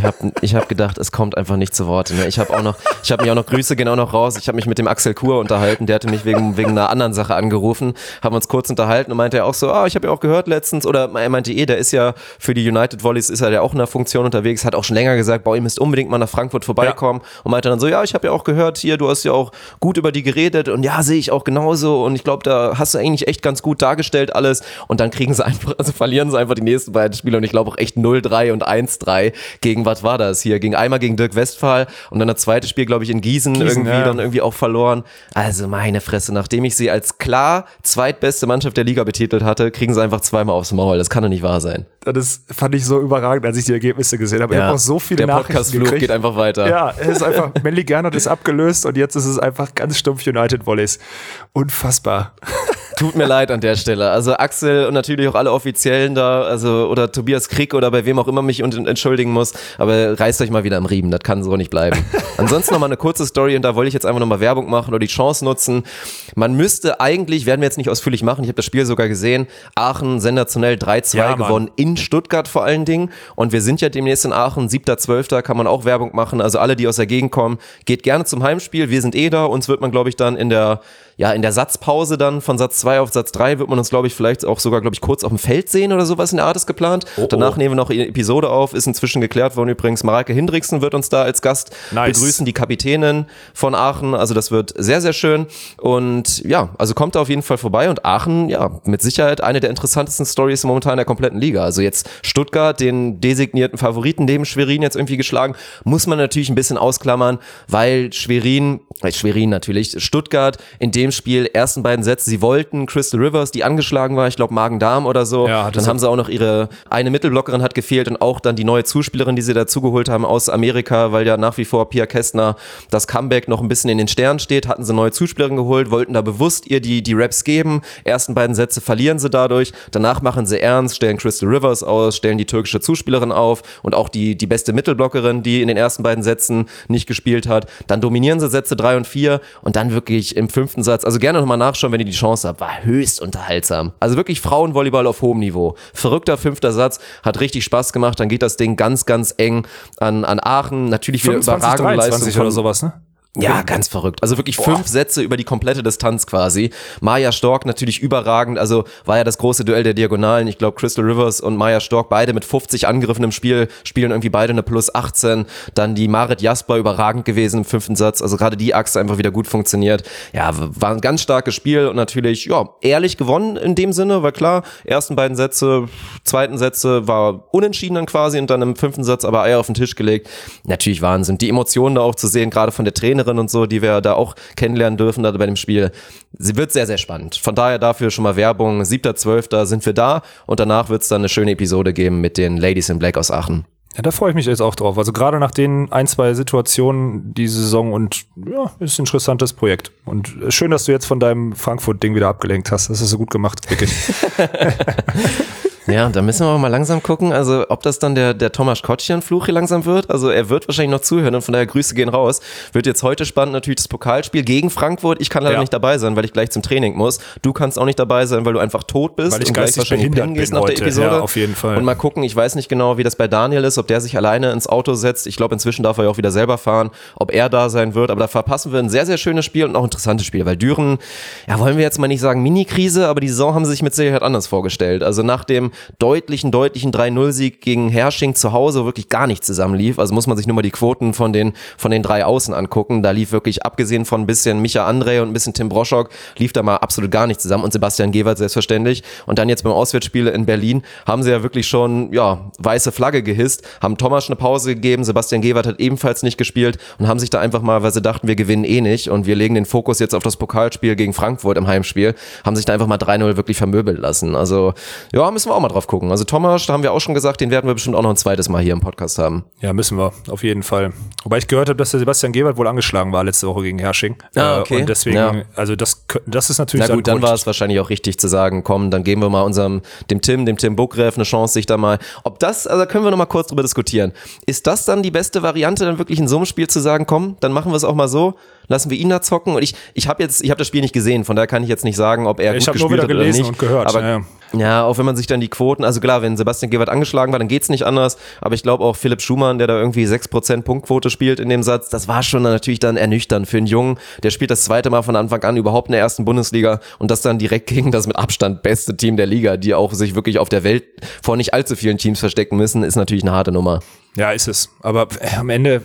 es kommt einfach nicht zu Worte. Ne? Ich habe mich auch noch Grüße gehen auch noch raus. Ich habe mich mit dem Axel Kur unterhalten, der hatte mich wegen einer anderen Sache angerufen, haben uns kurz unterhalten und meinte er auch so, ich habe ja auch gehört letztens, oder er meinte der ist ja für die United Volleys ist er ja auch in der Funktion unterwegs, hat auch schon länger gesagt, ihr müsst unbedingt mal nach Frankfurt vorbeikommen und meinte dann so, ich habe ja auch gehört hier, du hast ja auch gut über die geredet und ja, sehe ich auch genauso und ich glaube, da hast du eigentlich echt ganz gut dargestellt alles und dann verlieren sie einfach die nächsten beiden Spiele und ich glaube auch echt 0-3 und 1-3 gegen, was war das hier, einmal gegen Dirk Westphal und dann das zweite Spiel, glaube ich, in Gießen dann irgendwie auch verloren. Also meine Fresse, nachdem ich sie als klar zweitbeste Mannschaft der Liga betitelt hatte, kriegen sie einfach zweimal aufs Maul. Das kann doch nicht wahr sein. Das fand ich so überragend, als ich die Ergebnisse gesehen habe. Ich habe auch so viele Nachrichten gekriegt. Der Podcast-Flug geht einfach weiter. Ja, es ist einfach, Melly Gernot ist abgelöst und jetzt ist es einfach ganz stumpf United Volleys. Unfassbar. Tut mir leid an der Stelle. Also Axel und natürlich auch alle Offiziellen da, oder Tobias Krieg oder bei wem auch immer mich entschuldigen muss, aber reißt euch mal wieder am Riemen, das kann so nicht bleiben. Ansonsten nochmal eine kurze Story und da wollte ich jetzt einfach nochmal Werbung machen oder die Chance nutzen. Man müsste eigentlich, werden wir jetzt nicht ausführlich machen, ich habe das Spiel sogar gesehen, Aachen sensationell 3-2 gewonnen, in Stuttgart vor allen Dingen und wir sind ja demnächst in Aachen, 7.12. kann man auch Werbung machen, also alle, die aus der Gegend kommen, geht gerne zum Heimspiel, wir sind da, uns wird man, glaube ich, dann in der Satzpause dann von Satz 2 auf Satz 3 wird man uns, glaube ich, vielleicht auch sogar, kurz auf dem Feld sehen oder sowas in der Art ist geplant. Danach nehmen wir noch eine Episode auf, ist inzwischen geklärt worden übrigens. Mareike Hindriksen wird uns da als Gast begrüßen, die Kapitänin von Aachen. Also das wird sehr, sehr schön und ja, also kommt da auf jeden Fall vorbei und Aachen, ja, mit Sicherheit eine der interessantesten Storys momentan in der kompletten Liga. Also jetzt Stuttgart, den designierten Favoriten neben Schwerin jetzt irgendwie geschlagen, muss man natürlich ein bisschen ausklammern, weil Schwerin natürlich, Stuttgart in dem Spiel, ersten beiden Sätze, sie wollten Crystal Rivers, die angeschlagen war, ich glaube Magen-Darm oder so, dann haben sie auch noch ihre eine Mittelblockerin hat gefehlt und auch dann die neue Zuspielerin, die sie dazugeholt haben aus Amerika, weil ja nach wie vor Pia Kästner das Comeback noch ein bisschen in den Sternen steht, hatten sie neue Zuspielerin geholt, wollten da bewusst ihr die Raps geben, ersten beiden Sätze verlieren sie dadurch, danach machen sie ernst, stellen Crystal Rivers aus, stellen die türkische Zuspielerin auf und auch die beste Mittelblockerin, die in den ersten beiden Sätzen nicht gespielt hat, dann dominieren sie Sätze 3 und 4 und dann wirklich im 5. Satz, also gerne nochmal nachschauen, wenn ihr die Chance habt, war höchst unterhaltsam. Also wirklich Frauenvolleyball auf hohem Niveau. Verrückter 5. Satz, hat richtig Spaß gemacht, dann geht das Ding ganz, ganz eng an Aachen, natürlich wieder 25, überragende 23 Leistung oder sowas, ne? Ja, ganz verrückt. Also wirklich 5 Sätze über die komplette Distanz quasi. Maja Stork natürlich überragend, also war ja das große Duell der Diagonalen. Ich glaube, Crystal Rivers und Maja Stork beide mit 50 Angriffen im Spiel, spielen irgendwie beide eine plus 18. Dann die Marit Jasper überragend gewesen im 5. Satz. Also gerade die Achse einfach wieder gut funktioniert. Ja, war ein ganz starkes Spiel und natürlich, ja, ehrlich gewonnen in dem Sinne, weil klar, ersten beiden Sätze, zweiten Sätze war unentschieden dann quasi und dann im 5. Satz aber Eier auf den Tisch gelegt. Natürlich Wahnsinn. Die Emotionen da auch zu sehen, gerade von der Trainerin, Trainerin und so, die wir da auch kennenlernen dürfen da bei dem Spiel. Sie wird sehr, sehr spannend. Von daher dafür schon mal Werbung. 7.12. sind wir da und danach wird es dann eine schöne Episode geben mit den Ladies in Black aus Aachen. Ja, da freue ich mich jetzt auch drauf. Also gerade nach den 1-2 Situationen diese Saison und ja, ist ein interessantes Projekt. Und schön, dass du jetzt von deinem Frankfurt-Ding wieder abgelenkt hast. Das ist so gut gemacht, wirklich. Ja, da müssen wir mal langsam gucken, also ob das dann der Tomasz Kocian-Fluch hier langsam wird. Also er wird wahrscheinlich noch zuhören und von daher Grüße gehen raus. Wird jetzt heute spannend natürlich das Pokalspiel gegen Frankfurt. Ich kann leider nicht dabei sein, weil ich gleich zum Training muss. Du kannst auch nicht dabei sein, weil du einfach tot bist. Weil ich und gleich geistig wahrscheinlich behindert pennen gehst bin nach der heute. Episode. Ja, auf jeden Fall. Und mal gucken, ich weiß nicht genau, wie das bei Daniel ist, ob der sich alleine ins Auto setzt. Ich glaube, inzwischen darf er ja auch wieder selber fahren, ob er da sein wird. Aber da verpassen wir ein sehr, sehr schönes Spiel und auch ein interessantes Spiel, weil Düren, ja, wollen wir jetzt mal nicht sagen Mini-Krise, aber die Saison haben sie sich mit Sicherheit anders vorgestellt. Also nach dem deutlichen 3-0-Sieg gegen Hersching zu Hause, wo wirklich gar nichts zusammenlief. Also muss man sich nur mal die Quoten von den 3 Außen angucken. Da lief wirklich, abgesehen von ein bisschen Micha André und ein bisschen Tim Broschok, lief da mal absolut gar nichts zusammen und Sebastian Gewert selbstverständlich. Und dann jetzt beim Auswärtsspiel in Berlin haben sie ja wirklich schon, ja, weiße Flagge gehisst, haben Thomas eine Pause gegeben, Sebastian Gewert hat ebenfalls nicht gespielt und haben sich da einfach mal, weil sie dachten, wir gewinnen eh nicht und wir legen den Fokus jetzt auf das Pokalspiel gegen Frankfurt im Heimspiel, haben sich da einfach mal 3-0 wirklich vermöbeln lassen. Also, ja, müssen wir auch mal drauf gucken. Also Thomas, da haben wir auch schon gesagt, den werden wir bestimmt auch noch ein zweites Mal hier im Podcast haben. Ja, müssen wir, auf jeden Fall. Wobei ich gehört habe, dass der Sebastian Gewert wohl angeschlagen war letzte Woche gegen Hersching. Okay. Und deswegen, also das ist natürlich... Na gut, dann war es wahrscheinlich auch richtig zu sagen, komm, dann geben wir mal dem Tim Bukrev eine Chance, sich da mal, ob das, also da können wir noch mal kurz drüber diskutieren. Ist das dann die beste Variante, dann wirklich in so einem Spiel zu sagen, komm, dann machen wir es auch mal so, lassen wir ihn da zocken und ich habe das Spiel nicht gesehen, von daher kann ich jetzt nicht sagen, ob er gut gespielt hat oder nicht. Ich habe nur wieder gelesen und gehört. Aber ja, auch wenn man sich dann die Quoten, also klar, wenn Sebastian Gewert angeschlagen war, dann geht's nicht anders, aber ich glaube auch Philipp Schumann, der da irgendwie 6% Punktquote spielt in dem Satz, das war schon natürlich dann ernüchternd für einen Jungen, der spielt das zweite Mal von Anfang an überhaupt in der ersten Bundesliga und das dann direkt gegen das mit Abstand beste Team der Liga, die auch sich wirklich auf der Welt vor nicht allzu vielen Teams verstecken müssen, ist natürlich eine harte Nummer. Ja, ist es. Aber am Ende,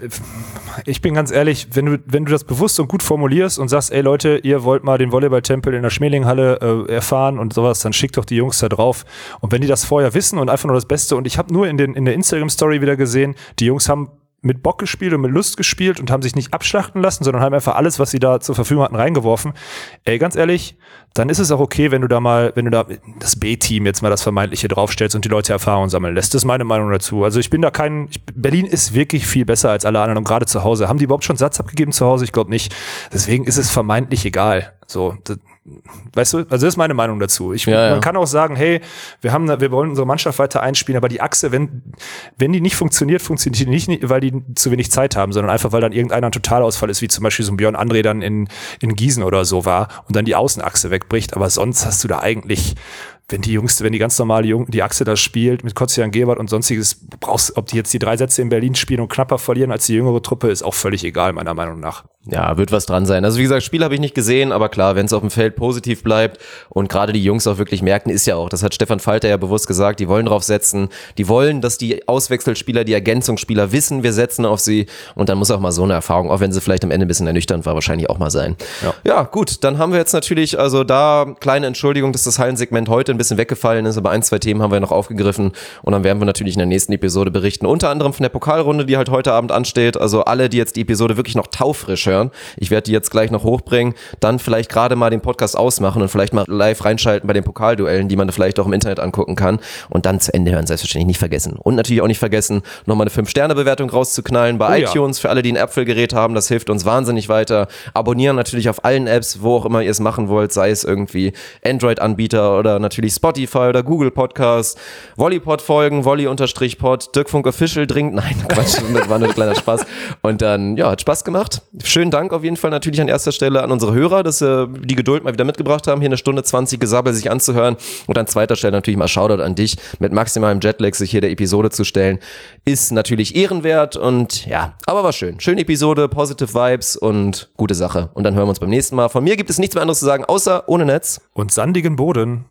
ich bin ganz ehrlich, wenn du das bewusst und gut formulierst und sagst, ey Leute, ihr wollt mal den Volleyballtempel in der Schmelinghalle erfahren und sowas, dann schickt doch die Jungs da drauf. Und wenn die das vorher wissen und einfach nur das Beste, und ich habe nur in der Instagram-Story wieder gesehen, die Jungs haben mit Bock gespielt und mit Lust gespielt und haben sich nicht abschlachten lassen, sondern haben einfach alles, was sie da zur Verfügung hatten, reingeworfen. Ey, ganz ehrlich, dann ist es auch okay, wenn du da das B-Team jetzt mal das Vermeintliche draufstellst und die Leute Erfahrung sammeln lässt. Das ist meine Meinung dazu. Also ich bin da Berlin ist wirklich viel besser als alle anderen und gerade zu Hause. Haben die überhaupt schon Satz abgegeben zu Hause? Ich glaube nicht. Deswegen ist es vermeintlich egal. So, weißt du, also das ist meine Meinung dazu. Man kann auch sagen, hey, wir wollen unsere Mannschaft weiter einspielen, aber die Achse, wenn die nicht funktioniert die nicht, weil die zu wenig Zeit haben, sondern einfach, weil dann irgendeiner ein Totalausfall ist, wie zum Beispiel so ein Björn André dann in Gießen oder so war und dann die Außenachse wegbricht. Aber sonst hast du da eigentlich, wenn die ganz normale die Achse da spielt mit Kocian Gewert und sonstiges, ob die jetzt die 3 Sätze in Berlin spielen und knapper verlieren als die jüngere Truppe, ist auch völlig egal, meiner Meinung nach. Ja, wird was dran sein. Also wie gesagt, Spiel habe ich nicht gesehen, aber klar, wenn es auf dem Feld positiv bleibt und gerade die Jungs auch wirklich merken, ist ja auch, das hat Stefan Falter ja bewusst gesagt, die wollen drauf setzen, die wollen, dass die Auswechselspieler, die Ergänzungsspieler wissen, wir setzen auf sie und dann muss auch mal so eine Erfahrung, auch wenn sie vielleicht am Ende ein bisschen ernüchternd war, wahrscheinlich auch mal sein. Ja, gut, dann haben wir jetzt natürlich, also da kleine Entschuldigung, dass das Hallensegment heute ein bisschen weggefallen ist, aber 1, 2 Themen haben wir noch aufgegriffen und dann werden wir natürlich in der nächsten Episode berichten, unter anderem von der Pokalrunde, die halt heute Abend ansteht, also alle, die jetzt die Episode wirklich noch taufrisch hören, ich werde die jetzt gleich noch hochbringen, dann vielleicht gerade mal den Podcast ausmachen und vielleicht mal live reinschalten bei den Pokalduellen, die man vielleicht auch im Internet angucken kann und dann zu Ende hören, selbstverständlich nicht vergessen. Und natürlich auch nicht vergessen, nochmal eine 5-Sterne-Bewertung rauszuknallen bei iTunes für alle, die ein Apple-Gerät haben, das hilft uns wahnsinnig weiter. Abonnieren natürlich auf allen Apps, wo auch immer ihr es machen wollt, sei es irgendwie Android-Anbieter oder natürlich Spotify oder Google Podcast, Volleypod folgen, Volley_pod, Dirk Funk Official dringend, nein, Quatsch, das war nur ein kleiner Spaß. Und dann, ja, hat Spaß gemacht. Schönen Dank auf jeden Fall natürlich an erster Stelle an unsere Hörer, dass sie die Geduld mal wieder mitgebracht haben, hier 1 Stunde 20 Gesabbel sich anzuhören und an zweiter Stelle natürlich mal Shoutout an dich, mit maximalem Jetlag sich hier der Episode zu stellen, ist natürlich ehrenwert und ja, aber war schön. Schöne Episode, positive Vibes und gute Sache. Und dann hören wir uns beim nächsten Mal. Von mir gibt es nichts mehr anderes zu sagen, außer ohne Netz. Und sandigen Boden.